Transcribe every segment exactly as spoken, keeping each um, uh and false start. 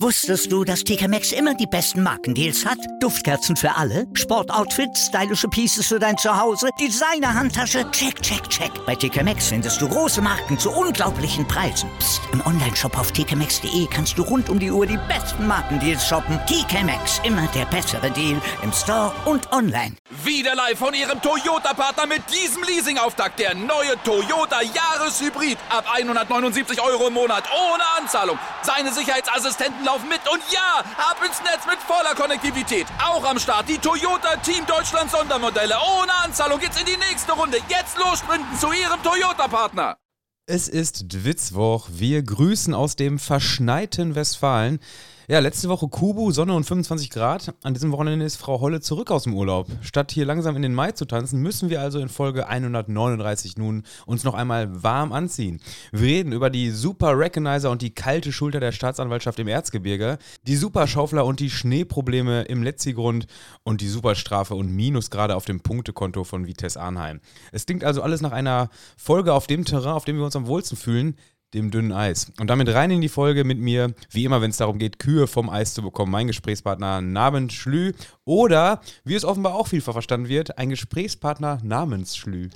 Wusstest du, dass T K Maxx immer die besten Markendeals hat? Duftkerzen für alle, Sportoutfits, stylische Pieces für dein Zuhause, Designer-Handtasche, check, check, check. Bei T K Maxx findest du große Marken zu unglaublichen Preisen. Psst. Im Onlineshop auf t k maxx punkt d e kannst du rund um die Uhr die besten Markendeals shoppen. T K Maxx, immer der bessere Deal im Store und online. Wieder live von Ihrem Toyota-Partner mit diesem Leasing-Auftakt. Der neue Toyota Jahreshybrid. Ab hundertneunundsiebzig Euro im Monat ohne Anzahlung. Seine Sicherheitsassistenten laufen mit und ja, ab ins Netz mit voller Konnektivität. Auch am Start die Toyota Team Deutschland Sondermodelle. Ohne Anzahlung geht's in die nächste Runde. Jetzt los sprinten zu Ihrem Toyota-Partner. Es ist Dwitzwoch. Wir grüßen aus dem verschneiten Westfalen. Ja, letzte Woche Kubu, Sonne und fünfundzwanzig Grad. An diesem Wochenende ist Frau Holle zurück aus dem Urlaub. Statt hier langsam in den Mai zu tanzen, müssen wir also in Folge hundertneununddreißig nun uns noch einmal warm anziehen. Wir reden über die Super Recognizer und die kalte Schulter der Staatsanwaltschaft im Erzgebirge, die Superschaufler und die Schneeprobleme im Letzigrund und die Superstrafe und Minusgrade auf dem Punktekonto von Vitesse Arnheim. Es klingt also alles nach einer Folge auf dem Terrain, auf dem wir uns am wohlsten fühlen, dem dünnen Eis. Und damit rein in die Folge mit mir, wie immer, wenn es darum geht, Kühe vom Eis zu bekommen. Mein Gesprächspartner namens Schlü oder, wie es offenbar auch vielfach verstanden wird, ein Gesprächspartner namens Schlü.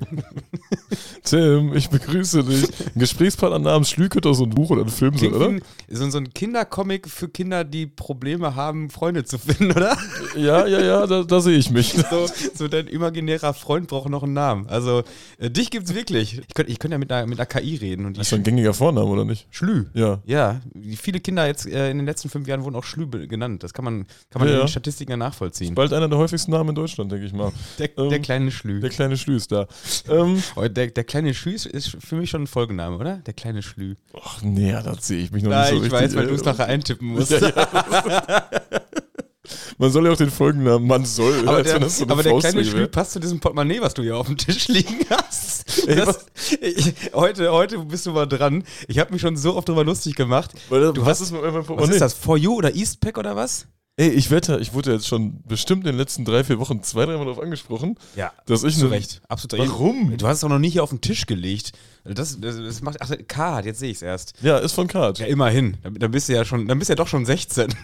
Tim, ich begrüße dich. Ein Gesprächspartner namens Schlü könnte auch so ein Buch oder ein Film sein, oder? So, so ein Kindercomic für Kinder, die Probleme haben, Freunde zu finden, oder? Ja, ja, ja, da, da sehe ich mich. So, so dein imaginärer Freund braucht noch einen Namen. Also, äh, dich gibt's wirklich. Ich könnte ich könnt ja mit einer, mit einer K I reden. Und die das ist ein gängiger Vorname, oder nicht? Schlü. Ja. Ja, viele Kinder jetzt äh, in den letzten fünf Jahren wurden auch Schlü genannt. Das kann man, kann man ja, in den ja. Statistiken ja nachvollziehen. Ist bald einer der häufigsten Namen in Deutschland, denke ich mal. Der, ähm, der kleine Schlü. Der kleine Schlü ist da. Ähm, oh, der, der kleine Schlü ist für mich schon ein Folgename, oder? Der kleine Schlü. Ach nee, da sehe ich mich noch Na, nicht so ich richtig. weiß, weil du es nachher eintippen musst. Ja, ja. Man soll ja auch den Folgennamen, man soll. Aber, der, so aber der kleine Schlü wäre. passt zu diesem Portemonnaie, was du hier auf dem Tisch liegen hast. Das, ich, heute, heute bist du mal dran. Ich habe mich schon so oft drüber lustig gemacht. Weil, du was hast, ist mit meinem was ist das? For You oder Eastpack oder was? Ey, ich wette, ich wurde jetzt schon bestimmt in den letzten drei, vier Wochen zwei, dreimal darauf angesprochen. Ja, dass ich zu ne, Recht. Absolut recht. Warum? Du hast es doch noch nie hier auf den Tisch gelegt. Das, das, das macht. Ach, Card, jetzt sehe ich es erst. Ja, ist von Card. Ja, immerhin. Dann bist du ja schon, dann bist du ja doch schon sechzehn.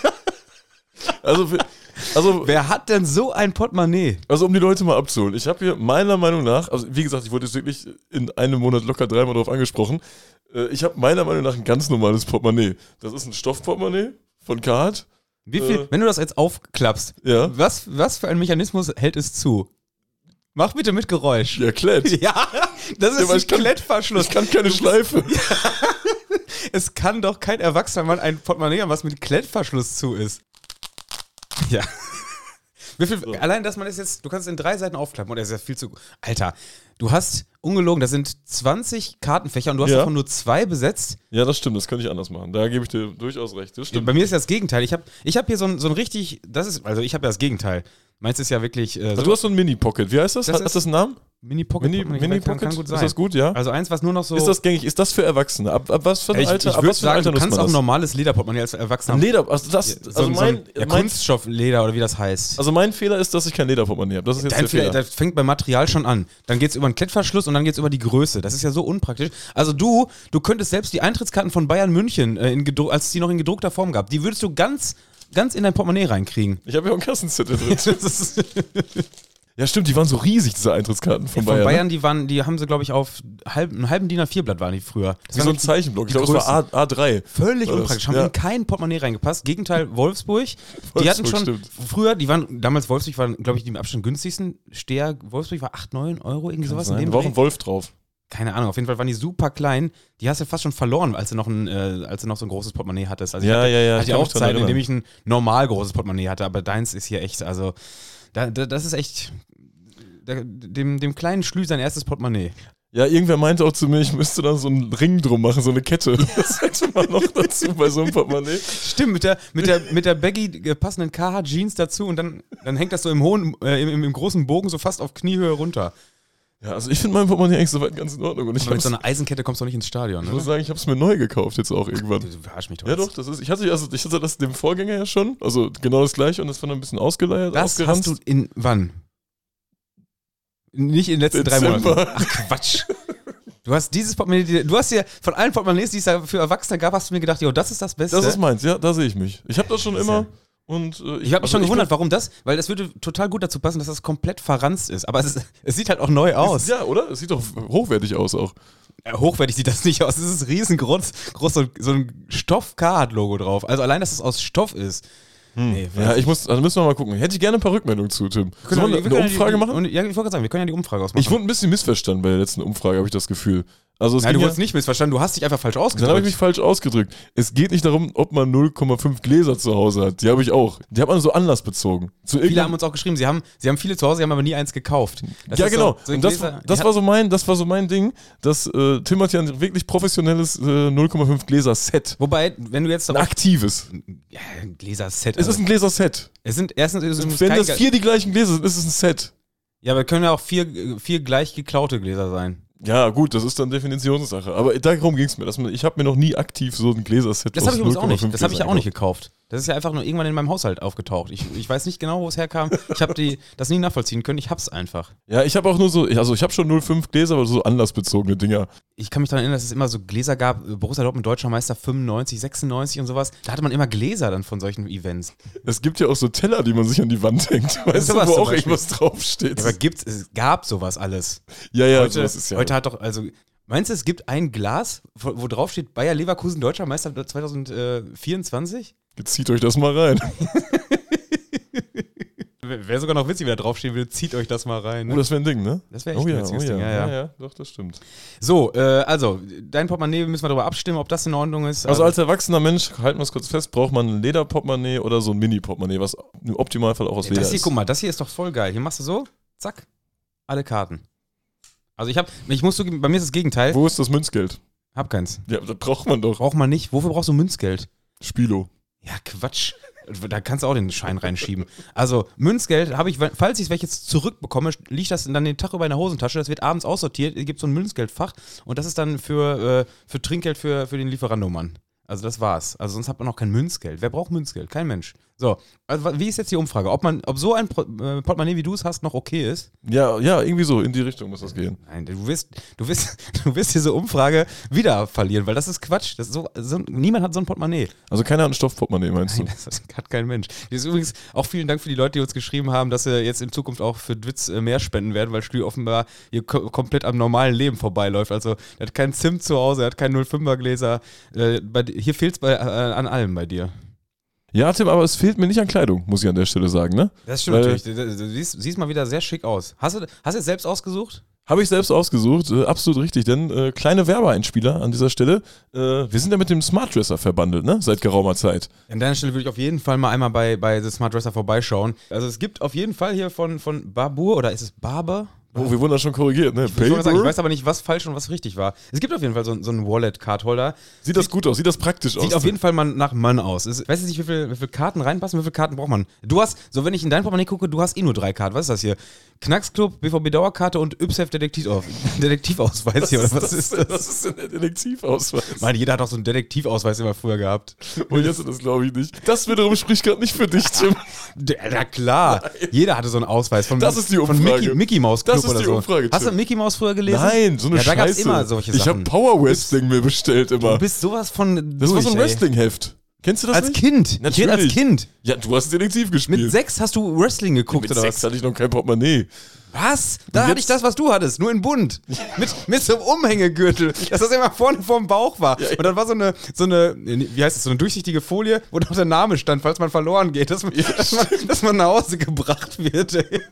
Also, also, wer hat denn so ein Portemonnaie? Also, um die Leute mal abzuholen. Ich habe hier meiner Meinung nach, also wie gesagt, ich wurde jetzt wirklich in einem Monat locker dreimal darauf angesprochen. Ich habe meiner Meinung nach ein ganz normales Portemonnaie. Das ist ein Stoffportemonnaie von Card. Wie viel, äh, wenn du das jetzt aufklappst, ja? was, was für ein Mechanismus hält es zu? Mach bitte mit Geräusch. Ja, Klett. Ja, das ist ja, ein kann, Klettverschluss. Ich kann keine Schleife. Ja. Es kann doch kein erwachsener Mann ein Portemonnaie haben, was mit Klettverschluss zu ist. Ja. Wie viel, so. Allein, dass man das jetzt, du kannst es in drei Seiten aufklappen und das ist ja viel zu. Alter, du hast ungelogen, das sind zwanzig Kartenfächer und du hast ja. davon nur zwei besetzt. Ja, das stimmt, das könnte ich anders machen. Da gebe ich dir durchaus recht. Das stimmt. Bei mir ist das Gegenteil. Ich habe ich hab hier so ein, so ein richtig, das ist, also ich habe ja das Gegenteil. Meins ist ja wirklich. Äh, so also du hast so ein Mini-Pocket. Wie heißt das? das Hat das einen Namen? Mini-Pocket. Mini, Mini kann, kann gut sein. Ist das gut, ja? Also eins, was nur noch so. Ist das gängig? Ist das für Erwachsene? Ab, ab was für ein ich, Alter? Ich ab würde was für sagen, Alter du kannst auch ein das? normales Lederportemonnaie als Erwachsener haben. Leder, also das, so, also mein, so ein, ja, mein Kunststoffleder oder wie das heißt. Also mein Fehler ist, dass ich kein Lederportemonnaie habe. Das ist jetzt Dein der Fehler. Fehler. Das fängt beim Material schon an. Dann geht es über einen Klettverschluss und dann geht es über die Größe. Das ist ja so unpraktisch. Also du, du könntest selbst die Eintrittskarten von Bayern München, äh, in gedru- als es die noch in gedruckter Form gab, die würdest du ganz, ganz in dein Portemonnaie reinkriegen. Ich habe ja auch einen Kassenzettel drin. Ja, stimmt, die waren so riesig, diese Eintrittskarten von ja, Bayern. Von Bayern, ne? die waren, die haben sie, glaube ich, auf halb, einen halben D I N A vier Blatt waren die früher. Das Wie war so ein Zeichenblock. Ich glaube, es war A drei. Völlig war unpraktisch. Haben ja. in kein Portemonnaie reingepasst. Gegenteil, Wolfsburg. Wolfsburg Die hatten schon, stimmt. früher, die waren, damals Wolfsburg waren, glaube ich, die im Abstand günstigsten. Steher, Wolfsburg war acht, neun Euro, irgendwie Kann sowas. sein. In dem Da war auch ein Wolf drauf. Keine Ahnung, auf jeden Fall waren die super klein. Die hast du fast schon verloren, als du noch ein, äh, als du noch so ein großes Portemonnaie hattest. Also ich ja, hatte, ja, ja. hatte ich ja auch dran Zeiten, in erinnern. denen ich ein normal großes Portemonnaie hatte, aber deins ist hier echt, also da, da, das ist echt da, dem, dem kleinen Schlü sein erstes Portemonnaie. Ja, irgendwer meinte auch zu mir, ich müsste da so einen Ring drum machen, so eine Kette. Das hätte man noch dazu bei so einem Portemonnaie. Stimmt, mit der, mit der, mit der baggy äh, passenden Carhartt-Jeans dazu und dann, dann hängt das so im hohen, äh, im, im großen Bogen so fast auf Kniehöhe runter. Ja, also ich finde mein Portemonnaie eigentlich soweit ganz in Ordnung. Und ich Aber mit so einer Eisenkette kommst du nicht ins Stadion, Ich ne? muss sagen, ich habe es mir neu gekauft jetzt auch irgendwann. Du, du verarsch mich doch. Ja doch, das ist, ich hatte, also, ich hatte das dem Vorgänger ja schon, also genau das gleiche und das war dann ein bisschen ausgeleiert. Das hast du in, wann? Nicht in den letzten Dezember. drei Monaten. Ach Quatsch. Du hast dieses Portemonnaie, du hast dir von allen Portemonnaies, die es da für Erwachsene gab, hast du mir gedacht, jo, das ist das Beste. Das ist meins, ja, da sehe ich mich. Ich habe das schon immer. Und, äh, ich ich habe mich also schon gewundert, ich, warum das, weil das würde total gut dazu passen, dass das komplett verranzt ist. Aber es, es sieht halt auch neu aus. Ja, oder? Es sieht doch hochwertig aus auch. Ja, hochwertig sieht das nicht aus. Es ist riesengroß, groß, so, so ein Stoff-Card-Logo drauf. Also allein, dass es aus Stoff ist. Hm. Nee, ja, ich muss, also müssen wir mal gucken. Hätte ich gerne ein paar Rückmeldungen zu, Tim. Sollen wir eine, eine Umfrage die, machen? Und, ja, ich wollte gerade sagen, wir können ja die Umfrage ausmachen. Ich wurde ein bisschen missverstanden bei der letzten Umfrage, habe ich das Gefühl. Also es Nein, du ging wurdest ja, nicht missverstanden, du hast dich einfach falsch ausgedrückt. Dann habe ich mich falsch ausgedrückt. Es geht nicht darum, ob man null Komma fünf Gläser zu Hause hat. Die habe ich auch. Die hat man so anlassbezogen. Zu Viele haben uns auch geschrieben, sie haben, sie haben viele zu Hause, sie haben aber nie eins gekauft. Das ja, ist genau. So, so und das, Gläser, das, war so mein, das war so mein Ding, dass äh, Tim hat ja ein wirklich professionelles äh, null Komma fünf Gläser-Set. Wobei, wenn du jetzt Ein darauf, aktives. ja, ein Gläser-Set. Es ist ein Gläser-Set. Es sind erstens, es ist Wenn kein das Ge- vier die gleichen Gläser sind, ist es ein Set. ja, aber können ja auch vier, vier gleich geklaute Gläser sein. Ja, gut, das ist dann Definitionssache. Aber darum ging es mir. Dass man, ich habe mir noch nie aktiv so ein Gläserset Das habe ich übrigens auch nicht. null Komma fünf Das habe ich ja auch Gläsern nicht gekauft. Das ist ja einfach nur irgendwann in meinem Haushalt aufgetaucht. Ich, ich weiß nicht genau, wo es herkam. Ich habe die das nie nachvollziehen können. Ich hab's einfach. Ja, ich habe auch nur so, also ich habe schon null Komma fünf Gläser, aber so anlassbezogene Dinger. Ich kann mich daran erinnern, dass es immer so Gläser gab. Borussia Dortmund Deutscher Meister fünfundneunzig, sechsundneunzig und sowas. Da hatte man immer Gläser dann von solchen Events. Es gibt ja auch so Teller, die man sich an die Wand hängt. Weißt du, sowas wo zum auch Beispiel. irgendwas draufsteht. Ja, aber gibt's, es gab sowas alles. Ja, ja, Heute, das ist ja. heute hat doch, also, meinst du, es gibt ein Glas, wo, wo drauf steht Bayer Leverkusen Deutscher Meister zwanzig vierundzwanzig? Zieht euch das mal rein. Wäre sogar noch witzig, wenn da draufstehen würde, zieht euch das mal rein. Ne? Oh, das wäre ein Ding, ne? Das wäre echt oh, ein ja, witziges oh, Ding, ja. ja, ja. ja, ja, doch, das stimmt. So, äh, also, dein Portemonnaie müssen wir darüber abstimmen, ob das in Ordnung ist. Also als erwachsener Mensch, halten wir es kurz fest, braucht man ein Lederportemonnaie oder so ein Mini-Portemonnaie, was im Optimalfall auch aus Leder das hier, ist. guck mal, das hier ist doch voll geil. Hier machst du so, zack, alle Karten. Also ich hab, ich muss zugeben, bei mir ist das Gegenteil. Wo ist das Münzgeld? Hab keins. Ja, das braucht man doch. Braucht man nicht. Wofür brauchst du Münzgeld? Spilo. Ja, Quatsch. Da kannst du auch den Schein reinschieben. Also, Münzgeld habe ich, falls ich es welches zurückbekomme, liegt das dann den Tag über in der Hosentasche. Das wird abends aussortiert. Es gibt so ein Münzgeldfach und das ist dann für, äh, für Trinkgeld für, für den Lieferandomann. Also, das war's. Also, sonst hat man auch kein Münzgeld. Wer braucht Münzgeld? Kein Mensch. So, also, wie ist jetzt die Umfrage? Ob, man, ob so ein Pro- äh, Portemonnaie, wie du es hast, noch okay ist? Ja, ja, irgendwie so, in die Richtung muss das gehen. Nein, du wirst, du wirst, du wirst diese Umfrage wieder verlieren, weil das ist Quatsch. Das ist so, so, niemand hat so ein Portemonnaie. Also keiner hat ein Stoffportemonnaie, meinst Nein, du? das hat kein Mensch. Ist übrigens auch vielen Dank für die Leute, die uns geschrieben haben, dass sie jetzt in Zukunft auch für Dwitz äh, mehr spenden werden, weil Stühl offenbar hier ko- komplett am normalen Leben vorbeiläuft. Also er hat kein Zimt zu Hause, er hat kein null Komma fünfer Gläser. Äh, bei, hier fehlt es äh, an allem bei dir. Ja, Tim, aber es fehlt mir nicht an Kleidung, muss ich an der Stelle sagen, ne? Das stimmt Weil- natürlich. Du, du, du siehst, siehst mal wieder sehr schick aus. Hast du, hast du es selbst ausgesucht? Habe ich selbst ausgesucht, äh, absolut richtig, denn äh, kleine Werbeeinspieler an dieser Stelle. Äh, wir sind ja mit dem Smart Dresser verbandelt, ne? Seit geraumer Zeit. An deiner Stelle würde ich auf jeden Fall mal einmal bei, bei The Smart Dresser vorbeischauen. Also es gibt auf jeden Fall hier von, von Babur, oder ist es Barber? Oh, wir wurden da schon korrigiert, ne? Ich, wollte sagen, ich weiß aber nicht, was falsch und was richtig war. Es gibt auf jeden Fall so, so einen Wallet-Card-Holder. Sieht das gut aus? Sieht das praktisch aus? Sieht auf jeden Fall mal nach Mann aus. Ich weiß jetzt nicht, wie viele wie viel Karten reinpassen, wie viele Karten braucht man. Du hast, so wenn ich in dein Portemonnaie gucke, du hast eh nur drei Karten. Was ist das hier? Knacksclub, B V B-Dauerkarte und Ypsef Detektiv- Detektivausweis hier, oder was ist das? Das ist ein Detektivausweis. Mann, jeder hat doch so einen Detektivausweis immer früher gehabt. Und jetzt das glaube ich nicht. Das wiederum spricht gerade nicht für dich, Tim. Ja, klar. Jeder hatte so einen Ausweis von, Das ist die von Umfrage. Mickey, Mickey Mouse Club Das ist oder die so. Umfrage, Tim. Hast du Mickey Mouse früher gelesen? Nein, so eine ja, da Scheiße. gab's immer solche ich Sachen. habe Power Wrestling mir bestellt immer. Du bist sowas von Das war so ein durch, ey. Wrestling-Heft. Kennst du das Als nicht? Kind. Natürlich. Ich rede als Kind. Ja, du hast Detektiv gespielt. Mit sechs hast du Wrestling geguckt, Mit oder sechs was? hatte ich noch kein Portemonnaie. Was? Da Und hatte jetzt- ich das, was du hattest, nur in bunt. mit, mit so einem Umhängegürtel, dass das immer vorne vorm Bauch war. Ja, ja. Und dann war so eine, so eine, wie heißt das, so eine durchsichtige Folie, wo noch der Name stand, falls man verloren geht, dass man, dass man, dass man nach Hause gebracht wird. ey.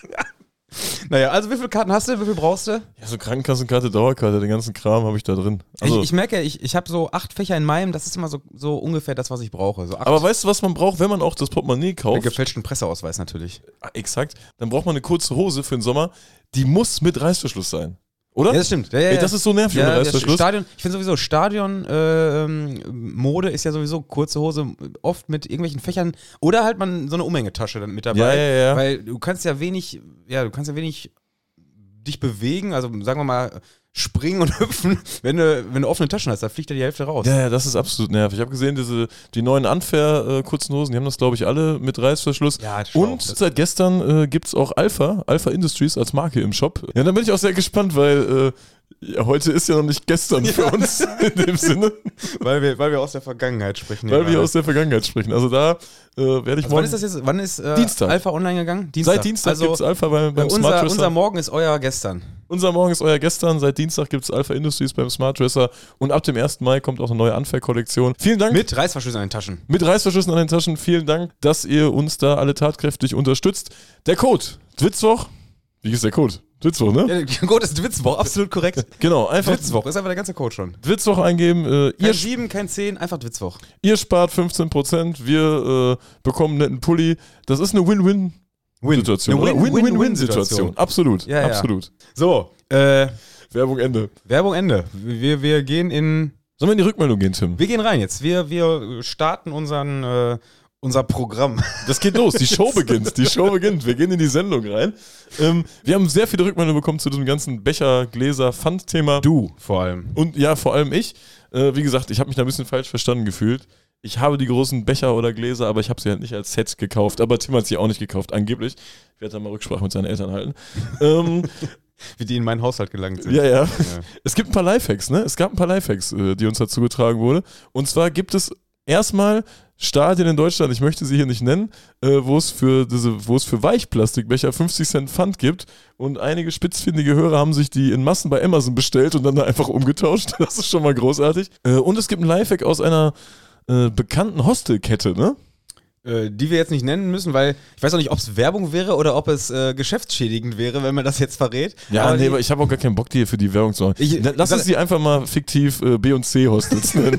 Naja, also wie viele Karten hast du? Wie viel brauchst du? Ja, so Krankenkassenkarte, Dauerkarte, den ganzen Kram habe ich da drin. Also, ich, ich merke, ich, ich habe so acht Fächer in meinem, das ist immer so, so ungefähr das, was ich brauche. So acht aber weißt du, was man braucht, wenn man auch das Portemonnaie mit kauft? gefälschten Presseausweis natürlich. Ah, exakt. Dann braucht man eine kurze Hose für den Sommer. Die muss mit Reißverschluss sein. Oder? Ja, das stimmt. Ja, ja, Ey, ja. das ist so nervig Ja, ohne der Reißverschluss. Stadion, ich finde sowieso, Stadion-Mode ist ja sowieso kurze Hose, oft mit irgendwelchen Fächern oder halt man so eine Umhängetasche dann mit dabei. Ja, ja, ja. Weil du kannst ja wenig, ja, du kannst ja wenig dich bewegen, also sagen wir mal springen und hüpfen, wenn du, wenn du offene Taschen hast, da fliegt ja die Hälfte raus. Ja, ja, das ist absolut nervig. Ich habe gesehen, diese, die neuen Unfair äh, kurzen Hosen, die haben das, glaube ich, alle mit Reißverschluss. Ja, das ist schlau. Und Das- seit gestern äh, gibt es auch Alpha, Alpha Industries als Marke im Shop. Ja, da bin ich auch sehr gespannt, weil Ja, heute ist ja noch nicht gestern für uns in dem Sinne. Weil wir, weil wir aus der Vergangenheit sprechen. Weil wir aus der Vergangenheit sprechen. Also da äh, werde ich also morgen... wann ist das jetzt? Wann ist äh, Dienstag. Alpha online gegangen? Dienstag. Seit Dienstag also, gibt es Alpha beim, beim unser, Smart Dresser. unser Morgen ist euer gestern. Unser Morgen ist euer gestern. Seit Dienstag gibt es Alpha Industries beim Smart Dresser. Und ab dem ersten Mai kommt auch eine neue Unfair-Kollektion. Vielen Dank. Mit Reißverschlüssen an den Taschen. Mit Reißverschlüssen an den Taschen. Vielen Dank, dass ihr uns da alle tatkräftig unterstützt. Der Code, Dwitzwoch. Wie ist der Code? Dwitzwoch, ne? Ja, der Code ist Dwitzwoch, absolut korrekt. Genau, einfach Dwitzwoch, ist einfach der ganze Code schon. Dwitzwoch eingeben. Äh, Kein ihr, sieben, kein zehn, einfach Dwitzwoch. ihr spart fünfzehn Prozent, wir äh, bekommen einen netten Pulli. Das ist eine Win-Win-Situation. Eine oder? Win-Win-Win-Situation. Absolut, Ja, ja. absolut. So, äh, Werbung Ende. Werbung Ende. Wir, wir gehen in... Sollen wir in die Rückmeldung gehen, Tim? Wir gehen rein jetzt. Wir, wir starten unseren... Äh, unser Programm. Das geht los, die Show beginnt, die Show beginnt, wir gehen in die Sendung rein. Ähm, wir haben sehr viele Rückmeldungen bekommen zu diesem ganzen Becher, Gläser, Pfand-Thema. Du vor allem. Und ja, vor allem ich. Äh, wie gesagt, ich habe mich da ein bisschen falsch verstanden gefühlt. Ich habe die großen Becher oder Gläser, aber ich habe sie halt nicht als Set gekauft. Aber Tim hat sie auch nicht gekauft, angeblich. Ich werde da mal Rücksprache mit seinen Eltern halten. ähm, Wie die in meinen Haushalt gelangt sind. Ja, ja, ja. Es gibt ein paar Lifehacks, ne? Es gab ein paar Lifehacks, äh, die uns dazu getragen wurde. Und zwar gibt es erstmal Stadien in Deutschland, ich möchte sie hier nicht nennen, äh, wo es für diese, wo es für Weichplastikbecher fünfzig Cent Pfand gibt und einige spitzfindige Hörer haben sich die in Massen bei Amazon bestellt und dann da einfach umgetauscht. Das ist schon mal großartig. Äh, und es gibt einen Lifehack aus einer äh, bekannten Hostelkette, ne? Äh, die wir jetzt nicht nennen müssen, weil ich weiß auch nicht, ob es Werbung wäre oder ob es äh, geschäftsschädigend wäre, wenn man das jetzt verrät. Ja, aber nee, die, aber ich habe auch gar keinen Bock, die für die Werbung zu machen. Ich- Lass uns die einfach mal fiktiv äh, B und C Hostels nennen.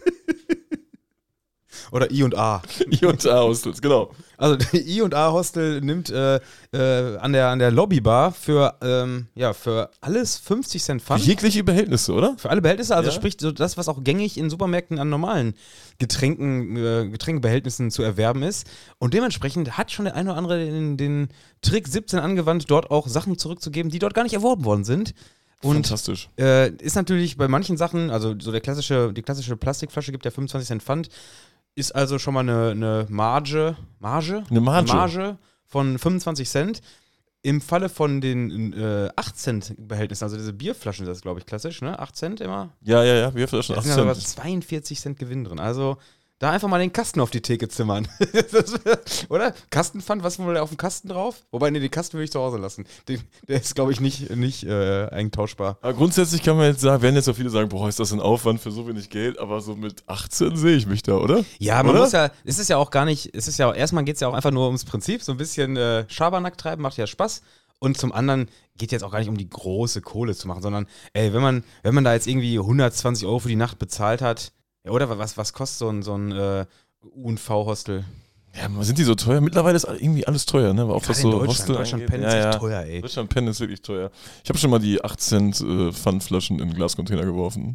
Oder I und A. I und A Hostels, genau. Also der I und A Hostel nimmt äh, äh, an der, an der Lobbybar für, ähm, ja, für alles fünfzig Cent Pfand. Jegliche Behältnisse, oder? Für alle Behältnisse, also Ja. sprich so das, was auch gängig in Supermärkten an normalen Getränken, äh, Getränkebehältnissen zu erwerben ist. Und dementsprechend hat schon der eine oder andere den, den Trick siebzehn angewandt, dort auch Sachen zurückzugeben, die dort gar nicht erworben worden sind. Und Fantastisch. äh, ist natürlich bei manchen Sachen, also so der klassische, die klassische Plastikflasche gibt ja fünfundzwanzig Cent Pfand, ist also schon mal eine, eine Marge, Marge? Eine Marge. Marge von fünfundzwanzig Cent. Im Falle von den äh, acht Cent Behältnissen, also diese Bierflaschen, das ist glaube ich klassisch, ne? acht Cent immer. Ja, ja, ja, wir haben schon Da acht sind aber Cent. zweiundvierzig Cent Gewinn drin. Also da einfach mal den Kasten auf die Theke zimmern. Das wär, oder? Kastenpfand, was wohl auf dem Kasten drauf? Wobei, nee, den Kasten würde ich zu Hause lassen. Den, der ist, glaube ich, nicht, nicht äh, eintauschbar. Aber grundsätzlich kann man jetzt sagen, werden jetzt auch viele sagen, boah, ist das ein Aufwand für so wenig Geld, aber so mit achtzehn sehe ich mich da, oder? Ja, man Oder? muss ja, es ist ja auch gar nicht, es ist ja auch, erstmal geht es ja auch einfach nur ums Prinzip, so ein bisschen äh, Schabernack treiben, macht ja Spaß. Und zum anderen geht jetzt auch gar nicht um die große Kohle zu machen, sondern, ey, wenn man, wenn man da jetzt irgendwie hundertzwanzig Euro für die Nacht bezahlt hat, ja, oder was, was kostet so ein, so ein äh, U und V-Hostel? Ja, sind die so teuer? Mittlerweile ist irgendwie alles teuer, ne? Aber auch Gerade was in so Deutschland, Hostel Deutschland angeht. pennen ja, ist echt ja. teuer, ey. Deutschland pennen ist wirklich teuer. Ich habe schon mal die acht Cent äh, Pfandflaschen in Glascontainer geworfen.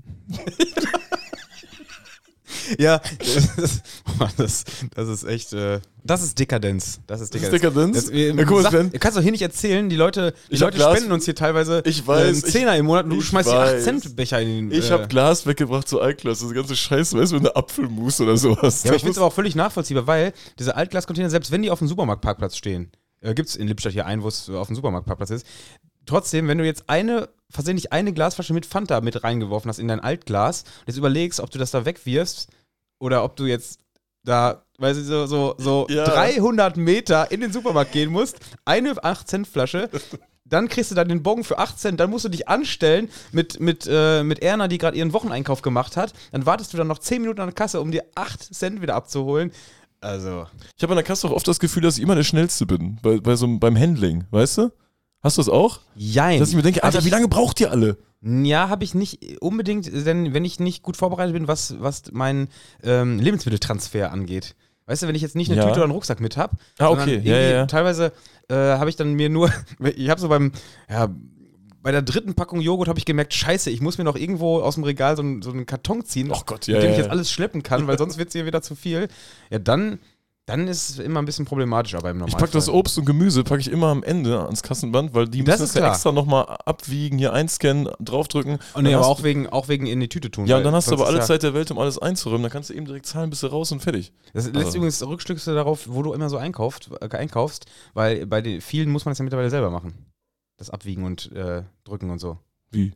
Ja, das, das, das ist echt, äh, das ist Dekadenz. Das ist Das Dekadenz. ist Dekadenz? Das, äh, Ja, guck mal, sag, Sven. du kannst doch hier nicht erzählen, die Leute, die Ich hab Leute Glas- spenden uns hier teilweise Ich weiß, äh, einen Zehner im Monat und du ich schmeißt die weiß. acht Cent Becher in den Ich äh, habe Glas weggebracht zur Altklasse. Das ganze Scheiße, weißt du, eine Apfelmus oder sowas. Ja, aber ich finde es aber auch völlig nachvollziehbar, weil diese Altglascontainer, selbst wenn die auf dem Supermarktparkplatz stehen, äh, gibt es in Lippstadt hier einen, wo es auf dem Supermarktparkplatz ist, trotzdem, wenn du jetzt eine, versehentlich eine Glasflasche mit Fanta mit reingeworfen hast in dein Altglas und jetzt überlegst, ob du das da wegwirfst oder ob du jetzt da, weil so, so, so Ja. dreihundert Meter in den Supermarkt gehen musst, eine acht Cent Flasche, dann kriegst du dann den Bon für acht Cent, dann musst du dich anstellen mit, mit, äh, mit Erna, die gerade ihren Wocheneinkauf gemacht hat, dann wartest du dann noch zehn Minuten an der Kasse, um dir acht Cent wieder abzuholen. Also, Ich habe an der Kasse auch oft das Gefühl, dass ich immer der Schnellste bin. Bei, bei so, einem- beim Handling, weißt du? Hast du das auch? jein. Dass ich mir denke, Alter, Hab wie ich- lange braucht ihr alle? Ja, habe ich nicht unbedingt, denn wenn ich nicht gut vorbereitet bin, was, was meinen ähm, Lebensmitteltransfer angeht. Weißt du, wenn ich jetzt nicht eine Ja. Tüte oder einen Rucksack mit habe, Ah, okay. Ja, ja, ja. teilweise äh, habe ich dann mir nur, ich habe so beim, ja, bei der dritten Packung Joghurt habe ich gemerkt, scheiße, ich muss mir noch irgendwo aus dem Regal so einen, so einen Karton ziehen, Oh Gott, ja, mit dem ich ja, jetzt ja. alles schleppen kann, weil sonst wird es hier wieder zu viel. Ja, dann, dann ist es immer ein bisschen problematischer beim Ich Normalfall. packe das Obst und Gemüse, packe ich immer am Ende ans Kassenband, weil die Das müssen ist das ja klar. extra nochmal abwiegen, hier einscannen, draufdrücken. Oh, nee, Dann aber hast auch wegen, auch wegen in die Tüte tun. Ja, weil und dann hast du sonst aber alle ist ja- Zeit der Welt, um alles einzuräumen. Dann kannst du eben direkt zahlen, bist du raus und fertig. Das lässt Also- übrigens Rückschlüsse darauf, wo du immer so einkauft, äh, einkaufst, weil bei den vielen muss man das ja mittlerweile selber machen. Das Abwiegen und äh, Drücken und so. Wie?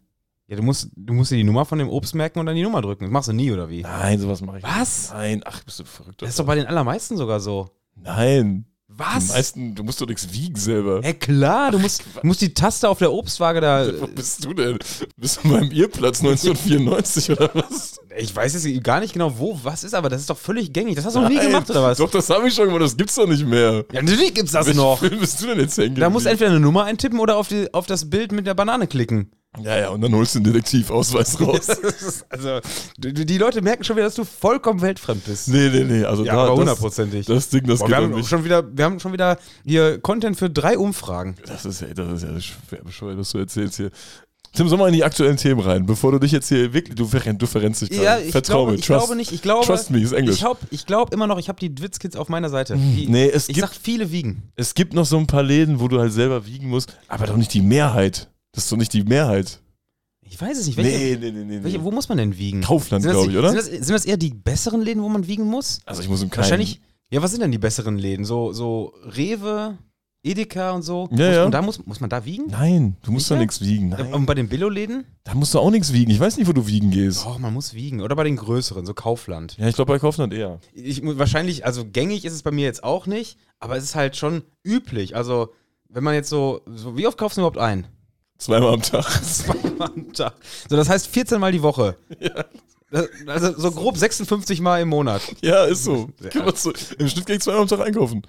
Ja, du musst, du musst dir die Nummer von dem Obst merken und dann die Nummer drücken. Das machst du nie, oder wie? Nein, sowas mache ich Was? nicht. Nein, ach, bist du verrückt. Das ist doch bei den allermeisten sogar so. Nein. Was? Die meisten, du musst doch nichts wiegen selber. Hä, klar, du musst, du musst die Taste auf der Obstwaage da... Wo bist du denn? Bist du beim Irrplatz neunzehnhundertvierundneunzig oder was? Ich weiß jetzt gar nicht genau, wo was ist, aber das ist doch völlig gängig. Das hast du noch nie gemacht, oder was? Doch, das habe ich schon gemacht, das gibt's doch nicht mehr. Ja, natürlich gibt's das Welchen noch. Film bist du denn jetzt hängen Da musst du geblieben? entweder eine Nummer eintippen oder auf, die, auf das Bild mit der Banane klicken. Ja, ja, und dann holst du den Detektivausweis raus. Also, die, die Leute merken schon wieder, dass du vollkommen weltfremd bist. Nee, nee, nee. Also Ja, da, aber das, hundertprozentig. das Ding, das Boah, geht wir, an haben mich. schon wieder, wir haben schon wieder hier Content für drei Umfragen. Das ist ja, das ist ja schwer bescheuert, was du erzählst hier. Tim, sollen wir in die aktuellen Themen rein, bevor du dich jetzt hier wirklich, du, verrenn, du verrennst dich gerade. Ja, ich, Vertrau glaube, mir, ich trust, glaube nicht. Ich glaube, trust me, ist Englisch. Ich glaube ich glaub immer noch, ich habe die Dwitzkids auf meiner Seite. Die, Nee, es ich gibt- sag, viele wiegen. Es gibt noch so ein paar Läden, wo du halt selber wiegen musst, aber doch nicht die Mehrheit. Das ist doch nicht die Mehrheit. Ich weiß es nicht. Welche, nee, nee, nee, nee. welche, nee. wo muss man denn wiegen? Kaufland, Sind das glaube die- ich, oder? Sind das, sind das eher die besseren Läden, wo man wiegen muss? Also ich muss im Keim. Wahrscheinlich. Ja, was sind denn die besseren Läden? So, so Rewe, Edeka und so? Ja, muss, ja. Und da muss, muss man da wiegen? Nein, du musst Sicher? da nichts wiegen. Nein. Und bei den Billo-Läden? Da musst du auch nichts wiegen. Ich weiß nicht, wo du wiegen gehst. Doch, man muss wiegen. Oder bei den größeren, so Kaufland. Ja, ich glaube bei Kaufland eher. Ich, mu- wahrscheinlich, also gängig ist es bei mir jetzt auch nicht, aber es ist halt schon üblich. Also, wenn man jetzt so, so wie oft kaufst du überhaupt ein? Zweimal am Tag. Zweimal am Tag. So, das heißt vierzehn Mal die Woche. Ja. Das, also so grob sechsundfünfzig Mal im Monat. Ja, ist so. Ja. Kann man so. Im Schnitt gehe ich zweimal am Tag einkaufen.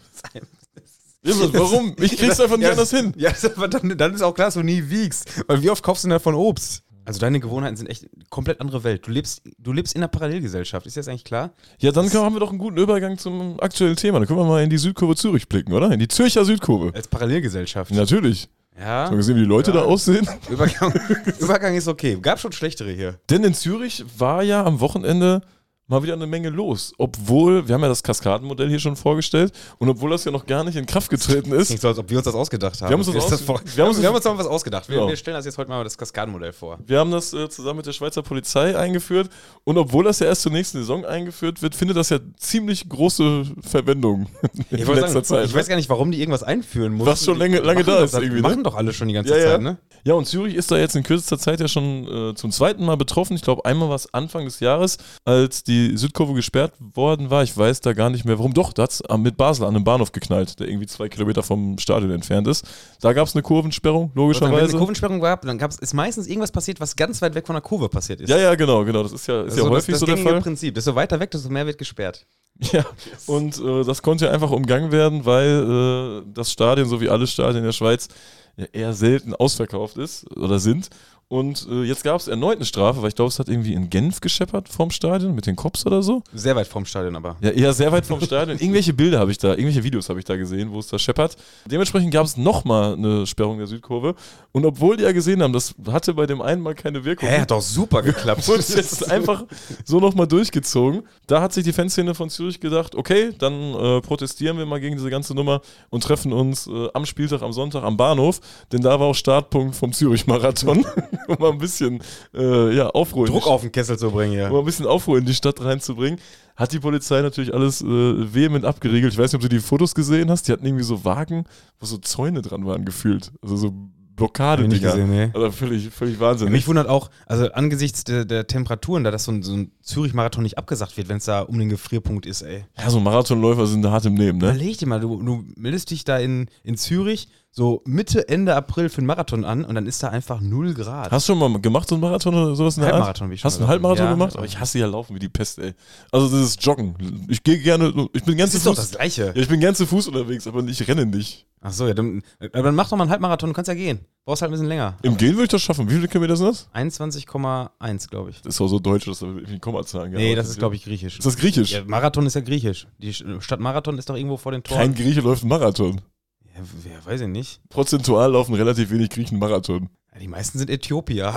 Ja, was, warum? Ich krieg's einfach nicht Ja, anders hin. Ja, aber dann, dann ist auch klar, dass du nie wiegst. Weil wie oft kaufst du denn davon Obst? Also deine Gewohnheiten sind echt eine komplett andere Welt. Du lebst, du lebst in einer Parallelgesellschaft. Ist das eigentlich klar? Ja, dann haben wir doch einen guten Übergang zum aktuellen Thema. Dann können wir mal in die Südkurve Zürich blicken, oder? In die Zürcher Südkurve. Als Parallelgesellschaft. Natürlich. Ja. Hast du gesehen, wie die Leute Ja. da aussehen? Übergang, Übergang ist okay. Gab schon schlechtere hier. Denn in Zürich war ja am Wochenende mal wieder eine Menge los. Obwohl, wir haben ja das Kaskadenmodell hier schon vorgestellt und obwohl das ja noch gar nicht in Kraft getreten ist. Nicht so, als ob wir uns das ausgedacht haben. Wir haben uns das Ist aus- das vor- wir wir, haben haben uns wir das- haben uns mal was ausgedacht. Wir, Genau. wir stellen das jetzt heute mal das Kaskadenmodell vor. Wir haben das äh, zusammen mit der Schweizer Polizei eingeführt und obwohl das ja erst zur nächsten Saison eingeführt wird, findet das ja ziemlich große Verwendung in Ich, wollte letzter sagen, Zeit. ich weiß gar nicht, warum die irgendwas einführen mussten. Was schon lange- lange Machen da doch ist das, irgendwie, ne? Machen doch alle schon die ganze Ja, ja. Zeit, ne? Ja, und Zürich ist da jetzt in kürzester Zeit ja schon äh, zum zweiten Mal betroffen. Ich glaube, einmal war es Anfang des Jahres, als die Südkurve gesperrt worden war. Ich weiß da gar nicht mehr, warum. Doch, da hat es mit Basel an einem Bahnhof geknallt, der irgendwie zwei Kilometer vom Stadion entfernt ist. Da gab es eine Kurvensperrung, Wenn es logischerweise. eine Kurvensperrung gab, dann gab's, ist meistens irgendwas passiert, was ganz weit weg von der Kurve passiert ist. Ja, ja, genau, genau. Das ist ja, ist Das ja ist so häufig das, so das der gängige Fall. Prinzip. Desto weiter weg, desto mehr wird gesperrt. Ja, und äh, das konnte ja einfach umgangen werden, weil äh, das Stadion, so wie alle Stadien in der Schweiz, ja eher selten ausverkauft ist oder sind. Und äh, jetzt gab es erneut eine Strafe, weil ich glaube, es hat irgendwie in Genf gescheppert vom Stadion mit den Cops oder so. Sehr weit vom Stadion aber. Ja, eher sehr weit vom Stadion. Irgendwelche Bilder habe ich da, irgendwelche Videos habe ich da gesehen, wo es da scheppert. Dementsprechend gab es nochmal eine Sperrung der Südkurve. Und obwohl die ja gesehen haben, das hatte bei dem einen Mal keine Wirkung. Hä, hat doch super geklappt. Wurde es jetzt einfach so nochmal durchgezogen. Da hat sich die Fanszene von Zürich gedacht, okay, dann äh, protestieren wir mal gegen diese ganze Nummer und treffen uns äh, am Spieltag, am Sonntag am Bahnhof, denn da war auch Startpunkt vom Zürich-Marathon, um mal ein bisschen äh, ja, Aufruhr in Druck die, auf den Kessel zu bringen um hier. mal ein bisschen Aufruhr in die Stadt reinzubringen. Hat die Polizei natürlich alles äh, vehement abgeriegelt. Ich weiß nicht, ob du die Fotos gesehen hast. Die hatten irgendwie so Wagen, wo so Zäune dran waren gefühlt. Also so Blockade, Hab ich nicht Dinger. gesehen, nee. Also völlig, völlig Wahnsinn. Mich wundert auch, also angesichts der, der Temperaturen, da das so ein, so ein Zürich-Marathon nicht abgesagt wird, wenn es da um den Gefrierpunkt ist, ey. Ja, so Marathonläufer sind da hart im Nehmen, ne? Überleg dir mal, du, du meldest dich da in, in Zürich so Mitte, Ende April für einen Marathon an und dann ist da einfach null Grad. Hast du schon mal gemacht, so einen Marathon oder sowas in der Art? Halbmarathon, wie ich schon Hast du einen gesagt Halbmarathon habe. Ja, gemacht? Aber ich hasse ja Laufen wie die Pest, ey. Also das ist Joggen. Ich gehe gerne, ich bin gern Das zu ist doch Fuß. das Gleiche. Ja, ich bin gern zu Fuß unterwegs, aber ich renne nicht. Ach so, ja, dann, dann mach doch mal einen Halbmarathon, du kannst ja gehen. Brauchst halt ein bisschen länger. Im Gehen würde ich das schaffen. Wie viele Kilometer sind das? einundzwanzig Komma eins, glaube ich. Das ist auch so deutsch, dass da irgendwie Kommazahlen Nee, das ist, glaube ich, griechisch. Ist das griechisch? Ja, Marathon ist ja griechisch. Die Stadt Marathon ist doch irgendwo vor den Toren. Kein Grieche läuft einen Marathon. Ja, wer, weiß ich nicht. Prozentual laufen relativ wenig Griechen Marathon. Ja, die meisten sind Äthiopier.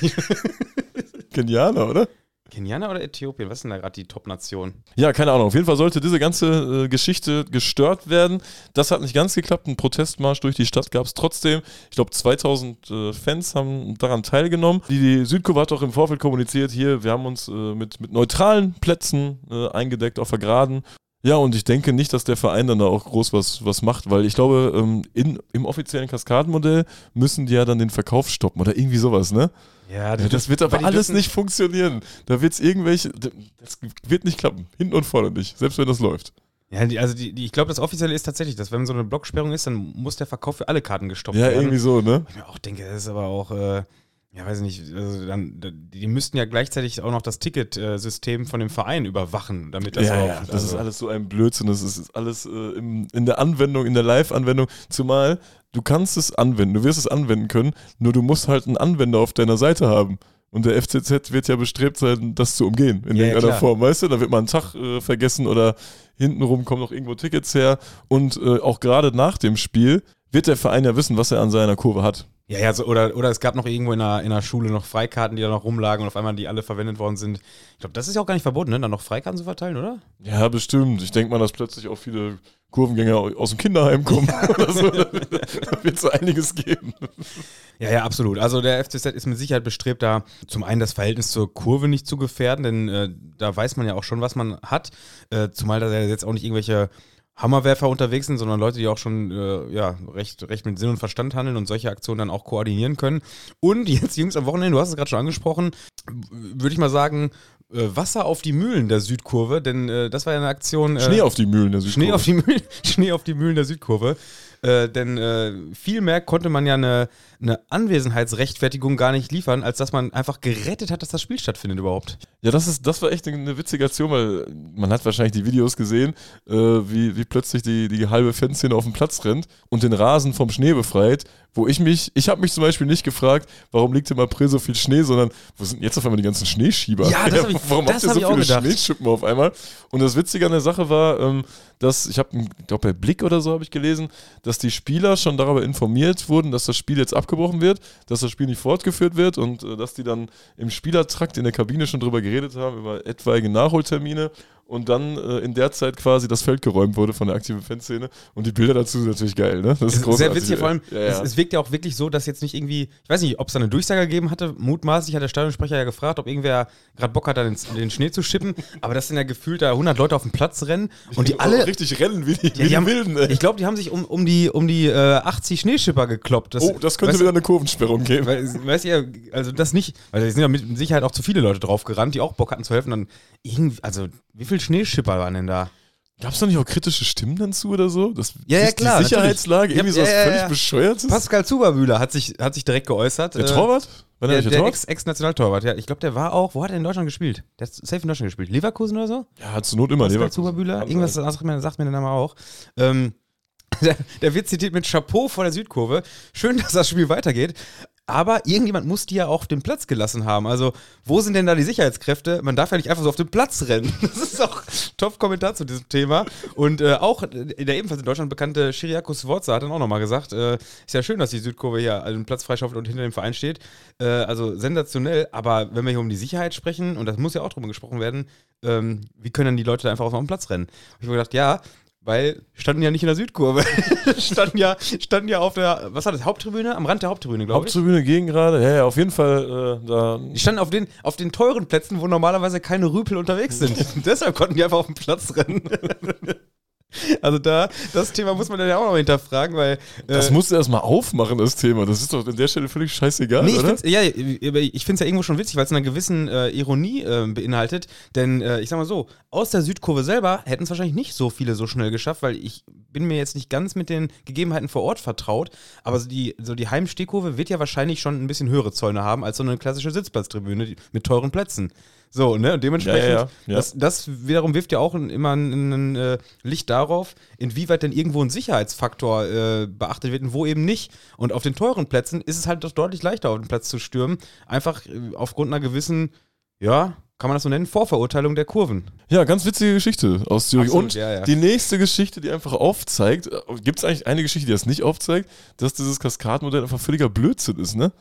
Kenianer, oder? Kenianer oder Äthiopien? Was ist denn da gerade die Top-Nation? Ja, keine Ahnung. Auf jeden Fall sollte diese ganze äh, Geschichte gestört werden. Das hat nicht ganz geklappt. Ein Protestmarsch durch die Stadt gab es trotzdem. Ich glaube, zweitausend äh, Fans haben daran teilgenommen. Die, die Südkurve hat auch im Vorfeld kommuniziert, hier, wir haben uns äh, mit, mit neutralen Plätzen äh, eingedeckt auf der Geraden. Ja, und ich denke nicht, dass der Verein dann da auch groß was, was macht, weil ich glaube, ähm, in, im offiziellen Kaskadenmodell müssen die ja dann den Verkauf stoppen oder irgendwie sowas, ne? Ja, Ja, das wird aber alles nicht funktionieren. Da wird es irgendwelche, das wird nicht klappen. Hinten und vorne nicht, selbst wenn das läuft. Ja, die, also die, die, ich glaube, das Offizielle ist tatsächlich, dass wenn so eine Blocksperrung ist, dann muss der Verkauf für alle Karten gestoppt Ja, werden. irgendwie so, ne? Ich mir auch denke, das ist aber auch, äh, ja, weiß ich nicht, also dann, die müssten ja gleichzeitig auch noch das Ticketsystem von dem Verein überwachen, damit das ja, auch. ja, das also, ist alles so ein Blödsinn. Das ist alles äh, im, in der Anwendung, in der Live-Anwendung. Zumal du kannst es anwenden, du wirst es anwenden können, nur du musst halt einen Anwender auf deiner Seite haben. Und der F C Z wird ja bestrebt sein, das zu umgehen, in Ja, irgendeiner ja, Form, weißt du? Da wird mal ein Tag äh, vergessen oder hintenrum kommen noch irgendwo Tickets her. Und äh, auch gerade nach dem Spiel wird der Verein ja wissen, was er an seiner Kurve hat. Ja, ja, so, oder, oder es gab noch irgendwo in einer, in einer Schule noch Freikarten, die da noch rumlagen und auf einmal die alle verwendet worden sind. Ich glaube, das ist ja auch gar nicht verboten, ne? Dann noch Freikarten zu verteilen, oder? Ja, bestimmt. Ich denke mal, dass plötzlich auch viele Kurvengänger aus dem Kinderheim kommen oder so. Da, da wird es so einiges geben. Ja, ja, absolut. Also der F C Z ist mit Sicherheit bestrebt, da zum einen das Verhältnis zur Kurve nicht zu gefährden, denn äh, da weiß man ja auch schon, was man hat. Äh, zumal da jetzt auch nicht irgendwelche Hammerwerfer unterwegs sind, sondern Leute, die auch schon äh, ja, recht, recht mit Sinn und Verstand handeln und solche Aktionen dann auch koordinieren können. Und jetzt jüngst am Wochenende, du hast es gerade schon angesprochen, würde ich mal sagen, äh, Wasser auf die Mühlen der Südkurve, denn äh, das war ja eine Aktion. Äh, Schnee auf die Mühlen der Südkurve. Schnee auf die Mühlen, Schnee auf die Mühlen der Südkurve. Äh, denn äh, viel mehr konnte man ja eine, eine Anwesenheitsrechtfertigung gar nicht liefern, als dass man einfach gerettet hat, dass das Spiel stattfindet überhaupt. Ja, das ist, das war echt eine, eine witzige Aktion, weil man hat wahrscheinlich die Videos gesehen, äh, wie, wie plötzlich die, die halbe Fanszene auf den Platz rennt und den Rasen vom Schnee befreit, wo ich mich, ich habe mich zum Beispiel nicht gefragt, warum liegt im April so viel Schnee, sondern wo sind jetzt auf einmal die ganzen Schneeschieber? Ja, das hab ich- warum das habt ihr hab so ich auch viele gedacht. Schneeschippen auf einmal? Und das Witzige an der Sache war, ähm, dass, ich habe, ich glaube bei Blick oder so habe ich gelesen, dass die Spieler schon darüber informiert wurden, dass das Spiel jetzt abgebrochen wird, dass das Spiel nicht fortgeführt wird und äh, dass die dann im Spielertrakt in der Kabine schon drüber geredet haben, über etwaige Nachholtermine und dann äh, in der Zeit quasi das Feld geräumt wurde von der aktiven Fanszene und die Bilder dazu sind natürlich geil, ne? Das ist großartig, sehr witzig, ey. vor allem, ja, ja. Es, es wirkt ja auch wirklich so, dass jetzt nicht irgendwie, ich weiß nicht, ob es da eine Durchsage gegeben hatte, mutmaßlich hat der Stadionsprecher ja gefragt, ob irgendwer gerade Bock hat, da den, den Schnee zu schippen, aber das sind ja gefühlt da hundert Leute auf dem Platz rennen und die alle, richtig rennen wie die, ja, wie die die haben, Wilden, ey. ich glaube, die haben sich um, um die, um die äh, achtzig Schneeschipper gekloppt. Das, Oh, das könnte weißt, wieder eine Kurvensperrung geben. Weil, weißt du ja, also das nicht, weil da sind ja mit Sicherheit auch zu viele Leute drauf gerannt, die auch Bock hatten zu helfen. Dann irgendwie, also wie viele Schneeschipper waren denn da? Gab es da nicht auch kritische Stimmen dazu oder so? Das, Ja, ja, die klar, Sicherheitslage, natürlich. irgendwie Ja, so was ja, ja, völlig ja. bescheuertes. Pascal Zuberbühler hat sich, hat sich direkt geäußert. Der Äh, Torwart? War Der, der, nicht der der Ex- Ex-Nationaltorwart, ja. Ich glaube, der war auch, wo hat er in Deutschland gespielt? Der hat safe in Deutschland gespielt. Leverkusen oder so? Ja, zur Not immer. Pascal Leverkusen. Zuberbühler? Kann Irgendwas sein. sagt mir, sagt mir der Name auch. Ähm, der, der wird zitiert mit Chapeau vor der Südkurve. Schön, dass das Spiel weitergeht. Aber irgendjemand muss die ja auch auf den Platz gelassen haben. Also, wo sind denn da die Sicherheitskräfte? Man darf ja nicht einfach so auf den Platz rennen. Das ist auch Top-Kommentar zu diesem Thema. Und äh, auch der ebenfalls in Deutschland bekannte Chiriakos Sforza hat dann auch nochmal gesagt, äh, ist ja schön, dass die Südkurve hier einen Platz freischaufelt und hinter dem Verein steht. Äh, also sensationell. Aber wenn wir hier um die Sicherheit sprechen, und das muss ja auch drüber gesprochen werden, ähm, wie können dann die Leute da einfach auf den Platz rennen? Hab ich mir gedacht, ja, weil standen ja nicht in der Südkurve. standen, ja, standen ja auf der, was war das, Haupttribüne? Am Rand der Haupttribüne, glaube ich. Haupttribüne gegen gerade. Ja, ja, auf jeden Fall äh, da. Die standen auf den, auf den teuren Plätzen, wo normalerweise keine Rüpel unterwegs sind. Deshalb konnten die einfach auf den Platz rennen. Also da, das Thema muss man dann ja auch noch hinterfragen, weil... Das äh, musst du erstmal aufmachen, das Thema. Das ist doch an der Stelle völlig scheißegal, Nee, ich oder? find's, ja, ich finde es ja irgendwo schon witzig, weil es eine gewissen äh, Ironie äh, beinhaltet. Denn äh, ich sag mal so, aus der Südkurve selber hätten es wahrscheinlich nicht so viele so schnell geschafft, weil ich bin mir jetzt nicht ganz mit den Gegebenheiten vor Ort vertraut. Aber so die, so die Heimstehkurve wird ja wahrscheinlich schon ein bisschen höhere Zäune haben als so eine klassische Sitzplatztribüne die, mit teuren Plätzen. So, ne? Und dementsprechend, Ja, ja, ja. Das, das wiederum wirft ja auch immer ein, ein, ein Licht darauf, inwieweit denn irgendwo ein Sicherheitsfaktor äh, beachtet wird und wo eben nicht. Und auf den teuren Plätzen ist es halt doch deutlich leichter, auf den Platz zu stürmen. Einfach äh, aufgrund einer gewissen, ja, kann man das so nennen, Vorverurteilung der Kurven. Ja, ganz witzige Geschichte aus Zürich. Absolut, Und ja, ja. die nächste Geschichte, die einfach aufzeigt, gibt es eigentlich eine Geschichte, die das nicht aufzeigt, dass dieses Kaskadenmodell einfach völliger Blödsinn ist, ne?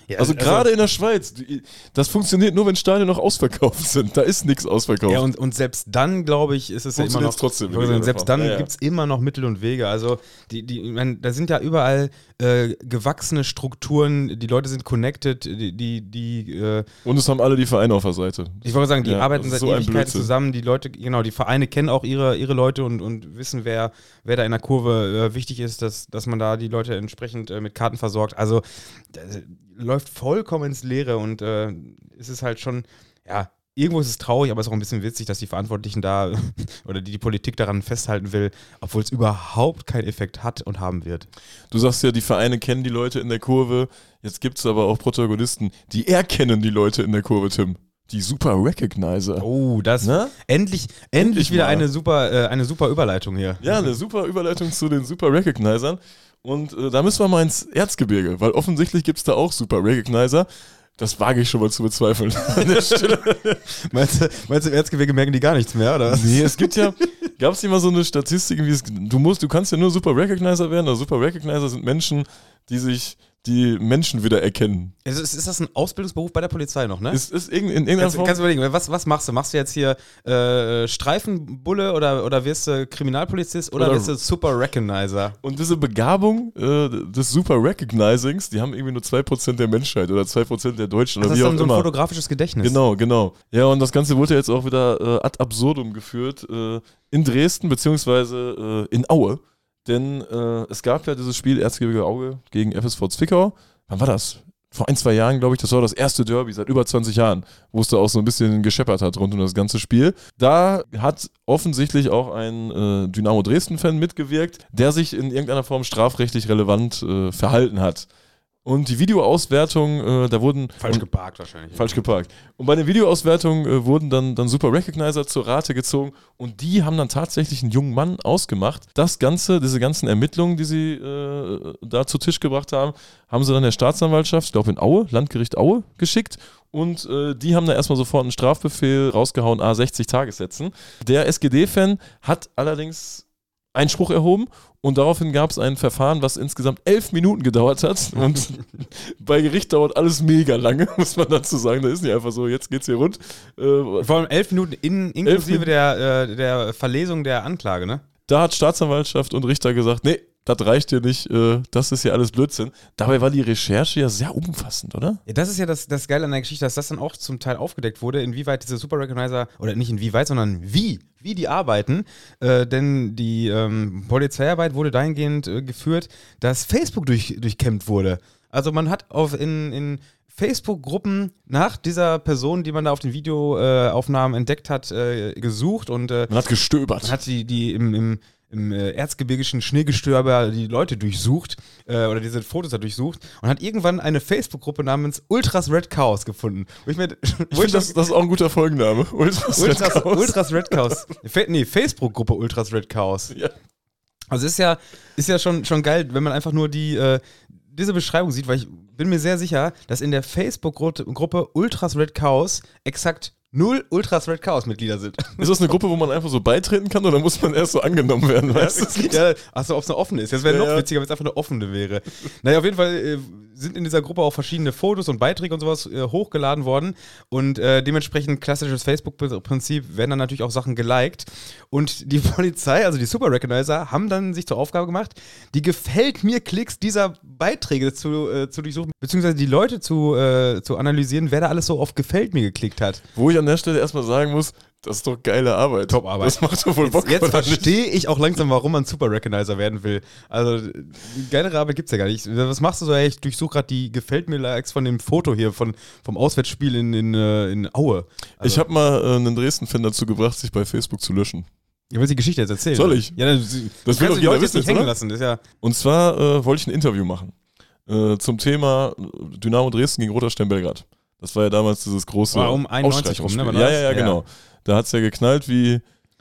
Ja, also also- gerade in der Schweiz, die, das funktioniert nur, wenn Stadien noch ausverkauft sind. Da ist nichts ausverkauft. Ja, und, und selbst dann, glaube ich, ist es ja immer noch. Funktioniert's trotzdem, Ich wollte sagen, wenn die selbst fahren. dann Ja, ja. gibt es immer noch Mittel und Wege. Also, die, die, ich meine, da sind ja überall äh, gewachsene Strukturen, die Leute sind connected, die, die, die äh, Und es haben alle die Vereine auf der Seite. ich wollte sagen, die Ja, arbeiten das seit ist so ein Ewigkeiten Blödsinn. zusammen. Die Leute, genau, die Vereine kennen auch ihre, ihre Leute und, und wissen, wer, wer da in der Kurve äh, wichtig ist, dass, dass man da die Leute entsprechend äh, mit Karten versorgt. Also das läuft vollkommen ins Leere und äh, es ist halt schon, ja, irgendwo ist es traurig, aber es ist auch ein bisschen witzig, dass die Verantwortlichen da oder die, die Politik daran festhalten will, obwohl es überhaupt keinen Effekt hat und haben wird. Du sagst ja, die Vereine kennen die Leute in der Kurve. Jetzt gibt es aber auch Protagonisten, die erkennen die Leute in der Kurve, Tim. Die Super Recognizer. Oh, das Na? endlich, endlich, Endlich wieder mal. eine super, äh, eine super Überleitung hier. Ja, eine super Überleitung zu den Super Recognizern. Und äh, da müssen wir mal ins Erzgebirge, weil offensichtlich gibt es da auch Super Recognizer. Das wage ich schon mal zu bezweifeln an der Stelle. Meinst du, meinst du, im Erzgebirge merken die gar nichts mehr, oder was? Nee, es gibt ja, gab es nicht mal so eine Statistik, wie es, du musst, du kannst ja nur Super Recognizer werden. Also Super Recognizer sind Menschen, die sich die Menschen wieder erkennen. Ist, ist ist das ein Ausbildungsberuf bei der Polizei noch, ne? Ist, ist irgend, in irgendeiner Kannst, Form. kannst du überlegen, was, was machst du? Machst du jetzt hier äh, Streifenbulle oder, oder wirst du Kriminalpolizist oder, Oder- wirst du Super Recognizer? Und diese Begabung äh, des Super Recognizings, die haben irgendwie nur zwei Prozent der Menschheit oder zwei Prozent der Deutschen Das oder ist wie auch dann so ein immer. fotografisches Gedächtnis. Genau, genau. Ja, und das Ganze wurde jetzt auch wieder äh, ad absurdum geführt äh, in Dresden beziehungsweise äh, in Aue. Denn äh, es gab ja dieses Spiel Erzgebirge Aue gegen F S V Zwickau. Wann war das? Vor ein, zwei Jahren, glaube ich, das war das erste Derby seit über zwanzig Jahren, wo es da auch so ein bisschen gescheppert hat rund um das ganze Spiel. Da hat offensichtlich auch ein äh, Dynamo Dresden-Fan mitgewirkt, der sich in irgendeiner Form strafrechtlich relevant äh, verhalten hat. Und die Videoauswertung, äh, da wurden... Falsch und, geparkt wahrscheinlich. Falsch geparkt. Und bei den Videoauswertungen äh, wurden dann, dann Super Recognizer zur Rate gezogen und die haben dann tatsächlich einen jungen Mann ausgemacht. Das Ganze, diese ganzen Ermittlungen, die sie äh, da zu Tisch gebracht haben, haben sie dann der Staatsanwaltschaft, ich glaube in Aue, Landgericht Aue, geschickt. Und äh, die haben da erstmal sofort einen Strafbefehl rausgehauen, a sechzig Tagessätzen. Der S G D-Fan hat allerdings Einspruch erhoben und daraufhin gab es ein Verfahren, was insgesamt elf Minuten gedauert hat und bei Gericht dauert alles mega lange, muss man dazu sagen. Da ist nicht einfach so, jetzt geht's hier rund. Äh, Vor allem elf Minuten in, inklusive Minuten. der, äh, der Verlesung der Anklage, ne? da hat Staatsanwaltschaft und Richter gesagt, nee, das reicht dir nicht, äh, das ist ja alles Blödsinn. Dabei war die Recherche ja sehr umfassend, oder? Ja, das ist ja das, das Geile an der Geschichte, dass das dann auch zum Teil aufgedeckt wurde, inwieweit diese Super Recognizer, oder nicht inwieweit, sondern wie, wie die arbeiten. Äh, denn die ähm, Polizeiarbeit wurde dahingehend äh, geführt, dass Facebook durch, durchkämmt wurde. Also man hat auf in, in Facebook-Gruppen nach dieser Person, die man da auf den Videoaufnahmen äh, entdeckt hat, äh, gesucht und äh, Man hat gestöbert. man hat die, die im, im, im äh, erzgebirgischen Schneegestöber die Leute durchsucht äh, oder diese Fotos da durchsucht und hat irgendwann eine Facebook-Gruppe namens Ultras Red Chaos gefunden. Wo ich mir, ich wo finde, das, das ist auch ein guter Folgenname. Ultras, Red Ultras, Chaos. Ultras Red Chaos. Fe nee, Facebook-Gruppe Ultras Red Chaos. Ja. Also ist ja, ist ja schon, schon geil, wenn man einfach nur die, äh, diese Beschreibung sieht, weil ich bin mir sehr sicher, dass in der Facebook-Gruppe Ultras Red Chaos exakt null Ultras Red Chaos Mitglieder sind. Ist das eine Gruppe, wo man einfach so beitreten kann oder muss man erst so angenommen werden? Weißt du? Ja, achso, ob es eine offene ist. Das wäre Ja, noch ja. witziger, wenn es einfach eine offene wäre. Naja, auf jeden Fall äh, sind in dieser Gruppe auch verschiedene Fotos und Beiträge und sowas äh, hochgeladen worden. Und äh, dementsprechend klassisches Facebook-Prinzip werden dann natürlich auch Sachen geliked. Und die Polizei, also die Super Recognizer, haben dann sich zur Aufgabe gemacht, die Gefällt mir Klicks dieser Beiträge zu, äh, zu durchsuchen, beziehungsweise die Leute zu, äh, zu analysieren, wer da alles so auf Gefällt mir geklickt hat. Wo ich an der Stelle erstmal sagen muss, das ist doch geile Arbeit. Top-Arbeit. Das macht doch wohl Bock. Jetzt, jetzt oder nicht? verstehe ich auch langsam, warum man Super Recognizer werden will. Also, geilere Arbeit gibt's ja gar nicht. Was machst du so? Ey, ich durchsuche gerade die Gefällt mir Likes von dem Foto hier von, vom Auswärtsspiel in, in, äh, in Aue. Also, Ich habe mal äh, einen Dresden-Fan dazu gebracht, sich bei Facebook zu löschen. ich will die Geschichte jetzt erzählen. Soll ich? Ja, dann, Das das will kannst doch du die jeder Leute jetzt wissen, nicht hängen oder? lassen. Das ist ja, Und zwar äh, wollte ich ein Interview machen äh, zum Thema Dynamo Dresden gegen Roter Stern Belgrad. Das war ja damals dieses große War um einundneunzig rum, ne? Ausstreichungsspiel. War Ja, das? ja, ja, Ja. genau. Da hat es ja geknallt wie,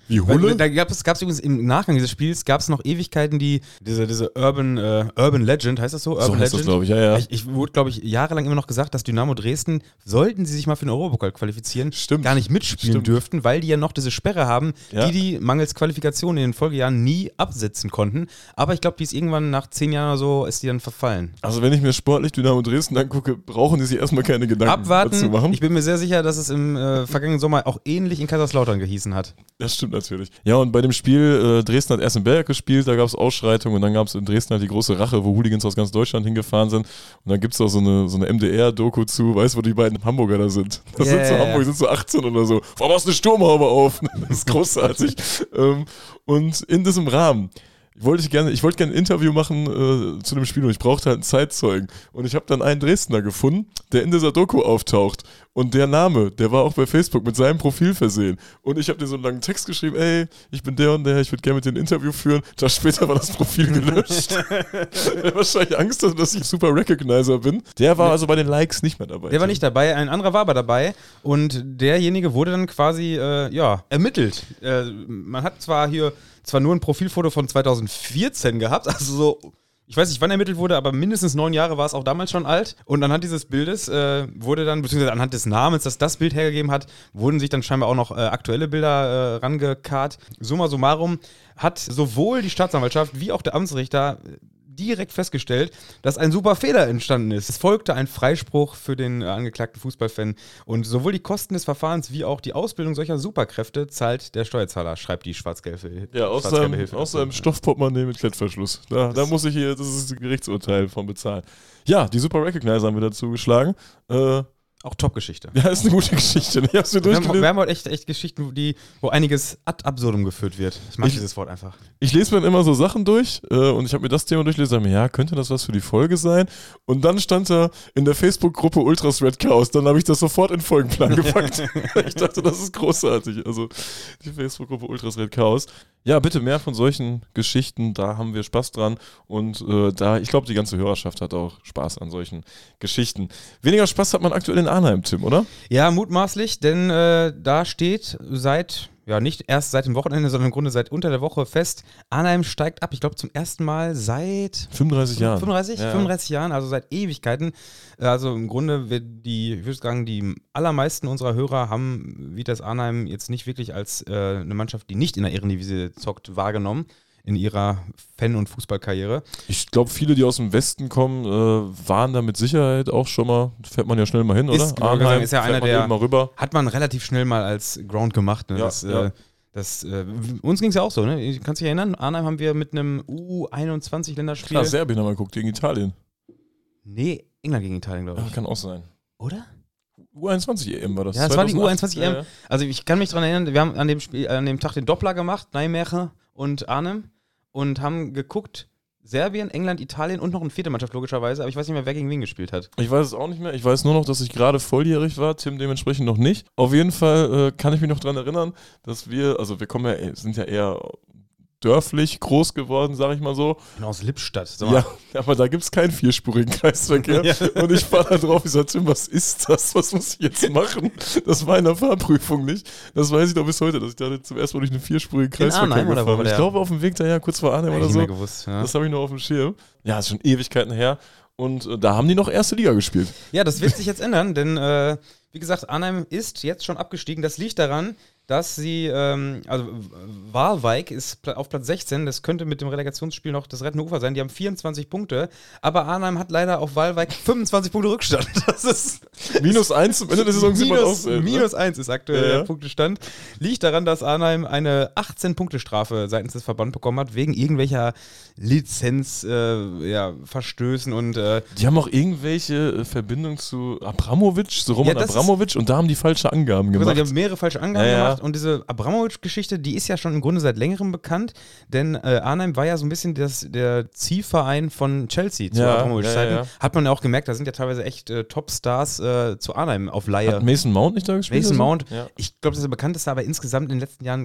Wie Hulle? Weil, da gab es gab's übrigens im Nachgang dieses Spiels gab es noch Ewigkeiten, die diese, diese Urban, äh, Urban Legend, heißt das so? Urban So heißt Legend? das, glaube ich, ja, ja. Ich, ich wurde, glaube ich, jahrelang immer noch gesagt, dass Dynamo Dresden, sollten sie sich mal für den Europapokal qualifizieren, Stimmt. gar nicht mitspielen Stimmt. dürften, weil die ja noch diese Sperre haben, Ja. die die mangels Qualifikation in den Folgejahren nie absetzen konnten. Aber ich glaube, die ist irgendwann nach zehn Jahren oder so, ist die dann verfallen. Also wenn ich mir sportlich Dynamo Dresden angucke, brauchen die sich erstmal keine Gedanken dazu Abwarten. machen. Ich bin mir sehr sicher, dass es im äh, vergangenen Sommer auch ähnlich in Kaiserslautern gehießen hat. Das stimmt natürlich. Ja, und bei dem Spiel, äh, Dresden hat erst in Berg gespielt, da gab es Ausschreitungen und dann gab es in Dresden halt die große Rache, wo Hooligans aus ganz Deutschland hingefahren sind. Und dann gibt es auch so eine, so eine M D R-Doku zu, weißt du, wo die beiden Hamburger da sind. Das Yeah. sind so Hamburg, sind so achtzehn oder so. Warum hast du eine Sturmhaube auf? Das ist großartig. ähm, und in diesem Rahmen wollte ich gerne, ich wollte gerne ein Interview machen äh, zu dem Spiel und ich brauchte halt einen Zeitzeugen. Und ich habe dann einen Dresdner gefunden, der in dieser Doku auftaucht. Und der Name, der war auch bei Facebook mit seinem Profil versehen. Und ich habe dir so einen langen Text geschrieben, ey, ich bin der und der, ich würde gerne mit dir ein Interview führen. Tag später war das Profil gelöscht. Er hat wahrscheinlich Angst hatte, dass ich super Recognizer bin. Der war also bei den Likes nicht mehr dabei. Der war nicht dabei, ein anderer war aber dabei und derjenige wurde dann quasi, äh, ja, ermittelt. Äh, man hat zwar hier, zwar nur ein Profilfoto von zweitausendvierzehn gehabt, also so, ich weiß nicht, wann ermittelt wurde, aber mindestens neun Jahre war es auch damals schon alt. Und anhand dieses Bildes äh, wurde dann, beziehungsweise anhand des Namens, das das Bild hergegeben hat, wurden sich dann scheinbar auch noch äh, aktuelle Bilder äh, rangekarrt. Summa summarum hat sowohl die Staatsanwaltschaft wie auch der Amtsrichter direkt festgestellt, dass ein super Fehler entstanden ist. Es folgte ein Freispruch für den äh, angeklagten Fußballfan und sowohl die Kosten des Verfahrens wie auch die Ausbildung solcher Superkräfte zahlt der Steuerzahler, schreibt die schwarz-gelbe Ja, aus schwarz-gelbe seinem, Hilfe. aus seinem Stoffportemonnaie mit Klettverschluss. Da, da muss ich hier, das ist das Gerichtsurteil von bezahlen. Ja, die Super Recognizer haben wir dazu geschlagen. Äh, Auch Top-Geschichte. ja, ist eine gute Geschichte. Ich hab's mir Wir haben, durchgelesen. wir haben heute echt, echt Geschichten, die, wo einiges ad absurdum geführt wird. Ich mag Ich- dieses Wort einfach. Ich lese mir dann immer so Sachen durch äh, und ich habe mir das Thema durchgelesen und sage mir, ja, könnte das was für die Folge sein? Und dann stand da in der Facebook-Gruppe Ultras Red Chaos. Dann habe ich das sofort in den Folgenplan gepackt. Ich dachte, das ist großartig. Also die Facebook-Gruppe Ultras Red Chaos. Ja, bitte mehr von solchen Geschichten. Da haben wir Spaß dran. Und äh, da, ich glaube, die ganze Hörerschaft hat auch Spaß an solchen Geschichten. Weniger Spaß hat man aktuell in Arnheim, Tim, oder? Ja, mutmaßlich, denn äh, da steht seit, ja nicht erst seit dem Wochenende, sondern im Grunde seit unter der Woche fest, Arnheim steigt ab. Ich glaube zum ersten Mal seit fünfunddreißig Jahren. fünfunddreißig, Ja. fünfunddreißig Jahren, also seit Ewigkeiten. Also im Grunde wird die, ich würde sagen, die allermeisten unserer Hörer haben Vitas Arnheim jetzt nicht wirklich als äh, eine Mannschaft, die nicht in der Ehrendivisie zockt, wahrgenommen in ihrer Fan- und Fußballkarriere. Ich glaube, viele, die aus dem Westen kommen, äh, waren da mit Sicherheit auch schon mal, fährt man ja schnell mal hin, oder? Ist, genau, sagen, ist ja fährt einer man der- eben mal rüber. Hat man relativ schnell mal als Ground gemacht. Ne? Ja, das, ja. Äh, das, äh, uns ging es ja auch so, ne? Du kannst dich erinnern, Arnheim haben wir mit einem U einundzwanzig Länderspiel. Klar, Serbien haben wir geguckt, gegen Italien. Nee, England gegen Italien, glaube Ja, ich. kann auch sein. Oder? U einundzwanzig E M war das. Ja, das war die U zweitausendacht. einundzwanzig E M. Ja, ja. Also ich kann mich daran erinnern, wir haben an dem, Spiel, an dem Tag den Doppler gemacht, Nijmegen und Arnhem, und haben geguckt, Serbien, England, Italien und noch eine vierte Mannschaft logischerweise, aber ich weiß nicht mehr, wer gegen wen gespielt hat. Ich weiß es auch nicht mehr. Ich weiß nur noch, dass ich gerade volljährig war, Tim dementsprechend noch nicht. Auf jeden Fall äh, kann ich mich noch daran erinnern, dass wir, also wir kommen ja, äh, sind ja eher dörflich groß geworden, sag ich mal so. Genau, aus Lippstadt. Sag mal. Ja, aber da gibt es keinen vierspurigen Kreisverkehr. Ja. Und ich war da drauf, ich sagte, Tim, was ist das? Was muss ich jetzt machen? Das war in der Fahrprüfung nicht. Das weiß ich doch bis heute, dass ich da zum ersten Mal durch einen vierspurigen Kreisverkehr Arnheim oder wo gefahren war bin. Ich der? glaube, auf dem Weg daher, kurz vor Arnheim Hab ich oder nicht so. mehr gewusst. Ja. Das habe ich noch auf dem Schirm. Ja, ist schon Ewigkeiten her. Und äh, da haben die noch erste Liga gespielt. Ja, das wird sich jetzt ändern, denn äh, wie gesagt, Arnheim ist jetzt schon abgestiegen. Das liegt daran, dass sie, ähm, also Waalwijk ist pla- auf Platz sechzehn, das könnte mit dem Relegationsspiel noch das rettende Ufer sein, die haben vierundzwanzig Punkte, aber Arnheim hat leider auf Waalwijk fünfundzwanzig Punkte Rückstand. Das ist Minus eins zum Ende der Saison sieht man auch minus, selten, ne? minus eins ist aktuell Ja, ja. der Punktestand. Liegt daran, dass Arnheim eine achtzehn-Punkte-Strafe seitens des Verbands bekommen hat, wegen irgendwelcher Lizenzverstößen äh, ja, Verstößen und äh, Die haben auch irgendwelche äh, Verbindungen zu Abramowitsch, zu Roman Ja, das ist- Abramowitsch, und da haben die falsche Angaben Ich muss gemacht. sagen, die haben mehrere falsche Angaben Ja, ja. gemacht und diese Abramowitsch-Geschichte, die ist ja schon im Grunde seit längerem bekannt, denn äh, Arnheim war ja so ein bisschen das, der Ziehverein von Chelsea zu Ja, Abramowitsch-Zeiten. ja, ja. Hat man ja auch gemerkt, da sind ja teilweise echt äh, Top-Stars äh, zu Arnheim auf Laie. Hat Mason Mount nicht da gespielt? Mason oder so? Mount, Ja. ich glaube, das ist der bekannteste, aber insgesamt in den letzten Jahren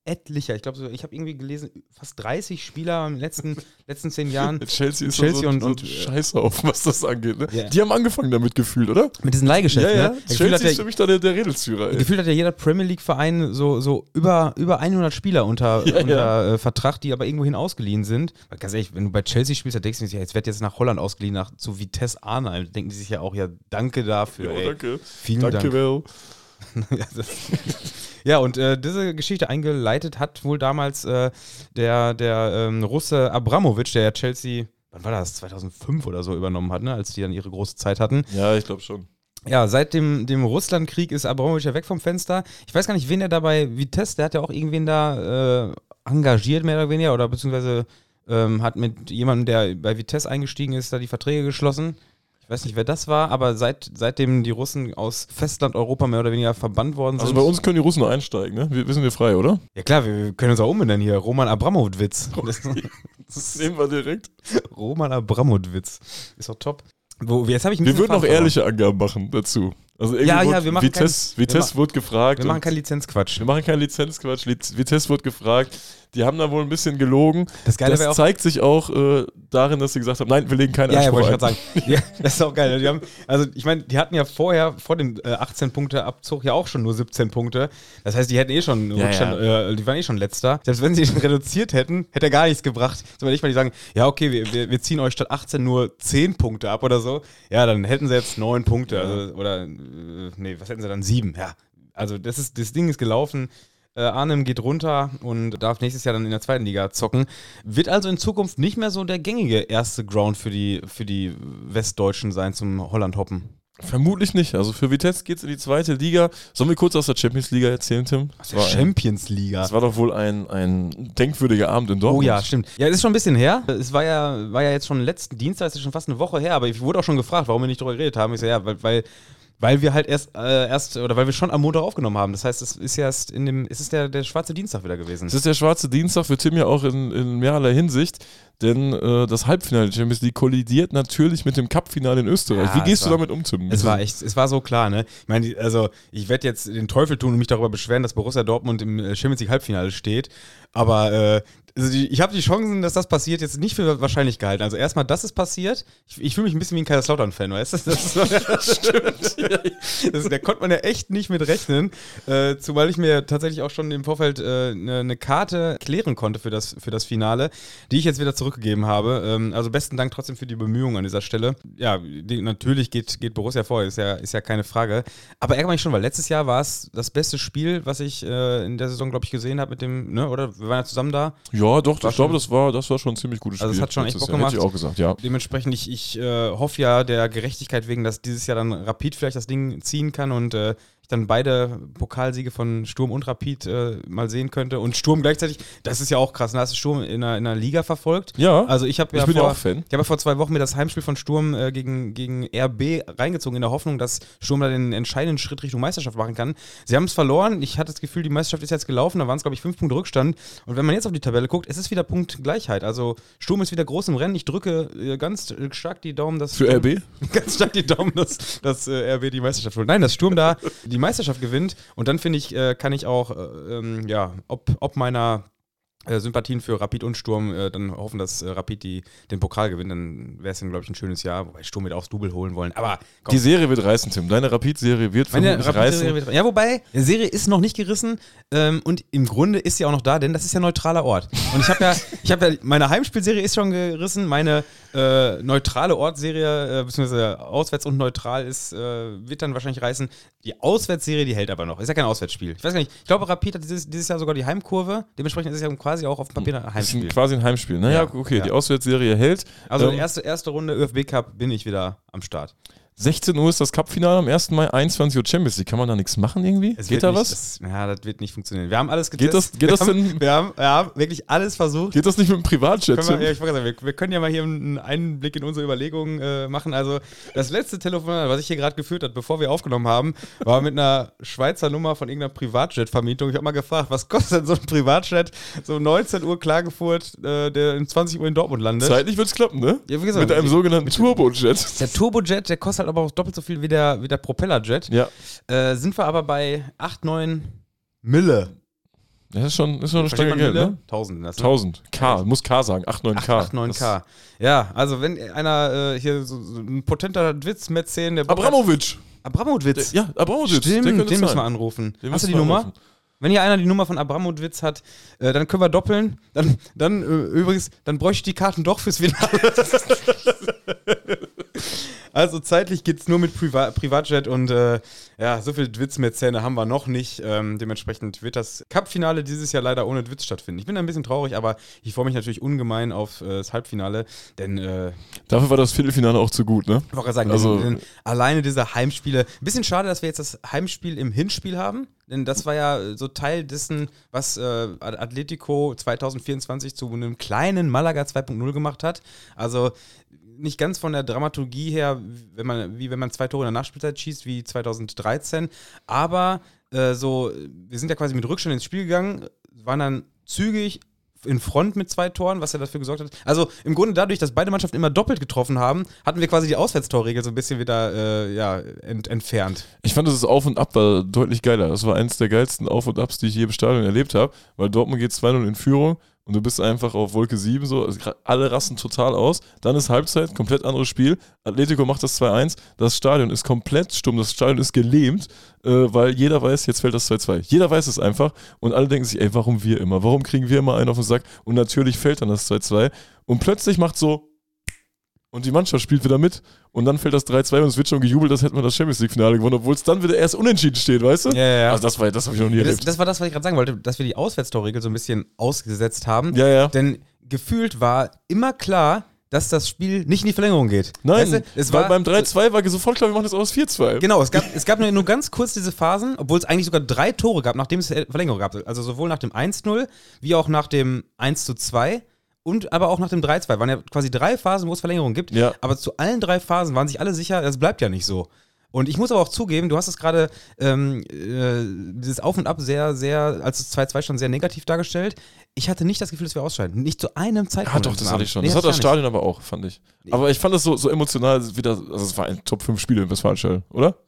etlicher, ich glaube, so, ich habe irgendwie gelesen, fast dreißig Spieler in den letzten, letzten zehn Jahren. Chelsea ist Chelsea so, und, so und ein Scheißhaufen, was das angeht. Ne? Yeah. Die haben angefangen damit gefühlt, oder? Mit diesen Leihgeschäften. Ja, ja. Ne? Chelsea ist für mich da der, der Redelsführer. Ey. Gefühlt hat ja jeder Premier League-Verein so, so über, über hundert Spieler unter, ja, unter ja. Äh, Vertrag, die aber irgendwohin ausgeliehen sind. Weil ganz ehrlich, wenn du bei Chelsea spielst, dann denkst du dir, ja, jetzt wird jetzt nach Holland ausgeliehen, nach, zu Vitesse Arnhem. Denken die sich ja auch, ja, danke dafür. Ja, ey. danke. Vielen danke, Dank. Will. ja, das, ja, und äh, diese Geschichte eingeleitet hat wohl damals äh, der, der ähm, Russe Abramovic, der ja Chelsea, wann war das, zweitausendfünf oder so übernommen hat, ne, als die dann ihre große Zeit hatten. Ja, ich glaube schon. Ja, seit dem, dem Russlandkrieg ist Abramovic ja weg vom Fenster. Ich weiß gar nicht, wen der da bei Vitesse, der hat ja auch irgendwen da äh, engagiert, mehr oder weniger, oder beziehungsweise ähm, hat mit jemandem, der bei Vitesse eingestiegen ist, da die Verträge geschlossen. Ich weiß nicht, wer das war, aber seit, seitdem die Russen aus Festland-Europa mehr oder weniger verbannt worden sind. Also bei uns können die Russen nur einsteigen, ne? Wir, wir sind wir frei, oder? Ja klar, wir können uns auch umbenennen hier. Roman Abramowitz. Das nehmen wir direkt. Roman Abramowitz. Ist doch top. Wo, jetzt habe ich ein Wir bisschen würden auch Faden ehrliche Angaben machen dazu. Also irgendwie Ja, ja, wurde wir machen Vitesse, kein- Vitesse wir wurde gefragt. Wir machen und- keinen Lizenzquatsch. Wir machen keinen Lizenzquatsch. Liz- Vitesse wurde gefragt. Die haben da wohl ein bisschen gelogen. Das Geile das wäre auch- zeigt sich auch äh, darin, dass sie gesagt haben, nein, wir legen keinen Ja, ja, Anspruch wollte ich ein. gerade sagen. Ja, das ist auch geil. Die haben, also ich meine, die hatten ja vorher, vor dem äh, achtzehn-Punkte-Abzug ja auch schon nur siebzehn Punkte. Das heißt, die hätten eh schon Ja, Rückstand, Äh, die waren eh schon letzter. Selbst wenn sie ihn reduziert hätten, hätte er gar nichts gebracht. So, wenn nicht mal die sagen, ja okay, wir, wir, wir ziehen euch statt achtzehn nur zehn Punkte ab oder so. Ja, dann hätten sie jetzt neun Punkte. Also, oder, äh, nee, was hätten sie dann? sieben. Ja, also das, ist, das Ding ist gelaufen. Äh, Arnhem geht runter und darf nächstes Jahr dann in der zweiten Liga zocken. Wird also in Zukunft nicht mehr so der gängige erste Ground für die, für die Westdeutschen sein zum Holland-Hoppen. Vermutlich nicht. Also für Vitesse geht es in die zweite Liga. Sollen wir kurz aus der Champions Liga erzählen, Tim? Aus Das der war ein- Champions Liga. Das war doch wohl ein, ein denkwürdiger Abend in Oh Dortmund. ja, stimmt. Ja, es ist schon ein bisschen her. Es war ja, war ja jetzt schon letzten Dienstag, es ist schon fast eine Woche her, aber ich wurde auch schon gefragt, warum wir nicht darüber geredet haben. Ich so, ja, weil, weil, weil wir halt erst, äh, erst, oder weil wir schon am Montag aufgenommen haben. Das heißt, es ist ja erst in dem, es ist der, der schwarze Dienstag wieder gewesen. Es ist der schwarze Dienstag für Tim ja auch in, in mehrerlei Hinsicht, denn äh, das Halbfinale der Champions League kollidiert natürlich mit dem Cup-Finale in Österreich. Ja, Wie es gehst du war- damit um, Tim? Es war echt, es war so klar, ne? Ich meine, die- also ich werde jetzt den Teufel tun und mich darüber beschweren, dass Borussia Dortmund im äh, Champions League Halbfinale steht. Aber äh, also die, ich habe die Chancen, dass das passiert, jetzt nicht für wahrscheinlich gehalten. Also erstmal, dass es passiert. Ich, ich fühle mich ein bisschen wie ein Kaiserslautern-Fan, weißt du? Das, ist, das stimmt. Das, da konnte man ja echt nicht mit rechnen. Äh, zumal ich mir tatsächlich auch schon im Vorfeld eine äh, ne, ne Karte klären konnte für das, für das Finale, die ich jetzt wieder zurückgegeben habe. Ähm, also besten Dank trotzdem für die Bemühungen an dieser Stelle. Ja, die, natürlich geht, geht Borussia vor, ist ja, ist ja keine Frage. Aber ärgere mich schon, weil letztes Jahr war es das beste Spiel, was ich äh, in der Saison, glaube ich, gesehen habe mit dem, ne, oder? Wir waren ja zusammen da. Ja, doch, War ich glaube, schon- das war, das war schon ein ziemlich gutes Spiel. Also es hat schon echt letztes Bock Jahr. Hätte gemacht. ich auch gesagt, ja. Dementsprechend, ich, ich äh, hoffe ja der Gerechtigkeit wegen, dass dieses Jahr dann Rapid vielleicht das Ding ziehen kann und äh, ich dann beide Pokalsiege von Sturm und Rapid äh, mal sehen könnte. Und Sturm gleichzeitig, das ist ja auch krass, da hast du Sturm in einer, in einer Liga verfolgt. Ja, Also ich habe ja ich bin ja vor, auch Fan. Ich habe ja vor zwei Wochen mir das Heimspiel von Sturm äh, gegen, gegen R B reingezogen, in der Hoffnung, dass Sturm da den entscheidenden Schritt Richtung Meisterschaft machen kann. Sie haben es verloren. Ich hatte das Gefühl, die Meisterschaft ist jetzt gelaufen. Da waren es, glaube ich, fünf Punkte Rückstand. Und wenn man jetzt auf die Tabelle guckt, es ist wieder Punktgleichheit. Also Sturm ist wieder groß im Rennen. Ich drücke äh, ganz äh, stark die Daumen, dass Für R B? ganz stark die Daumen, dass, dass äh, R B die Meisterschaft holt. Nein, dass Sturm da die Meisterschaft gewinnt. Und dann finde ich, äh, kann ich auch, äh, ähm, ja, ob, ob meiner äh, Sympathien für Rapid und Sturm äh, dann hoffen, dass äh, Rapid die, den Pokal gewinnt. Dann wäre es dann, glaube ich, ein schönes Jahr, wobei Sturm wird auch das Double holen wollen. Aber komm. Die Serie wird reißen, Tim. Deine Rapid-Serie wird Meine vermutlich Rapid-Serie reißen. wird- Ja, wobei, die Serie ist noch nicht gerissen ähm, und im Grunde ist sie auch noch da, denn das ist ja ein neutraler Ort. Und ich habe ja, ich habe ja, meine Heimspielserie ist schon gerissen, meine äh, neutrale Ortserie, äh, beziehungsweise auswärts und neutral ist, äh, wird dann wahrscheinlich reißen. Die Auswärtsserie, die hält aber noch. Ist ja kein Auswärtsspiel. Ich weiß gar nicht, ich glaube, Rapid hat dieses, dieses Jahr sogar die Heimkurve, dementsprechend ist es ja quasi auch auf dem Papier ein Das ist Heimspiel. ein, quasi ein Heimspiel. Naja, Ja, okay, ja. die Auswärtsserie hält. Also Ähm, erste, erste Runde Ö F B-Cup bin ich wieder am Start. sechzehn Uhr ist das Cup-Finale am ersten Mai, einundzwanzig Uhr Champions League. Kann man da nichts machen irgendwie? Es Geht wird da nicht, was? Das, ja, das wird nicht funktionieren. Wir haben alles Geht das- getestet. geht das wir haben, denn- Wir haben, wir haben wirklich alles versucht. Geht das nicht mit dem Privatjet? Können wir, Tim? ja, ich wollte gerade sagen, wir, wir können ja mal hier einen Einblick in unsere Überlegungen äh, machen. Also das letzte Telefonat, was ich hier gerade geführt habe, bevor wir aufgenommen haben, war mit einer Schweizer Nummer von irgendeiner Privatjet-Vermietung. Ich habe mal gefragt, was kostet denn so ein Privatjet? So neunzehn Uhr Klagenfurt, äh, der um zwanzig Uhr in Dortmund landet. Zeitlich wird es klappen, ne? Ja, wie gesagt, mit einem die- sogenannten Turbojet. Der Turbojet, der kostet halt aber auch doppelt so viel wie der, wie der Propellerjet. Ja. Äh, sind wir aber bei acht, neun Mille. Das ist schon, ist schon eine Stange Geld, ne? tausend. Das, ne? tausend. K, muss K sagen. acht, neun K. acht, neun K. Ja, also wenn einer äh, hier so, so ein potenter Witz-Mäzen, der Abramowitsch. Abramowitsch. Ja, Abramowitsch. Stimmt, den, den müssen wir anrufen. Den Hast du die wir Nummer? anrufen. Wenn hier einer die Nummer von Abramowitsch hat, äh, dann können wir doppeln. Dann, dann äh, übrigens, dann bräuchte ich die Karten doch fürs Finale. Also zeitlich geht es nur mit Priva- Privatjet und äh, ja, so viel Dwitz-Mäzene haben wir noch nicht. Ähm, dementsprechend wird das Cup-Finale dieses Jahr leider ohne Dwitz stattfinden. Ich bin da ein bisschen traurig, aber ich freue mich natürlich ungemein auf äh, das Halbfinale, denn äh, dafür war das Viertelfinale auch zu gut, ne? ich wollte gerade sagen, Also- denn, denn alleine diese Heimspiele, ein bisschen schade, dass wir jetzt das Heimspiel im Hinspiel haben, denn das war ja so Teil dessen, was äh, Atletico zwanzig vierundzwanzig zu einem kleinen Malaga zwei Punkt null gemacht hat. Also nicht ganz von der Dramaturgie her, wenn man, wie wenn man zwei Tore in der Nachspielzeit schießt, wie zwanzig dreizehn, aber äh, so, wir sind ja quasi mit Rückstand ins Spiel gegangen, waren dann zügig in Front mit zwei Toren, was ja dafür gesorgt hat. Also im Grunde dadurch, dass beide Mannschaften immer doppelt getroffen haben, hatten wir quasi die Auswärtstorregel so ein bisschen wieder äh, ja, ent- entfernt. Ich fand, das Auf und Ab war deutlich geiler. Das war eins der geilsten Auf und Abs, die ich je im Stadion erlebt habe, weil Dortmund geht zwei null in Führung und du bist einfach auf Wolke sieben so, also alle rasten total aus. Dann ist Halbzeit, komplett anderes Spiel. Atletico macht das zwei eins. Das Stadion ist komplett stumm, das Stadion ist gelähmt, äh, weil jeder weiß, jetzt fällt das zwei zwei. Jeder weiß es einfach und alle denken sich, ey, warum wir immer? Warum kriegen wir immer einen auf den Sack? Und natürlich fällt dann das zwei zwei und plötzlich macht so und die Mannschaft spielt wieder mit und dann fällt das drei zwei und es wird schon gejubelt, als hätten wir das Champions-League-Finale gewonnen, obwohl es dann wieder erst unentschieden steht, weißt du? Ja, ja. Also das war, das habe ich noch nie Das, erlebt. das war das, was ich gerade sagen wollte, dass wir die Auswärtstorregel so ein bisschen ausgesetzt haben. Ja, ja. Denn gefühlt war immer klar, dass das Spiel nicht in die Verlängerung geht. Nein, Weißt du, es weil war beim drei zwei war sofort klar, wir machen das aus vier zwei. Genau, es gab, es gab nur, nur ganz kurz diese Phasen, obwohl es eigentlich sogar drei Tore gab, nachdem es Verlängerung gab. Also sowohl nach dem eins null, wie auch nach dem eins zu zwei und aber auch nach dem drei zwei. Waren ja quasi drei Phasen, wo es Verlängerung gibt. Ja. Aber zu allen drei Phasen waren sich alle sicher, das bleibt ja nicht so. Und ich muss aber auch zugeben, du hast es gerade, ähm, äh, dieses Auf und Ab sehr, sehr, als es zwei zwei stand, sehr negativ dargestellt. Ich hatte nicht das Gefühl, dass wir ausscheiden. Nicht zu einem Zeitpunkt. Ah, doch, das hatte ich schon. Nee, das hat hatte das ich Stadion aber auch, fand ich. Aber ich fand das so, so emotional wieder, also es war ein Top fünf Spiel im Westfalenstadion, oder?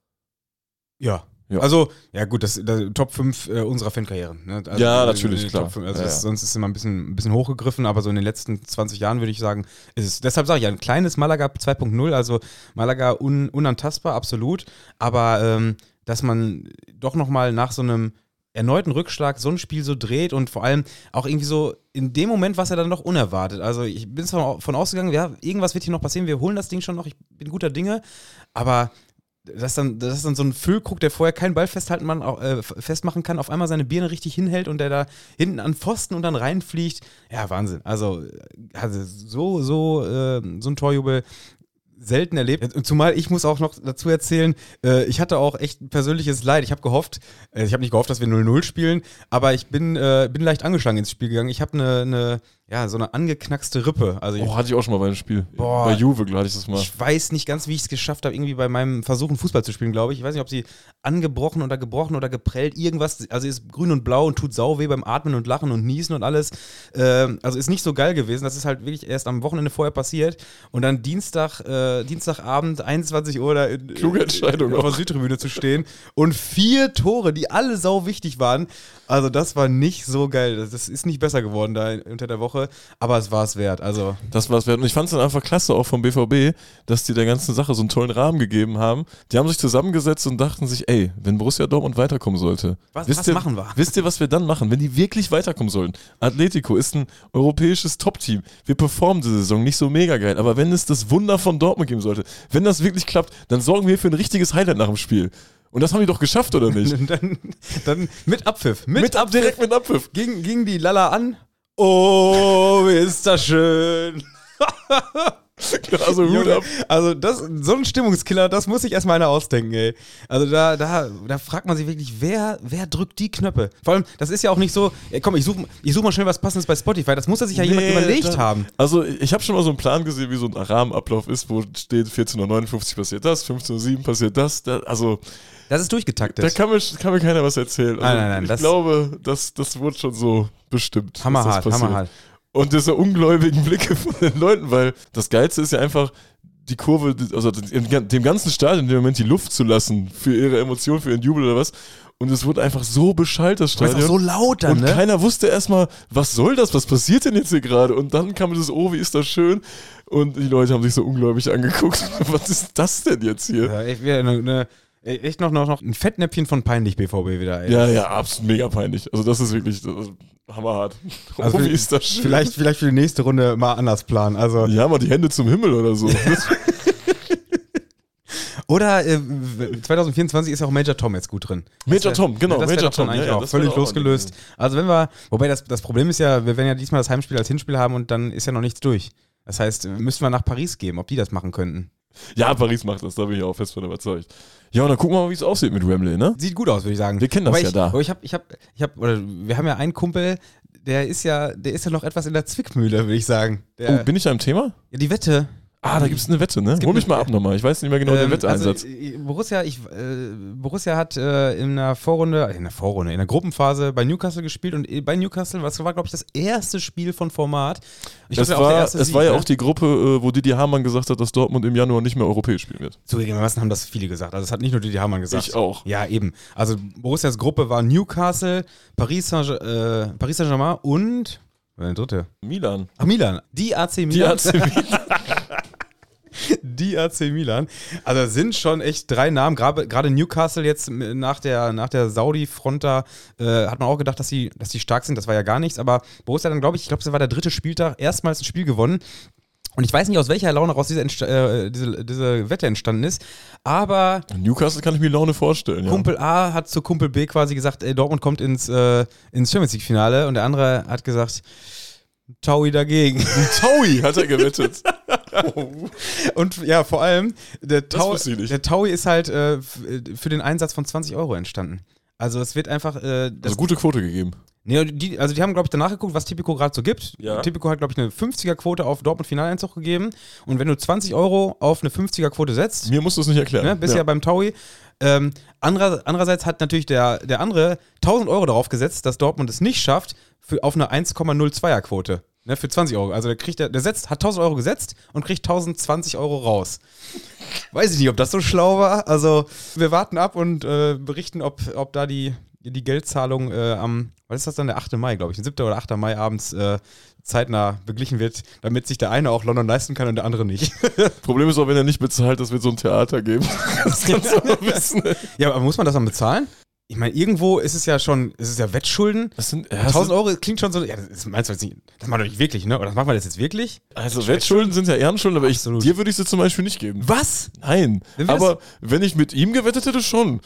Ja. Ja. Also, ja gut, das, das Top fünf äh, unserer Fankarrieren. Ne? Also, Ja, äh, natürlich, die klar. Top fünf, also Ja, das, ja. sonst ist es immer ein bisschen, ein bisschen hochgegriffen, aber so in den letzten zwanzig Jahren würde ich sagen, ist es, deshalb sage ich, ein kleines Malaga zwei Punkt null, also Malaga un, unantastbar, absolut, aber ähm, dass man doch nochmal nach so einem erneuten Rückschlag so ein Spiel so dreht und vor allem auch irgendwie so in dem Moment war es ja dann noch unerwartet. Also ich bin zwar von ausgegangen, ja, irgendwas wird hier noch passieren, wir holen das Ding schon noch, ich bin guter Dinge, aber dass dann, dass dann so ein Füllkrug, der vorher keinen Ball festhalten man, äh, festmachen kann, auf einmal seine Birne richtig hinhält und der da hinten an Pfosten und dann reinfliegt. Ja, Wahnsinn. Also, also so, so, äh, so ein Torjubel selten erlebt. Und zumal ich muss auch noch dazu erzählen, äh, ich hatte auch echt ein persönliches Leid. Ich habe gehofft, äh, ich habe nicht gehofft, dass wir null null spielen, aber ich bin, äh, bin leicht angeschlagen ins Spiel gegangen. Ich habe eine, eine, ja, so eine angeknackste Rippe. Also ich, Oh, hatte ich auch schon mal bei einem Spiel. Boah. Bei Juve, hatte ich das mal. ich weiß nicht ganz, wie ich es geschafft habe, irgendwie bei meinem Versuchen, Fußball zu spielen, glaube ich. Ich weiß nicht, ob sie angebrochen oder gebrochen oder geprellt, irgendwas. Also ist grün und blau und tut sau weh beim Atmen und Lachen und Niesen und alles. Ähm, also ist nicht so geil gewesen. Das ist halt wirklich erst am Wochenende vorher passiert. Und dann Dienstag, äh, Dienstagabend, einundzwanzig Uhr da in, Kluge Entscheidung in, auf der auch. Südtribüne zu stehen. Und vier Tore, die alle sau wichtig waren. Also das war nicht so geil. Das, das ist nicht besser geworden da unter der Woche. Aber es war es wert. Also Das war es wert. Und ich fand es dann einfach klasse, auch vom B V B, dass die der ganzen Sache so einen tollen Rahmen gegeben haben. Die haben sich zusammengesetzt und dachten sich, ey, wenn Borussia Dortmund weiterkommen sollte, Was- wisst was ihr, machen wir? Wisst ihr, was wir dann machen, wenn die wirklich weiterkommen sollten? Atletico ist ein europäisches Top-Team. Wir performen diese Saison nicht so mega geil, aber wenn es das Wunder von Dortmund geben sollte, wenn das wirklich klappt, dann sorgen wir für ein richtiges Highlight nach dem Spiel. Und das haben die doch geschafft, oder nicht? dann, dann mit Abpfiff. Mit, mit ab, direkt mit Abpfiff. ging, ging die Lala an. Oh, ist das schön. Also Hut Junge, ab. also das, so ein Stimmungskiller, das muss sich erstmal einer ausdenken, ey. Also da, da, da fragt man sich wirklich, wer, wer drückt die Knöpfe? Vor allem, das ist ja auch nicht so, ey, komm, ich suche ich such mal schnell was Passendes bei Spotify, das muss ja sich ja jemand Nee, überlegt da- haben. Also ich habe schon mal so einen Plan gesehen, wie so ein Rahmenablauf ist, wo steht vierzehn Uhr neunundfünfzig passiert das, fünfzehn Uhr sieben passiert das. da, also Das ist durchgetaktet. da kann mir, kann mir keiner was erzählen. Also Nein, nein, nein, Ich das- glaube, das, das wurde schon so bestimmt. dass Hammerhart, das passiert. hammerhart. Und diese ungläubigen Blicke von den Leuten, weil das Geilste ist ja einfach, die Kurve, also dem ganzen Stadion in dem Moment die Luft zu lassen für ihre Emotionen, für ihren Jubel oder was. Und es wurde einfach so beschallt, das Stadion. Das ist auch so laut dann, und ne? keiner wusste erstmal, was soll das, was passiert denn jetzt hier gerade? Und dann kam dieses, oh, wie ist das schön? Und die Leute haben sich so ungläubig angeguckt. Was ist das denn jetzt hier? Ja, echt, eine, eine, echt noch, noch, noch ein Fettnäpfchen von peinlich B V B wieder. Ey. Ja, ja, absolut mega peinlich. Also das ist wirklich das ist hammerhart. Also oh, wie ist das schön? Vielleicht, vielleicht für die nächste Runde mal anders planen. Also Ja, mal die Hände zum Himmel oder so. Oder äh, zwanzig vierundzwanzig ist ja auch Major Tom jetzt gut drin. Major Tom, genau, das Major Tom Tom. eigentlich Ja, ja, auch das völlig wäre auch losgelöst. Also wenn wir, wobei das, das Problem ist ja, wir werden ja diesmal das Heimspiel als Hinspiel haben und dann ist ja noch nichts durch. Das heißt, müssen wir nach Paris geben, ob die das machen könnten. Ja, Paris macht das, da bin ich auch fest von überzeugt. Ja, und dann gucken wir mal, wie es aussieht mit Wembley, ne? Sieht gut aus, würde ich sagen. Wir kennen das aber ja ich, da. Aber ich habe, ich habe, ich habe, oder wir haben ja einen Kumpel, der ist ja, der ist ja noch etwas in der Zwickmühle, würde ich sagen. Der, Oh, bin ich da im Thema? ja, die Wette. Ah, da gibt es eine Wette, ne? Hol mich mal ab nochmal. Ich weiß nicht mehr genau den Ähm, Wetteinsatz. also, äh, Borussia, ich, äh, Borussia hat äh, in der Vorrunde, äh, in der Vorrunde, in der Gruppenphase bei Newcastle gespielt und bei Newcastle, was war, glaube ich, das erste Spiel von Format. Ich Es glaub, war, auch der erste es Sieg, war ja ne? auch die Gruppe, äh, wo Didi Hamann gesagt hat, dass Dortmund im Januar nicht mehr europäisch spielen wird. Zugegebenermaßen haben das viele gesagt. Also, das hat nicht nur Didi Hamann gesagt. Ich auch. Ja, eben. Also, Borussias Gruppe war Newcastle, Paris Saint- äh, Paris Saint-Germain und. Wer war der dritte? Milan. Ach, Milan. Die A C Die Milan. A C Milan. Die A C Milan. Also das sind schon echt drei Namen. Gerade, gerade Newcastle jetzt nach der, nach der Saudi-Front da äh, hat man auch gedacht, dass sie, dass die stark sind. Das war ja gar nichts. Aber Borussia dann, glaube ich, ich glaube, das war der dritte Spieltag, erstmals ein Spiel gewonnen. Und ich weiß nicht, aus welcher Laune raus diese, äh, diese, diese Wette entstanden ist. Aber Newcastle kann ich mir Laune vorstellen, ja. Kumpel A hat zu Kumpel B quasi gesagt, ey, Dortmund kommt ins, äh, ins Champions League-Finale. Und der andere hat gesagt, Taui dagegen. Taui hat er gewettet. Und ja, vor allem, der, Tau, wusste ich nicht. der Taui ist halt äh, f- für den Einsatz von zwanzig Euro entstanden. Also es wird einfach. Äh, das, Also gute Quote gegeben. nee, die, also die haben, glaube ich, danach geguckt, was Tipico gerade so gibt. Ja. Tipico hat, glaube ich, eine fünfziger-Quote auf Dortmund-Finaleinzug gegeben. Und wenn du zwanzig Euro auf eine fünfziger-Quote setzt, Mir musst du es nicht erklären. ne, bist ja, beim Taui. Ähm, anderer, andererseits hat natürlich der, der andere tausend Euro darauf gesetzt, dass Dortmund es nicht schafft, für, auf eine eins Komma null zwei er-Quote. Ne, für zwanzig Euro. Also der kriegt der, der setzt, hat tausend Euro gesetzt und kriegt tausendzwanzig Euro raus. Weiß ich nicht, ob das so schlau war. Also wir warten ab und äh, berichten, ob, ob da die, die Geldzahlung äh, am, was ist das dann, der achte Mai, glaube ich, den siebten oder achten Mai abends äh, zeitnah beglichen wird, damit sich der eine auch London leisten kann und der andere nicht. Problem ist auch, wenn er nicht bezahlt, das wird so ein Theater geben. Das kannst du aber wissen. Ja, aber muss man das dann bezahlen? Ich meine, irgendwo ist es ja schon, ist es ja Wettschulden. Das sind, ja, das tausend Euro klingt schon so, ja, das meinst du jetzt nicht, das machen wir doch nicht wirklich, ne? Oder das machen wir das jetzt wirklich? Also Wettschulden sind ja Ehrenschulden, aber ich, Absolut. dir würde ich sie zum Beispiel nicht geben. Was? Nein, Wenn wir aber wenn ich mit ihm gewettet hätte, schon.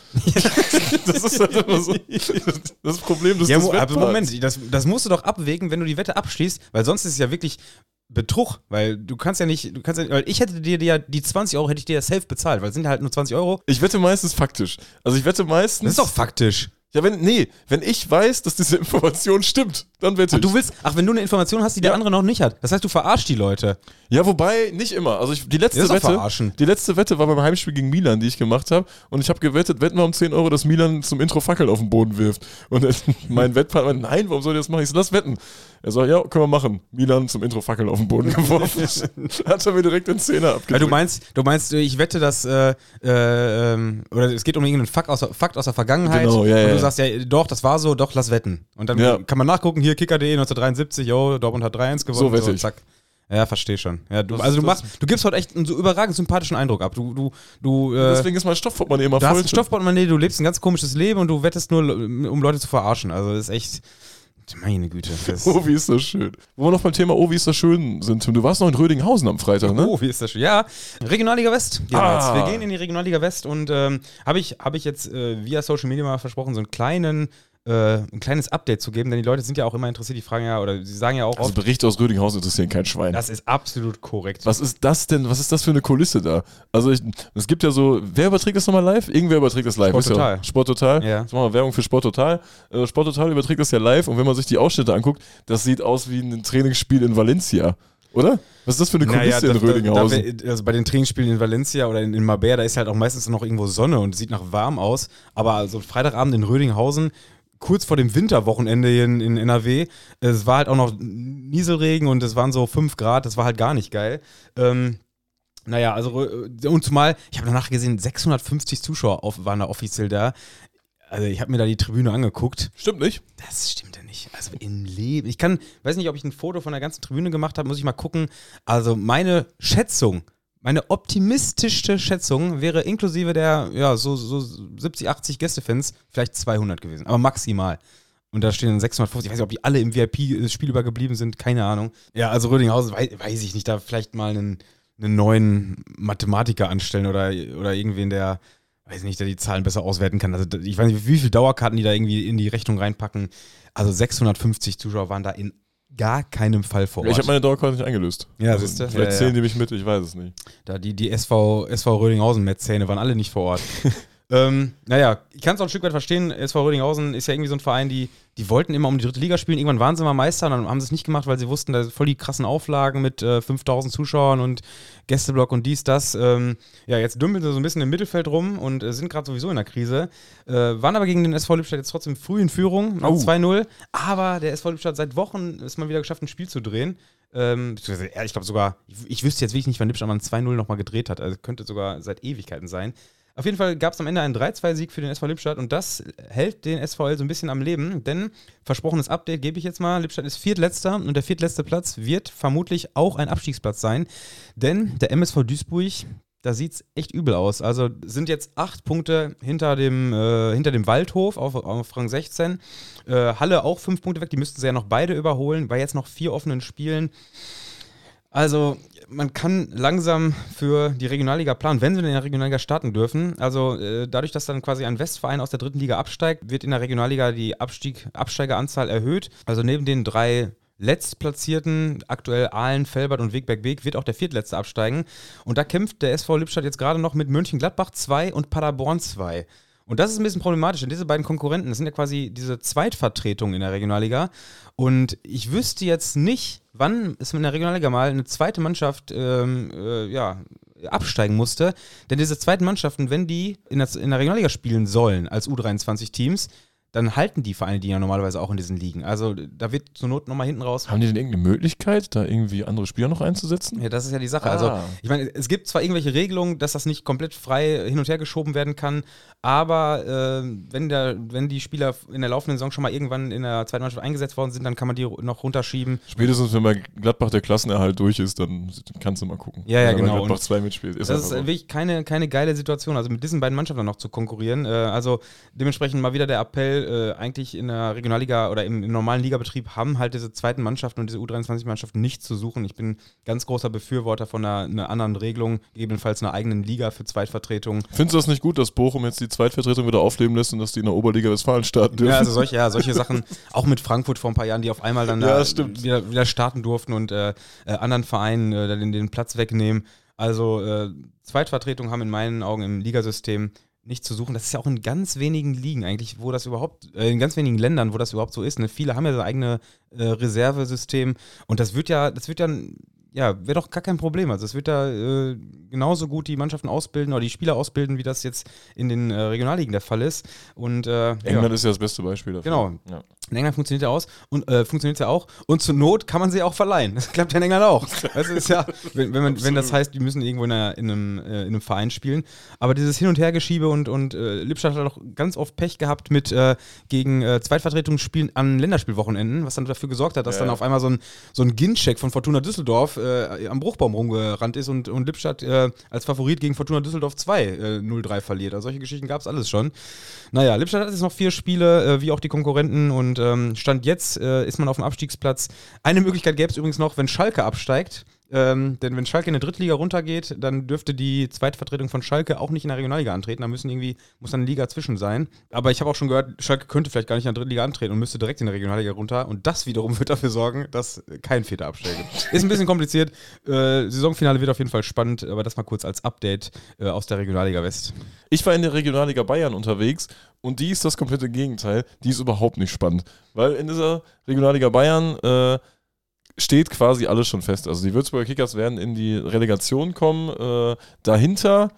Das ist halt immer so das Problem des, Ja, des mo- aber Wettparts. Moment, das, das musst du doch abwägen, wenn du die Wette abschließt, weil sonst ist es ja wirklich Betrug, weil du kannst ja nicht, du kannst ja, weil ich hätte dir ja die zwanzig Euro hätte ich dir ja safe bezahlt, weil es sind ja halt nur zwanzig Euro. Ich wette meistens faktisch. Also ich wette meistens... Das ist doch faktisch. Ja, wenn, nee, wenn ich weiß, dass diese Information stimmt, dann wette Ach, ich. du willst, ach, wenn du eine Information hast, die der Ja. andere noch nicht hat. Das heißt, du verarschst die Leute. Ja, wobei, nicht immer. Also ich, die letzte Das ist doch Wette, verarschen. die letzte Wette war beim Heimspiel gegen Milan, die ich gemacht habe. Und ich habe gewettet, wetten wir um zehn Euro, dass Milan zum Intro Fackeln auf den Boden wirft. Und dann mein Wettpartner, nein, warum soll ich das machen? Ich so, lass wetten. Er sagt, ja, können wir machen. Milan zum Intro Fackeln auf den Boden geworfen. Hat er mir direkt den Zehner abgedrückt. Weil du meinst, du meinst, ich wette, dass, äh, äh, ähm, oder es geht um irgendeinen Fakt aus, der- Fakt aus der Vergangenheit. Genau, ja, und ja, du ja. sagst, ja, doch, das war so, doch, lass wetten. Und dann Ja. kann man nachgucken, hier kicker punkt de neunzehnhundertdreiundsiebzig, yo, Dortmund hat drei eins gewonnen. So wette ich. Zack. Ja, verstehe schon. Ja, du, Das also ist du das- machst, du gibst heute echt einen so überragend sympathischen Eindruck ab. Du, du, du, äh, Deswegen ist mein Stoffportemonnaie immer du hast voll. ein Stoffportemonnaie, du lebst ein ganz komisches Leben und du wettest nur, um Leute zu verarschen. Also das ist echt, meine Güte. Das Oh, wie ist das schön. Wo wir noch beim Thema Oh, wie ist das schön sind, Tim. Du warst noch in Rödinghausen am Freitag, ne? Oh, wie ist das schön. Ja, Regionalliga West. Jeweils. Ah. Wir gehen in die Regionalliga West und ähm, habe ich, hab ich jetzt äh, via Social Media mal versprochen, so einen kleinen, äh, ein kleines Update zu geben, denn die Leute sind ja auch immer interessiert, die fragen ja, oder sie sagen ja auch Also oft, Berichte aus Rödinghausen interessieren kein Schwein. das ist absolut korrekt. Was ist das denn? Was ist das für eine Kulisse da? Also ich, es gibt ja so, wer überträgt das nochmal live? Irgendwer überträgt das live. Sport Ist ja Total. Sport Total. Ja. Jetzt machen wir Werbung für Sport Total. Äh, Sport Total überträgt das ja live und wenn man sich die Ausschnitte anguckt, das sieht aus wie ein Trainingsspiel in Valencia. Oder? Was ist das für eine Kulisse Naja, in da- da- Rödinghausen? Da, also bei den Trainingsspielen in Valencia oder in, in Marbella, da ist halt auch meistens noch irgendwo Sonne und sieht nach warm aus. Aber so Freitagabend in Rödinghausen, kurz vor dem Winterwochenende hier in, in N R W, es war halt auch noch Nieselregen und es waren so fünf Grad, das war halt gar nicht geil. Ähm, Naja, also äh, und zumal, ich habe danach gesehen, sechshundertfünfzig Zuschauer auf, waren da offiziell da. Also ich habe mir da die Tribüne angeguckt. Stimmt nicht? Das stimmt ja nicht. Also im Leben. Ich kann, weiß nicht, ob ich ein Foto von der ganzen Tribüne gemacht habe, muss ich mal gucken. Also meine Schätzung, meine optimistischste Schätzung wäre inklusive der, ja, so, so siebzig, achtzig Gästefans vielleicht zweihundert gewesen. Aber maximal. Und da stehen sechshundertfünfzig, ich weiß nicht, ob die alle im V I P-Spiel übergeblieben sind, keine Ahnung. Ja, also Rödinghausen, weiß, weiß ich nicht, da vielleicht mal einen, einen neuen Mathematiker anstellen oder, oder irgendwen, der, weiß nicht, der die Zahlen besser auswerten kann. Also ich weiß nicht, wie viele Dauerkarten die da irgendwie in die Rechnung reinpacken. Also sechshundertfünfzig Zuschauer waren da in gar keinem Fall vor Ort. Ich habe meine Dauerkarte nicht eingelöst. Ja, also, siehst du? Vielleicht ja, zählen ja. die mich mit, ich weiß es nicht. Da die, die S V, S V Rödinghausen-Mäzene waren alle nicht vor Ort. ähm, naja, ich kann es auch ein Stück weit verstehen. S V Rödinghausen ist ja irgendwie so ein Verein, die, die wollten immer um die dritte Liga spielen. Irgendwann waren sie mal Meister und dann haben sie es nicht gemacht, weil sie wussten, da sind voll die krassen Auflagen mit äh, fünftausend Zuschauern und Gästeblock und dies, das. Ähm, ja, jetzt dümpeln sie so ein bisschen im Mittelfeld rum und äh, sind gerade sowieso in der Krise. Äh, waren aber gegen den S V Lippstadt jetzt trotzdem früh in Führung, oh. zwei null. Aber der S V Lippstadt seit Wochen ist mal wieder geschafft, ein Spiel zu drehen. Ähm, ich glaube sogar, ich, ich wüsste jetzt wirklich nicht, wann Lippstadt mal ein zwei null nochmal gedreht hat. Also könnte sogar seit Ewigkeiten sein. Auf jeden Fall gab es am Ende einen drei zwei Sieg für den S V Lippstadt und das hält den S V L so ein bisschen am Leben, denn versprochenes Update gebe ich jetzt mal, Lippstadt ist viertletzter und der viertletzte Platz wird vermutlich auch ein Abstiegsplatz sein, denn der M S V Duisburg, da sieht es echt übel aus. Also sind jetzt acht Punkte hinter dem, äh, hinter dem Waldhof auf, auf Rang sechzehn. Äh, Halle auch fünf Punkte weg, die müssten sie ja noch beide überholen, bei jetzt noch vier offenen Spielen. Also man kann langsam für die Regionalliga planen, wenn sie in der Regionalliga starten dürfen. Also äh, dadurch, dass dann quasi ein Westverein aus der dritten Liga absteigt, wird in der Regionalliga die Abstieg, Absteigeranzahl erhöht. Also neben den drei Letztplatzierten, aktuell Aalen, Velbert und Wegberg-Weg, wird auch der Viertletzte absteigen. Und da kämpft der S V Lippstadt jetzt gerade noch mit Mönchengladbach zwei und Paderborn zwei. Und das ist ein bisschen problematisch, denn diese beiden Konkurrenten, das sind ja quasi diese Zweitvertretungen in der Regionalliga. Und ich wüsste jetzt nicht, wann es in der Regionalliga mal eine zweite Mannschaft ähm, äh, ja, absteigen musste. Denn diese zweiten Mannschaften, wenn die in der, in der Regionalliga spielen sollen, als U dreiundzwanzig-Teams, dann halten die Vereine die ja normalerweise auch in diesen Ligen. Also da wird zur Not nochmal hinten raus. Haben die denn irgendeine Möglichkeit, da irgendwie andere Spieler noch einzusetzen? Ja, das ist ja die Sache. Ah. Also ich meine, es gibt zwar irgendwelche Regelungen, dass das nicht komplett frei hin und her geschoben werden kann, aber äh, wenn, der, wenn die Spieler in der laufenden Saison schon mal irgendwann in der zweiten Mannschaft eingesetzt worden sind, dann kann man die noch runterschieben. Spätestens, wenn bei Gladbach der Klassenerhalt durch ist, dann kannst du mal gucken. Ja, ja, wenn genau. Gladbach zwei mitspielt. Ist das ist so. wirklich keine, keine geile Situation, also mit diesen beiden Mannschaften noch zu konkurrieren. Äh, also dementsprechend mal wieder der Appell, äh, eigentlich in der Regionalliga oder im, im normalen Ligabetrieb haben halt diese zweiten Mannschaften und diese U dreiundzwanzig-Mannschaften nicht zu suchen. Ich bin ganz großer Befürworter von einer, einer anderen Regelung, gegebenenfalls einer eigenen Liga für Zweitvertretung. Findest du das nicht gut, dass Bochum jetzt die Zweitvertretung wieder aufleben lässt und dass die in der Oberliga Westfalen starten dürfen? Ja, also solche, ja, solche Sachen, auch mit Frankfurt vor ein paar Jahren, die auf einmal dann ja, da wieder, wieder starten durften und äh, äh, anderen Vereinen äh, den, den Platz wegnehmen. Also äh, Zweitvertretungen haben in meinen Augen im Ligasystem nicht zu suchen. Das ist ja auch in ganz wenigen Ligen eigentlich, wo das überhaupt, äh, in ganz wenigen Ländern, wo das überhaupt so ist. Ne? Viele haben ja das eigene äh, Reservesystem und das wird ja, das wird ja, ja, wäre doch gar kein Problem. Also es wird da äh, genauso gut die Mannschaften ausbilden oder die Spieler ausbilden, wie das jetzt in den äh, Regionalligen der Fall ist. Und äh, England ja. ist ja das beste Beispiel dafür. Genau. Ja. In England funktioniert ja aus und äh, funktioniert ja auch. Und zur Not kann man sie auch verleihen. Das klappt ja in England auch. Das ist ja, wenn, wenn, man, wenn das heißt, die müssen irgendwo in, einer, in, einem, äh, in einem Verein spielen. Aber dieses Hin- und Hergeschiebe und, und äh, Lippstadt hat auch ganz oft Pech gehabt mit äh, gegen äh, Zweitvertretungsspielen an Länderspielwochenenden, was dann dafür gesorgt hat, dass ja. dann auf einmal so ein, so ein Ginczek von Fortuna Düsseldorf äh, am Bruchbaum rumgerannt ist und, und Lippstadt äh, als Favorit gegen Fortuna Düsseldorf zwei äh, null drei verliert. Also solche Geschichten gab es alles schon. Naja, Lippstadt hat jetzt noch vier Spiele, äh, wie auch die Konkurrenten und ähm, Stand jetzt Jetzt äh, ist man auf dem Abstiegsplatz. Eine Möglichkeit gäbe es übrigens noch, wenn Schalke absteigt. Ähm, denn wenn Schalke in der Drittliga runtergeht, dann dürfte die Zweitvertretung von Schalke auch nicht in der Regionalliga antreten. Da müssen irgendwie, muss dann eine Liga zwischen sein. Aber ich habe auch schon gehört, Schalke könnte vielleicht gar nicht in der Drittliga antreten und müsste direkt in der Regionalliga runter. Und das wiederum wird dafür sorgen, dass kein Vierter absteigt. Ist ein bisschen kompliziert. Äh, Saisonfinale wird auf jeden Fall spannend, aber das mal kurz als Update äh, aus der Regionalliga West. Ich war in der Regionalliga Bayern unterwegs und die ist das komplette Gegenteil. Die ist überhaupt nicht spannend. Weil in dieser Regionalliga Bayern äh, steht quasi alles schon fest. Also die Würzburger Kickers werden in die Relegation kommen. Äh, dahinter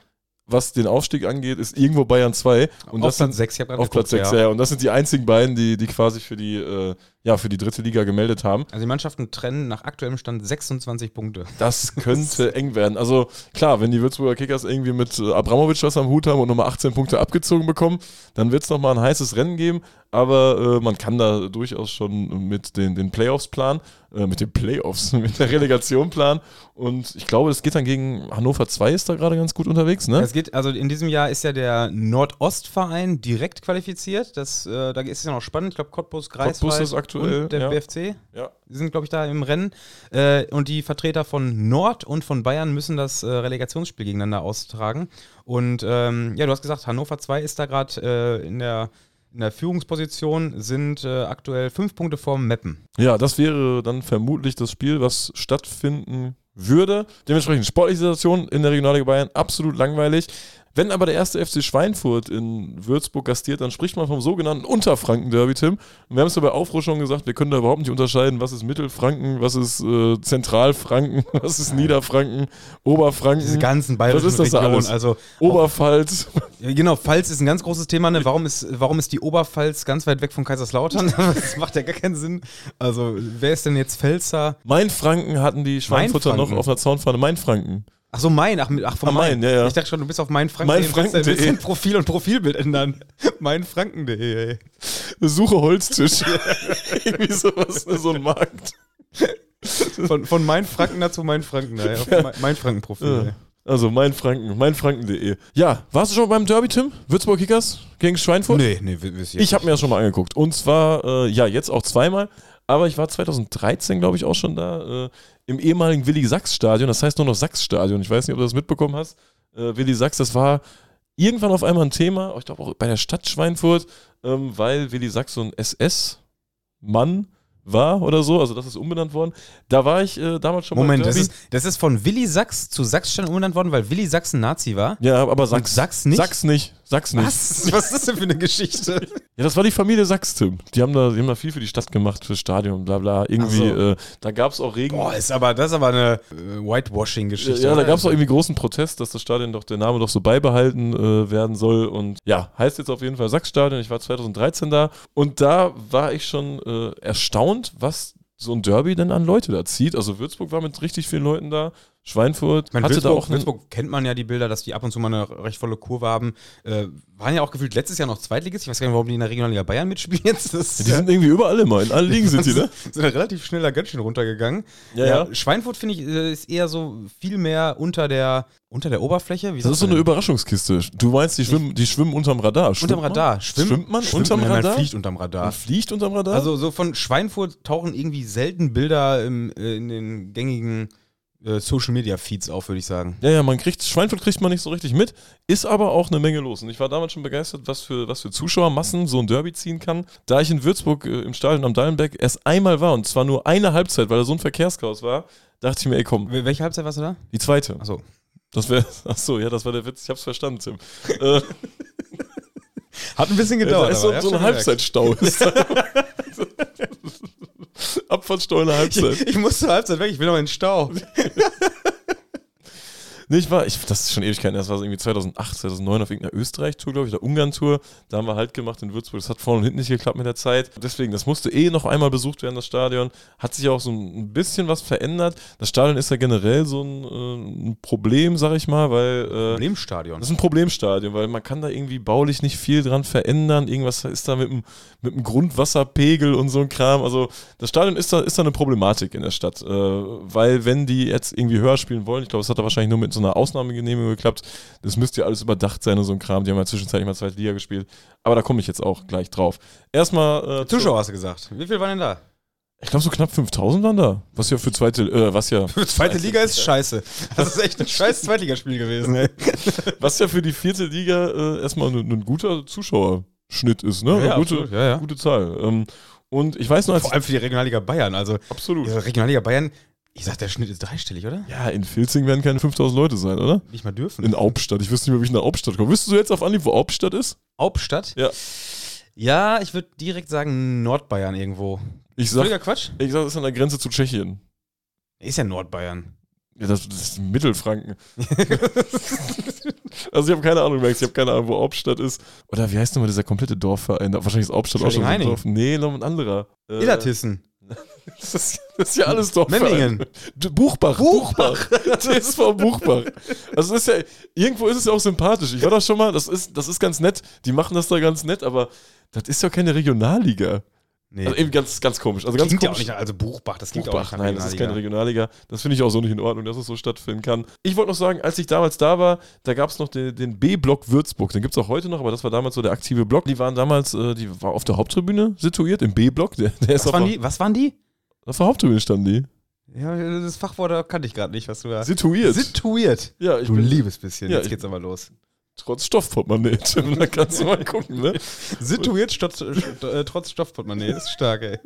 was den Aufstieg angeht, ist irgendwo Bayern zwei. Und auf das Platz sind, sechs, ich hab grad auf geguckt, Platz sechs, ja. ja. Und das sind die einzigen beiden, die, die quasi für die, äh, ja, für die dritte Liga gemeldet haben. Also die Mannschaften trennen nach aktuellem Stand sechsundzwanzig Punkte. Das könnte eng werden. Also klar, wenn die Würzburger Kickers irgendwie mit äh, Abramovic was am Hut haben und nochmal achtzehn Punkte abgezogen bekommen, dann wird es nochmal ein heißes Rennen geben. Aber äh, man kann da durchaus schon mit den, den Playoffs planen, äh, mit den Playoffs, mit der Relegation planen. Und ich glaube, es geht dann gegen Hannover zwei, ist da gerade ganz gut unterwegs, ne? Es geht, also in diesem Jahr ist ja der Nordostverein direkt qualifiziert. Das, äh, da ist es ja noch spannend. Ich glaube, Cottbus, Greifswald Cottbus ist aktuell, und der ja. B F C Ja. sind, glaube ich, da im Rennen. Äh, und die Vertreter von Nord und von Bayern müssen das äh, Relegationsspiel gegeneinander austragen. Und ähm, ja, du hast gesagt, Hannover zwei ist da gerade äh, in der In der Führungsposition, sind äh, aktuell fünf Punkte vorm Meppen. Ja, das wäre dann vermutlich das Spiel, was stattfinden würde. Dementsprechend sportliche Situation in der Regionalliga Bayern absolut langweilig. Wenn aber der erste F C Schweinfurt in Würzburg gastiert, dann spricht man vom sogenannten Unterfranken-Derby, Tim. Und wir haben es ja bei Aufruhr schon gesagt, wir können da überhaupt nicht unterscheiden, was ist Mittelfranken, was ist äh, Zentralfranken, was ist Niederfranken, Oberfranken. Diese ganzen bayerischen was ist das da Regionen, alles? also Oberpfalz. Ja, genau, Pfalz ist ein ganz großes Thema. Ne? Warum ist, warum ist die Oberpfalz ganz weit weg von Kaiserslautern? Das macht ja gar keinen Sinn. Also, wer ist denn jetzt Pfälzer? Mainfranken hatten die Schweinfurter noch auf der Zaunfahne. Mainfranken. Ach so, Main. Ach, ach von Ah, Main. Main, ja, ja. Ich dachte schon, du bist auf Mainfranken. Mainfranken punkt de. Ein Profil und Profilbild ändern. Mainfranken punkt de. Suche Holztisch. Irgendwie sowas, so ein Markt. Von, von Mainfranken dazu Mainfranken. Ja, auf Mainfranken-Profil. Ja. Also Mainfranken, mainfranken punkt de. Ja, warst du schon beim Derby, Tim? Würzburg Kickers gegen Schweinfurt? Nee, nee, wisst ihr. Ich habe mir das schon mal angeguckt. Und zwar, äh, ja, jetzt auch zweimal. Aber ich war zweitausenddreizehn, glaube ich, auch schon da, äh, im ehemaligen Willi-Sachs-Stadion. Das heißt nur noch Sachs-Stadion. Ich weiß nicht, ob du das mitbekommen hast. Äh, Willi-Sachs, das war irgendwann auf einmal ein Thema, ich glaube auch bei der Stadt Schweinfurt, ähm, weil Willi Sachs so ein S S-Mann war oder so, also das ist umbenannt worden. Da war ich äh, damals schon Moment, beim Derby. das ist, das ist von Willi Sachs zu Sachsstein umbenannt worden, weil Willi Sachs ein Nazi war? Ja, aber Sachs. Sachs nicht? Sachs nicht. Sachs nicht. Was? Was ist das denn für eine Geschichte? Ja, das war die Familie Sachs, Tim. Die haben da, die haben da viel für die Stadt gemacht, fürs Stadion, bla bla. Irgendwie, Ach so. äh, da gab es auch Regen. Boah, ist aber, das ist aber eine äh, Whitewashing-Geschichte. Ja, da gab es auch irgendwie großen Protest, dass das Stadion doch, der Name doch so beibehalten äh, werden soll. Und ja, heißt jetzt auf jeden Fall Sachs-Stadion. Ich war zweitausenddreizehn da und da war ich schon äh, erstaunt, was so ein Derby denn an Leute da zieht. Also Würzburg war mit richtig vielen Leuten da. Schweinfurt Ich meine, hatte Würzburg, da auch einen, Würzburg kennt man ja die Bilder, dass die ab und zu mal eine recht volle Kurve haben. Äh, waren ja auch gefühlt letztes Jahr noch Zweitligist. Ich weiß gar nicht, warum die in der Regionalliga Bayern mitspielen jetzt. Das die sind irgendwie überall immer. In allen Ligen sind die, ne? sind ja relativ schnell da ganz schön runtergegangen. Ja, ja. Schweinfurt, finde ich, äh, ist eher so viel mehr unter der, unter der Oberfläche. Wie Das ist so eine Überraschungskiste. Du meinst, die schwimmen, die schwimmen unterm Radar. Schwimmt Unterm Radar. Man? Schwimmt, Schwimmt man schwimmt unterm man, Radar? Man fliegt unterm Radar. Man fliegt unterm Radar? Also so von Schweinfurt tauchen irgendwie selten Bilder im, äh, in den gängigen äh, Social-Media-Feeds auf, würde ich sagen. Ja, ja, man kriegt, Schweinfurt kriegt man nicht so richtig mit, ist aber auch eine Menge los. Und ich war damals schon begeistert, was für, was für Zuschauermassen so ein Derby ziehen kann. Da ich in Würzburg äh, im Stadion am Dallenberg erst einmal war, und zwar nur eine Halbzeit, weil da so ein Verkehrschaos war, dachte ich mir, ey komm. Wel- Welche Halbzeit warst du da? Die zweite. Achso. Das wäre, achso, ja, das war der Witz, ich hab's verstanden, Tim. äh, Hat ein bisschen da gedauert. ist so, aber, so ja, ein Halbzeitstau. Ist da. Abfahrtsstau in der Halbzeit. Ich, ich muss zur Halbzeit weg, ich will noch in den Stau. Nee, ich war, ich, das ist schon Ewigkeiten, das war so irgendwie zweitausendacht, zweitausendneun auf irgendeiner Österreich-Tour, glaube ich, oder Ungarn-Tour. Da haben wir Halt gemacht in Würzburg. Das hat vorne und hinten nicht geklappt mit der Zeit. Deswegen, das musste eh noch einmal besucht werden, das Stadion. Hat sich auch so ein bisschen was verändert. Das Stadion ist ja generell so ein, äh, ein Problem, sag ich mal, weil... Äh, Problemstadion. Das ist ein Problemstadion, weil man kann da irgendwie baulich nicht viel dran verändern. Irgendwas ist da mit dem, mit dem Grundwasserpegel und so ein Kram. Also das Stadion ist da, ist da eine Problematik in der Stadt. Äh, weil wenn die jetzt irgendwie höher spielen wollen, ich glaube, es hat da wahrscheinlich nur mit so einer Ausnahmegenehmigung geklappt, das müsste ja alles überdacht sein und so ein Kram. Die haben ja zwischenzeitlich mal zweite Liga gespielt. Aber da komme ich jetzt auch gleich drauf. Erstmal... Äh, Zuschauer hast du gesagt. Wie viel waren denn da? Ich glaube, so knapp fünftausend waren da. Was ja für zweite... Äh, was ja... Für zweite Liga ist scheiße. Das ist echt ein scheiß Zweitligaspiel gewesen, ey. Was ja für die vierte Liga äh, erstmal ein, ein guter Zuschauerschnitt ist, ne? Ja, Eine ja, gute, absolut. Ja, ja. gute Zahl. Ähm, und ich weiß noch, als Vor allem für die Regionalliga Bayern. Also, absolut. die Regionalliga Bayern, ich sag, der Schnitt ist dreistellig, oder? Ja, in Vilzing werden keine fünftausend Leute sein, oder? Nicht mal dürfen. In Aubstadt. Ich wüsste nicht mehr, wie ich in der Aubstadt komme. Wüsstest du jetzt auf Anhieb, wo Aubstadt ist? Hauptstadt? Ja. Ja, ich würde direkt sagen Nordbayern irgendwo. Ich sag, Völliger Quatsch. ich sag, das ist an der Grenze zu Tschechien. Ist ja Nordbayern. Ja, das, das ist Mittelfranken. Also ich habe keine Ahnung, Max, ich habe keine Ahnung, wo Hauptstadt ist. Oder wie heißt nochmal dieser komplette Dorfverein? Wahrscheinlich ist Hauptstadt auch schon ein Dorf. Nee, noch ein anderer. Äh, Illertissen. Das ist, das ist ja alles Dorfverein. Memmingen. Buchbach. Buchbach. T S V Buchbach. Also es ist ja, irgendwo ist es ja auch sympathisch. Ich war da schon mal, das ist, das ist ganz nett. Die machen das da ganz nett, aber das ist ja keine Regionalliga. Nee. Also eben ganz, ganz komisch. Also ganz klingt komisch. Ja auch nicht, also Buchbach, das klingt Buchbach, auch nicht nein, das ist keine Regionalliga. Das finde ich auch so nicht in Ordnung, dass es so stattfinden kann. Ich wollte noch sagen, als ich damals da war, da gab es noch den, den B-Block Würzburg. Den gibt es auch heute noch, aber das war damals so der aktive Block. Die waren damals, äh, die war auf der Haupttribüne situiert, im B-Block. Der, der was, ist waren die? was waren die? Auf der Haupttribüne standen die. Ja, das Fachwort kannte ich gerade nicht, was du da... Situiert. Situiert. Ja, ich du bin, liebes bisschen, ja, jetzt geht's aber los. Trotz Stoffportemonnaie, da kannst du mal gucken, ne? Situiert stotz, äh, trotz Stoffportemonnaie, ist stark, ey.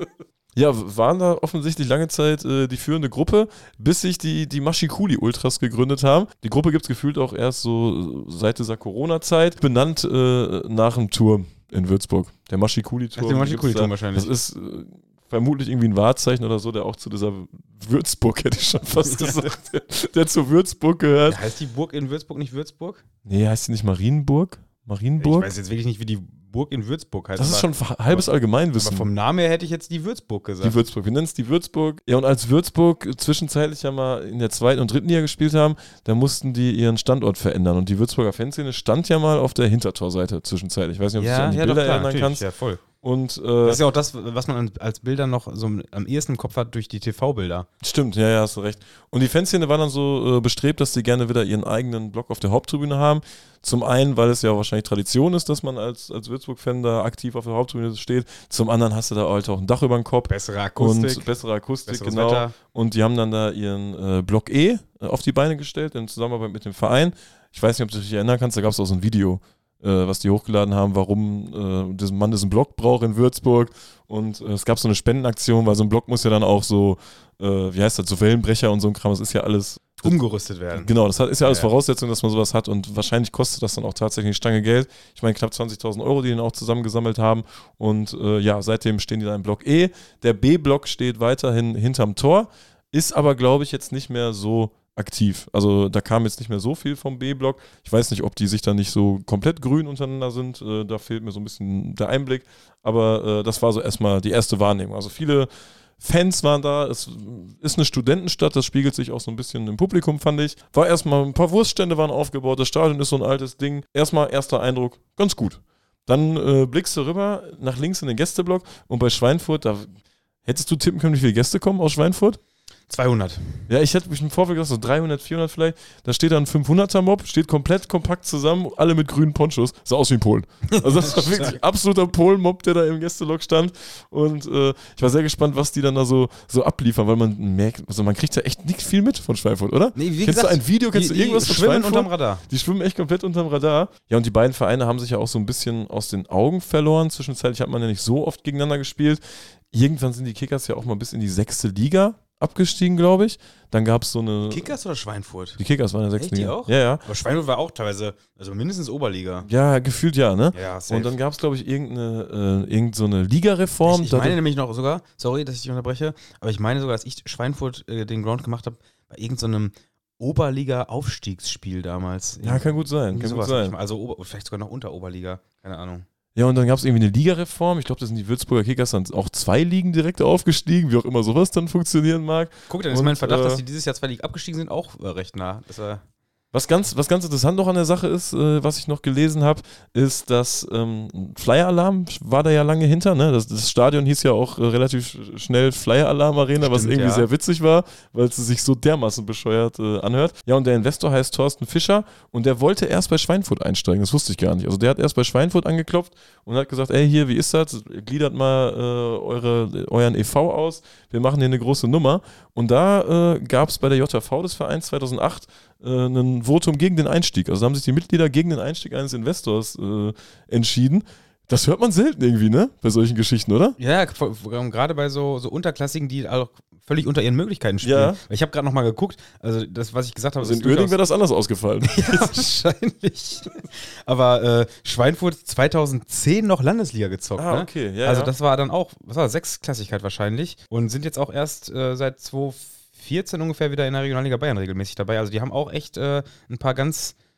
Ja, waren da offensichtlich lange Zeit äh, die führende Gruppe, bis sich die, die Mashikuli-Ultras gegründet haben. Die Gruppe gibt es gefühlt auch erst so seit dieser Corona-Zeit, benannt äh, nach einem Turm in Würzburg. Der Mashikuli-Turm. Der Mashikuli-Turm wahrscheinlich. Das ist äh, vermutlich irgendwie ein Wahrzeichen oder so, der auch zu dieser Würzburg, hätte ich schon fast gesagt, der, der zu Würzburg gehört. Ja, heißt die Burg in Würzburg nicht Würzburg? Nee, heißt die nicht Marienburg? Marienburg? Ich weiß jetzt wirklich nicht, wie die Burg in Würzburg heißt. Das ist schon halbes Allgemeinwissen. Aber vom Namen her hätte ich jetzt die Würzburg gesagt. Die Würzburg, wir nennen es die Würzburg. Ja, und als Würzburg zwischenzeitlich ja mal in der zweiten und dritten Liga gespielt haben, da mussten die ihren Standort verändern. Und die Würzburger Fanszene stand ja mal auf der Hintertorseite zwischenzeitlich. Ich weiß nicht, ob du dich an die ja, Bilder doch, klar, erinnern kannst. Ja, voll. Und, äh, das ist ja auch das, was man als Bilder noch so am ehesten im Kopf hat durch die T V-Bilder. Stimmt, ja, ja, hast du recht. Und die Fanszene war dann so äh, bestrebt, dass die gerne wieder ihren eigenen Block auf der Haupttribüne haben. Zum einen, weil es ja wahrscheinlich Tradition ist, dass man als, als Würzburg-Fan da aktiv auf der Haupttribüne steht. Zum anderen hast du da halt auch ein Dach über dem Kopf. Bessere Akustik. Und bessere Akustik, besseres genau. Wetter. Und die haben dann da ihren äh, Block E äh, auf die Beine gestellt, in Zusammenarbeit mit dem Verein. Ich weiß nicht, ob du dich erinnern kannst, da gab es auch so ein Video, was die hochgeladen haben, warum äh, diesen Mann diesen Block braucht in Würzburg. Und äh, es gab so eine Spendenaktion, weil so ein Block muss ja dann auch so, äh, wie heißt das, so Wellenbrecher und so ein Kram, das ist ja alles... Umgerüstet werden. Genau, das hat, ist ja alles ja, ja. Voraussetzung, dass man sowas hat und wahrscheinlich kostet das dann auch tatsächlich eine Stange Geld. Ich meine, knapp zwanzigtausend Euro, die den auch zusammengesammelt haben. Und äh, ja, seitdem stehen die da im Block E. Der B-Block steht weiterhin hinterm Tor, ist aber, glaube ich, jetzt nicht mehr so aktiv. Also da kam jetzt nicht mehr so viel vom B-Block. Ich weiß nicht, ob die sich da nicht so komplett grün untereinander sind. Äh, da fehlt mir so ein bisschen der Einblick. Aber äh, das war so erstmal die erste Wahrnehmung. Also viele Fans waren da. Es ist eine Studentenstadt. Das spiegelt sich auch so ein bisschen im Publikum, fand ich. War erstmal, ein paar Wurststände waren aufgebaut. Das Stadion ist so ein altes Ding. Erstmal erster Eindruck, ganz gut. Dann äh, blickst du rüber nach links in den Gästeblock und bei Schweinfurt, da hättest du tippen können, wie viele Gäste kommen aus Schweinfurt? zweihundert. Ja, ich hätte mich im Vorfeld gedacht, so dreihundert, vierhundert vielleicht. Da steht dann ein fünfhunderter-Mob, steht komplett kompakt zusammen, alle mit grünen Ponchos. Sah aus wie ein Polen. Also das war wirklich ein absoluter Polen-Mob, der da im Gästelok stand. Und äh, ich war sehr gespannt, was die dann da so, so abliefern, weil man merkt, also man kriegt ja echt nicht viel mit von Schweinfurt, oder? Nee, wie kennst gesagt, du ein Video, kennst die, du irgendwas die von schwimmen Schweinfurt? unterm Radar. Die schwimmen echt komplett unterm Radar. Ja, und die beiden Vereine haben sich ja auch so ein bisschen aus den Augen verloren. Zwischenzeitlich hat man ja nicht so oft gegeneinander gespielt. Irgendwann sind die Kickers ja auch mal bis in die sechste Liga abgestiegen, glaube ich. Dann gab es so eine... Kickers oder Schweinfurt? Die Kickers waren in der sechsten Echt, Liga. die auch? Ja, ja. Aber Schweinfurt war auch teilweise, also mindestens Oberliga. Ja, gefühlt ja, ne? Ja, safe. Und dann gab es, glaube ich, irgendeine, äh, irgend so eine Ligareform. Ich, ich meine nämlich noch sogar, sorry, dass ich dich unterbreche, aber ich meine sogar, dass ich Schweinfurt äh, den Ground gemacht habe, bei irgendeinem so Oberliga-Aufstiegsspiel damals. Ja, kann gut sein. Kann gut sein. Also Ober, vielleicht sogar noch unter Oberliga, keine Ahnung. Ja, und dann gab es irgendwie eine Ligareform. Ich glaube, da sind die Würzburger Kickers dann auch zwei Ligen direkt aufgestiegen, wie auch immer sowas dann funktionieren mag. Guck, dann ist und, mein Verdacht, äh, dass die dieses Jahr zwei Ligen abgestiegen sind, auch äh, recht nah. Das war Was ganz, was ganz interessant noch an der Sache ist, äh, was ich noch gelesen habe, ist, dass ähm, Flyer-Alarm war da ja lange hinter. Ne? Das, das Stadion hieß ja auch äh, relativ schnell Flyer-Alarm-Arena, was irgendwie ja. sehr witzig war, weil es sich so dermaßen bescheuert äh, anhört. Ja, und der Investor heißt Thorsten Fischer und der wollte erst bei Schweinfurt einsteigen. Das wusste ich gar nicht. Also der hat erst bei Schweinfurt angeklopft und hat gesagt, ey, hier, wie ist das? Gliedert mal äh, eure, euren E V aus. Wir machen hier eine große Nummer. Und da äh, gab es bei der J V des Vereins zweitausendacht äh, ein Votum gegen den Einstieg. Also da haben sich die Mitglieder gegen den Einstieg eines Investors äh, entschieden. Das hört man selten irgendwie, ne? Bei solchen Geschichten, oder? Ja, gerade bei so, so Unterklassigen, die auch völlig unter ihren Möglichkeiten spielen. Ja. Ich habe gerade nochmal geguckt, also das, was ich gesagt habe, Also in Uerdingen wäre das anders ausgefallen. Ja, wahrscheinlich. Aber äh, Schweinfurt zweitausendzehn noch Landesliga gezockt. Ah, ne? okay. Ja, also ja. das war dann auch, was war das, Sechsklassigkeit wahrscheinlich. Und sind jetzt auch erst äh, seit zweitausendvierzehn ungefähr wieder in der Regionalliga Bayern regelmäßig dabei. Also die haben auch echt äh, ein paar ganz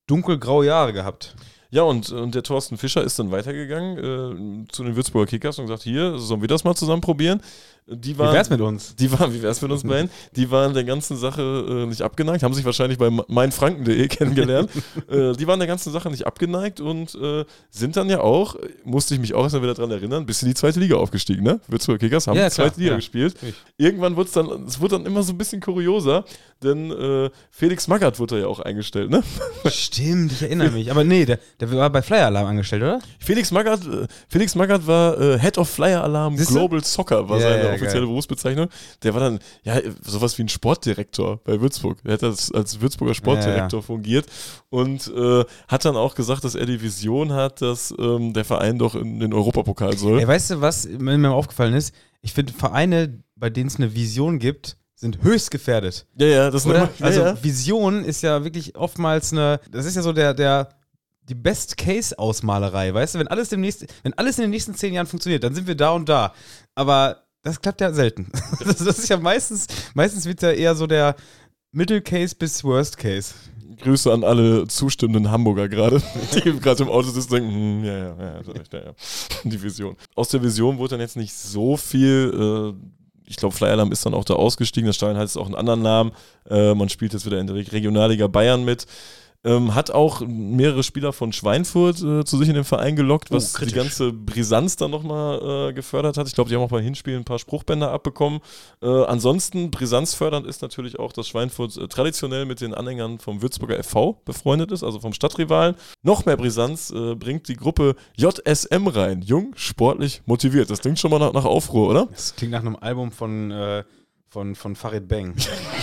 dunkelgraue Jahre gehabt. Ja, und, und der Thorsten Fischer ist dann weitergegangen äh, zu den Würzburger Kickers und gesagt, hier, sollen wir das mal zusammen probieren? Die waren, wie wär's mit uns? Die waren, wie wär's mit uns beiden? Die waren der ganzen Sache äh, nicht abgeneigt, haben sich wahrscheinlich bei meinfranken punkt de kennengelernt. äh, die waren der ganzen Sache nicht abgeneigt und äh, sind dann ja auch, musste ich mich auch erstmal wieder dran erinnern, bis in die zweite Liga aufgestiegen, ne? Würzburger Kickers haben ja, die zweite klar, Liga ja. gespielt. Ich. Irgendwann wurde es dann, es wurde dann immer so ein bisschen kurioser, denn äh, Felix Magath wurde ja auch eingestellt, ne? Stimmt, ich erinnere mich. Aber nee, der, der war bei Flyer Alarm angestellt, oder? Felix Magath, äh, Felix Magath war äh, Head of Flyer Alarm Siehste? Global Soccer, war Ja, seine ja, offizielle geil. Berufsbezeichnung. Der war dann, ja, sowas wie ein Sportdirektor bei Würzburg. Er hat als, als Würzburger Sportdirektor ja, ja. fungiert und äh, hat dann auch gesagt, dass er die Vision hat, dass ähm, der Verein doch in den Europapokal soll. Ey, weißt du, was mir mir aufgefallen ist? Ich finde, Vereine, bei denen es eine Vision gibt, sind höchst gefährdet. Ja, ja, das ist Oder? nochmal, ja, Also ja. Vision ist ja wirklich oftmals eine, das ist ja so der, der die Best-Case-Ausmalerei, weißt du? Wenn alles, demnächst, wenn alles in den nächsten zehn Jahren funktioniert, dann sind wir da und da. Aber das klappt ja selten. Das, das ist ja meistens, meistens wird ja eher so der Middle-Case bis Worst-Case. Grüße an alle zustimmenden Hamburger gerade, die gerade im Auto sitzen und denken, hm, ja, ja, ja, ja, ja, ja, die Vision. Aus der Vision wurde dann jetzt nicht so viel, äh, ich glaube, Flyer Alarm ist dann auch da ausgestiegen, das Stadion hat jetzt auch einen anderen Namen, äh, man spielt jetzt wieder in der Regionalliga Bayern mit. Ähm, hat auch mehrere Spieler von Schweinfurt äh, zu sich in den Verein gelockt, was Oh, die ganze Brisanz dann nochmal äh, gefördert hat. Ich glaube, die haben auch beim Hinspielen ein paar Spruchbänder abbekommen. Äh, ansonsten, Brisanz fördernd ist natürlich auch, dass Schweinfurt äh, traditionell mit den Anhängern vom Würzburger F V befreundet ist, also vom Stadtrivalen. Noch mehr Brisanz äh, bringt die Gruppe J S M rein. Jung, sportlich, motiviert. Das klingt schon mal nach, nach Aufruhr, oder? Das klingt nach einem Album von, äh, von, von Farid Bang.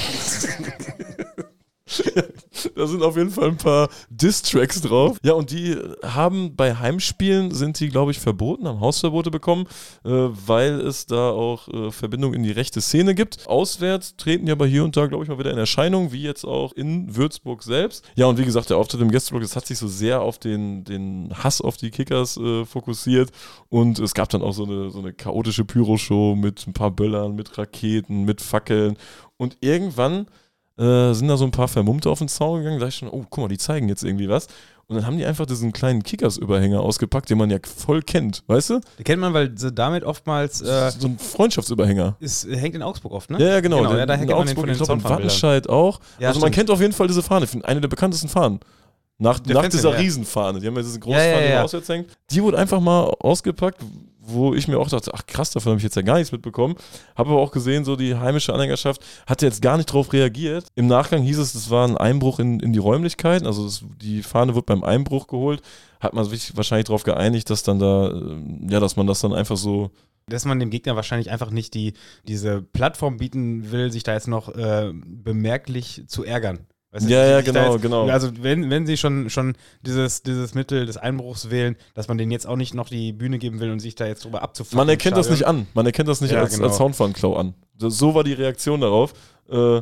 Da sind auf jeden Fall ein paar Diss-Tracks drauf. Ja, und die haben bei Heimspielen, sind die, glaube ich, verboten, haben Hausverbote bekommen, äh, weil es da auch äh, Verbindungen in die rechte Szene gibt. Auswärts treten die aber hier und da, glaube ich, mal wieder in Erscheinung, wie jetzt auch in Würzburg selbst. Ja, und wie gesagt, der Auftritt im Gästeblock, das hat sich so sehr auf den, den Hass auf die Kickers äh, fokussiert und es gab dann auch so eine, so eine chaotische Pyroshow mit ein paar Böllern, mit Raketen, mit Fackeln und irgendwann Äh, sind da so ein paar Vermummte auf den Zaun gegangen, da dachte ich schon, oh, guck mal, die zeigen jetzt irgendwie was. Und dann haben die einfach diesen kleinen Kickers-Überhänger ausgepackt, den man ja voll kennt, weißt du? Den kennt man, weil sie damit oftmals äh, so ein Freundschaftsüberhänger. ist, hängt in Augsburg oft, ne? Ja, ja, genau. genau Der, ja, daher in kennt man den Augsburg, von den ich glaube, in Zaunpfahlbildern. Wattenscheid auch. Ja, also man stimmt. kennt auf jeden Fall diese Fahne, eine der bekanntesten Fahnen. Nach, Der nach Fenster, dieser ja. Riesenfahne, die haben ja diese große Ja, ja, Fahne, die ja. man auswärts hängt. Die wurde einfach mal ausgepackt, wo ich mir auch dachte, ach krass, davon habe ich jetzt ja gar nichts mitbekommen. Habe aber auch gesehen, so die heimische Anhängerschaft hatte jetzt gar nicht drauf reagiert. Im Nachgang hieß es, es war ein Einbruch in, in die Räumlichkeiten, also das, die Fahne wird beim Einbruch geholt. Hat man sich wahrscheinlich darauf geeinigt, dass dann da, äh, ja, dass man das dann einfach so. Dass man dem Gegner wahrscheinlich einfach nicht die, diese Plattform bieten will, sich da jetzt noch äh, bemerklich zu ärgern. Weißt du, Ja, die ja, sich da genau, jetzt, genau. Also wenn, wenn sie schon, schon dieses, dieses Mittel des Einbruchs wählen, dass man denen jetzt auch nicht noch die Bühne geben will und sich da jetzt drüber abzufacken. Man erkennt im das nicht Stadion. an. Man erkennt das nicht Ja, als, genau. als Soundfahnenklau an. Das, so war die Reaktion darauf. Äh,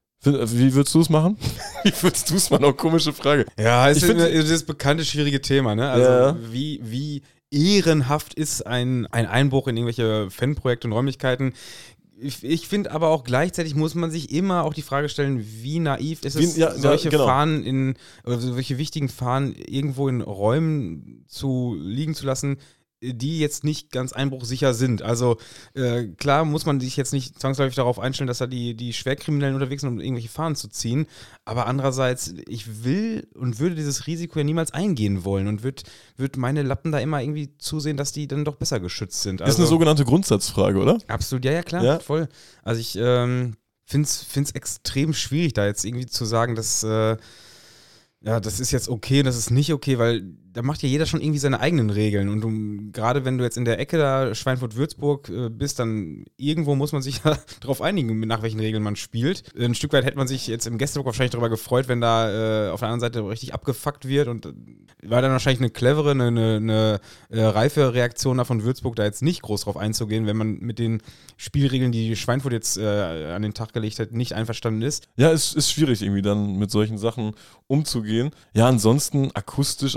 wie würdest du es machen? Wie würdest du es machen? Auch komische Frage. Ja, es Ich ist find- immer dieses bekannte, schwierige Thema, ne? Also Ja. wie, wie ehrenhaft ist ein, ein Einbruch in irgendwelche Fanprojekte und Räumlichkeiten? Ich, ich finde aber auch gleichzeitig muss man sich immer auch die Frage stellen, wie naiv ist es, Wie- ja, ja, solche genau. Fahnen in, oder solche wichtigen Fahnen irgendwo in Räumen zu liegen zu lassen, die jetzt nicht ganz einbruchsicher sind. Also äh, klar muss man sich jetzt nicht zwangsläufig darauf einstellen, dass da die, die Schwerkriminellen unterwegs sind, um irgendwelche Fahnen zu ziehen. Aber andererseits, ich will und würde dieses Risiko ja niemals eingehen wollen und würde würd meine Lappen da immer irgendwie zusehen, dass die dann doch besser geschützt sind. Das ist eine sogenannte Grundsatzfrage, oder? Absolut, ja, ja, klar, Ja. voll. Also ich ähm, finde es extrem schwierig, da jetzt irgendwie zu sagen, dass äh, ja, das ist jetzt okay und das ist nicht okay, weil da macht ja jeder schon irgendwie seine eigenen Regeln. Und du, gerade wenn du jetzt in der Ecke da Schweinfurt-Würzburg äh, bist, dann irgendwo muss man sich ja darauf einigen, nach welchen Regeln man spielt. Ein Stück weit hätte man sich jetzt im Gästeblock wahrscheinlich darüber gefreut, wenn da äh, auf der anderen Seite richtig abgefuckt wird. Und äh, war dann wahrscheinlich eine clevere, eine, eine, eine äh, reife Reaktion da von Würzburg, da jetzt nicht groß drauf einzugehen, wenn man mit den Spielregeln, die Schweinfurt jetzt äh, an den Tag gelegt hat, nicht einverstanden ist. Ja, es ist schwierig irgendwie dann mit solchen Sachen umzugehen. Ja, ansonsten akustisch, also was das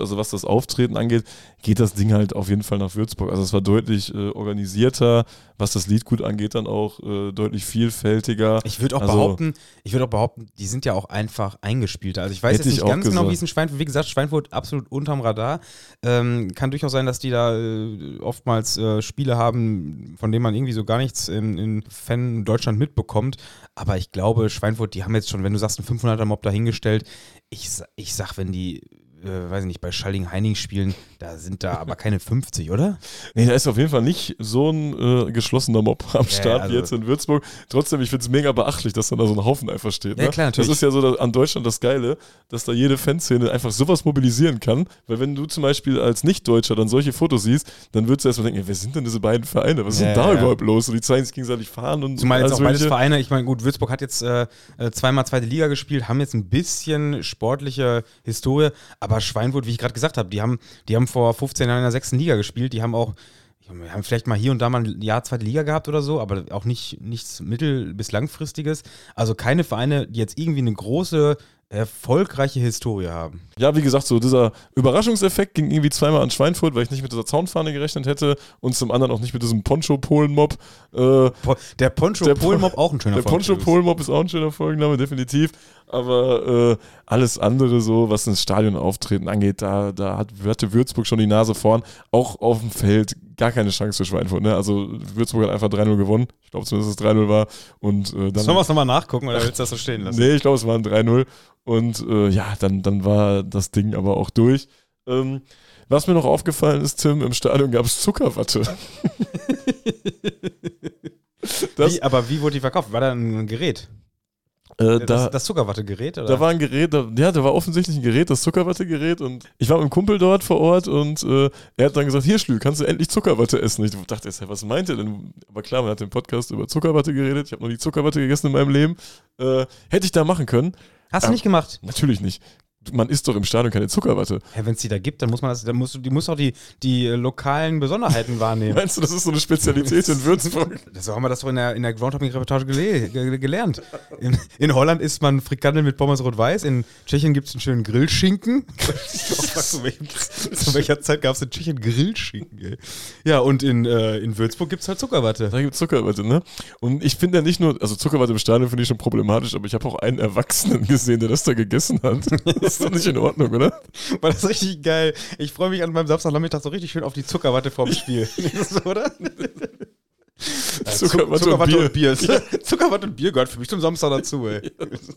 Auftreten angeht, geht das Ding halt auf jeden Fall nach Würzburg. Also es war deutlich äh, organisierter, was das Liedgut angeht, dann auch äh, deutlich vielfältiger. Ich würde auch also, behaupten, ich würde auch behaupten, die sind ja auch einfach eingespielter. Also ich weiß jetzt nicht ganz gesagt. genau, wie es in Schweinfurt, wie gesagt, Schweinfurt absolut unterm Radar. Ähm, kann durchaus sein, dass die da äh, oftmals äh, Spiele haben, von denen man irgendwie so gar nichts in, in Fan Deutschland mitbekommt. Aber ich glaube, Schweinfurt, die haben jetzt schon, wenn du sagst, einen fünfhunderter-Mob dahingestellt. Ich, ich sag, wenn die Äh, weiß ich nicht, bei Schalding-Heining spielen, da sind da aber keine fünfzig, oder? Nee, da ist auf jeden Fall nicht so ein äh, geschlossener Mob am Start ja, also wie jetzt in Würzburg. Trotzdem, ich finde es mega beachtlich, dass dann da so ein Haufen einfach steht. Ne? Ja, klar, natürlich. Das ist ja so da, an Deutschland das Geile, dass da jede Fanszene einfach sowas mobilisieren kann, weil wenn du zum Beispiel als Nicht-Deutscher dann solche Fotos siehst, dann würdest du erstmal denken, ey, wer sind denn diese beiden Vereine? Was ist ja, denn da ja. überhaupt los? Und die zeigen sich gegenseitig fahren und Zumal jetzt auch beides mögliche. Vereine, ich meine, gut, Würzburg hat jetzt äh, zweimal zweite Liga gespielt, haben jetzt ein bisschen sportliche Historie, aber Schweinfurt, wie ich gerade gesagt habe, die haben, die haben vor fünfzehn Jahren in der sechsten Liga gespielt, die haben auch, die haben vielleicht mal hier und da mal ein Jahr zweite Liga gehabt oder so, aber auch nicht nichts mittel- bis langfristiges. Also keine Vereine, die jetzt irgendwie eine große, erfolgreiche Historie haben. Ja, wie gesagt, so dieser Überraschungseffekt ging irgendwie zweimal an Schweinfurt, weil ich nicht mit dieser Zaunfahne gerechnet hätte und zum anderen auch nicht mit diesem Poncho-Polen-Mob. Äh, der Poncho-Polen-Mob auch ein schöner Der Poncho-Polen-Mob ist auch ein schöner Folgenname, definitiv. Aber äh, alles andere so, was das Stadionauftreten angeht, da, da hat, hatte Würzburg schon die Nase vorn. Auch auf dem Feld gar keine Chance für Schweinfurt. Ne? Also Würzburg hat einfach drei null gewonnen. Ich glaube zumindest, dass es drei null war. Und, äh, dann, sollen wir es nochmal nachgucken oder willst du das so stehen lassen? Nee, ich glaube, es waren drei null. Und äh, ja, dann, dann war das Ding aber auch durch. Ähm, was mir noch aufgefallen ist, Tim, im Stadion gab es Zuckerwatte. das, wie, aber wie wurde die verkauft? War da ein Gerät? Äh, das, da, das Zuckerwatte-Gerät? Oder? Da war ein Gerät, da, ja, da war offensichtlich ein Gerät, das Zuckerwatte-Gerät. Und ich war mit einem Kumpel dort vor Ort und äh, er hat dann gesagt, hier Schlü, kannst du endlich Zuckerwatte essen? Ich dachte erst, was meint er denn? Aber klar, man hat im Podcast über Zuckerwatte geredet. Ich habe noch nie Zuckerwatte gegessen in meinem Leben. Äh, hätte ich da machen können. Hast du Aber nicht gemacht? Natürlich nicht. Man isst doch im Stadion keine Zuckerwatte. Ja, wenn es die da gibt, dann muss man das, dann musst du, die muss auch die, die lokalen Besonderheiten wahrnehmen. Meinst du, das ist so eine Spezialität in Würzburg? So haben wir das doch in der, in der Groundhopping-Reportage gele ge gelernt. In, in Holland isst man Frikandel mit Pommes rot-weiß, in Tschechien gibt es einen schönen Grillschinken. zu, welchem, zu welcher Zeit gab es in Tschechien Grillschinken? Ey. Ja, und in, äh, in Würzburg gibt es halt Zuckerwatte. Da gibt es Zuckerwatte, ne? Und ich finde ja nicht nur, also Zuckerwatte im Stadion finde ich schon problematisch, aber ich habe auch einen Erwachsenen gesehen, der das da gegessen hat. Das ist doch nicht in Ordnung, oder? War das richtig geil. Ich freue mich an meinem Samstagnachmittag so richtig schön auf die Zuckerwatte vorm Spiel. so, oder? Zuckerwatte, Zuckerwatte und Bier. Und Bier. Ja. Zuckerwatte und Bier gehört für mich zum Samstag dazu, ey.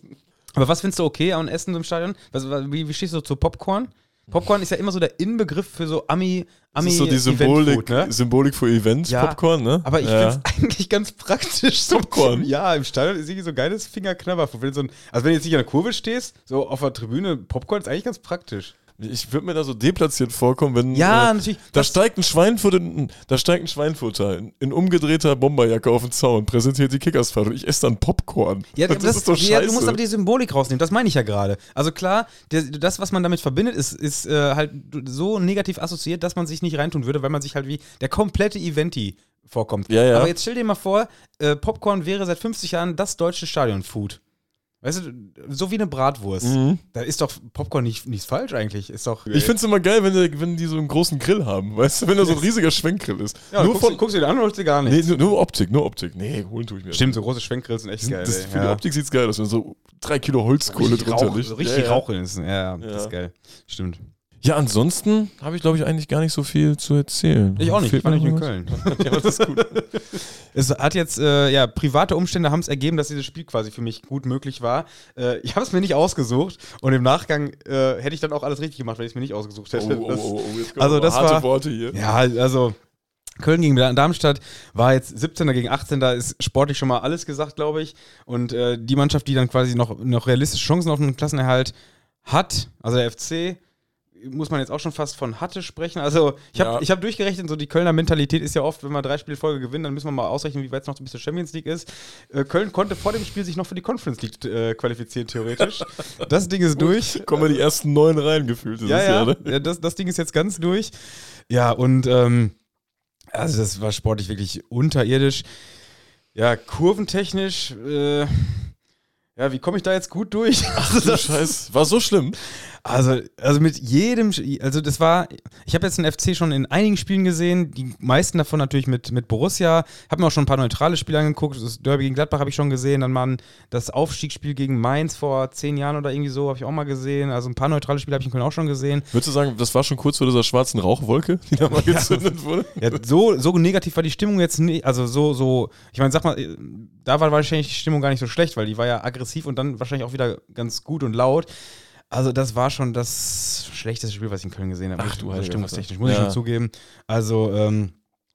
Aber was findest du okay an Essen im Stadion? Was, wie, wie stehst du zu Popcorn? Popcorn ist ja immer so der Inbegriff für so Ami, Ami Das ist so die Symbolik, ne? Symbolik für Events, Ja, Popcorn, ne? Aber ich ja. finde es eigentlich ganz praktisch. So Popcorn? Ja, im Stadion ist irgendwie so geiles Fingerknabberfood. Wenn so ein, also wenn du jetzt nicht an der Kurve stehst, so auf der Tribüne, Popcorn ist eigentlich ganz praktisch. Ich würde mir da so deplatziert vorkommen, wenn Ja, äh, natürlich. Da steigt ein Schweinfurt in, da steigt ein Schweinfurter in, in umgedrehter Bomberjacke auf den Zaun, präsentiert die Kickersfahrt und ich esse dann Popcorn. Ja, das, das, das ist doch scheiße. Ja, du musst aber die Symbolik rausnehmen, das meine ich ja gerade. Also klar, der, das, was man damit verbindet, ist, ist äh, halt so negativ assoziiert, dass man sich nicht reintun würde, weil man sich halt wie der komplette Eventi vorkommt. Ja, ja. Aber jetzt stell dir mal vor, äh, Popcorn wäre seit fünfzig Jahren das deutsche Stadionfood. Weißt du, so wie eine Bratwurst. Mhm. Da ist doch Popcorn nicht, nichts falsch eigentlich. Ist doch, Ich finde es immer geil, wenn die, wenn die so einen großen Grill haben, weißt du, wenn da so ein riesiger Schwenkgrill ist. ja, nur guckst, von, du, guckst du dir an oder holst du dir gar nicht? nee, nur, nur Optik, nur Optik. Nee, holen tue ich mir. Stimmt, so große Schwenkgrills sind echt Das, geil. das, ey. für die Optik sieht's geil aus, wenn so drei Kilo Holzkohle richtig drunter Rauch, liegt. so richtig ja, ja. raucheln ist. Ja, ja, Ja. das ist geil. Stimmt. Ja, ansonsten habe ich, glaube ich, eigentlich gar nicht so viel zu erzählen. Ich auch nicht, ich Fehlt war mir nicht in noch Köln. ja, das ist gut. Es hat jetzt, äh, ja, private Umstände haben es ergeben, dass dieses Spiel quasi für mich gut möglich war. Äh, ich habe es mir nicht ausgesucht und im Nachgang äh, hätte ich dann auch alles richtig gemacht, wenn ich es mir nicht ausgesucht hätte. Oh, oh, Das- oh, oh, jetzt kommen also aber das harte war- Worte hier. Ja, also Köln gegen Darmstadt war jetzt siebzehnter gegen achtzehnter, da ist sportlich schon mal alles gesagt, glaube ich. Und äh, die Mannschaft, die dann quasi noch, noch realistische Chancen auf einen Klassenerhalt hat, also der F C, muss man jetzt auch schon fast von hatte sprechen. Also ich habe Ja. ich hab durchgerechnet, so die Kölner Mentalität ist ja oft, wenn wir drei Spiele Folge gewinnen, dann müssen wir mal ausrechnen, wie weit es noch bis zur Champions League ist. Äh, Köln konnte vor dem Spiel sich noch für die Conference League äh, qualifizieren, theoretisch. Das Ding ist durch. Kommen wir die ersten neun rein gefühlt. Ja, ja, ne? ja das, das Ding ist jetzt ganz durch. Ja, und ähm, also das war sportlich wirklich unterirdisch. Ja, kurventechnisch, äh, ja, wie komme ich da jetzt gut durch? Ach du Scheiß, war so schlimm. Also, also mit jedem, also das war, ich habe jetzt den F C schon in einigen Spielen gesehen, die meisten davon natürlich mit, mit Borussia, habe mir auch schon ein paar neutrale Spiele angeguckt, das Derby gegen Gladbach habe ich schon gesehen, dann mal das Aufstiegsspiel gegen Mainz vor zehn Jahren oder irgendwie so, habe ich auch mal gesehen, also ein paar neutrale Spiele habe ich in Köln auch schon gesehen. Würdest du sagen, das war schon kurz vor dieser schwarzen Rauchwolke, die da mal gezündet ja, wurde? Ja, so, so negativ war die Stimmung jetzt nicht, also so, so, ich meine, sag mal, da war wahrscheinlich die Stimmung gar nicht so schlecht, weil die war ja aggressiv und dann wahrscheinlich auch wieder ganz gut und laut. Also das war schon das schlechteste Spiel, was ich in Köln gesehen habe. Ach du also stimmungstechnisch, muss ja. ich schon zugeben. Also, ähm,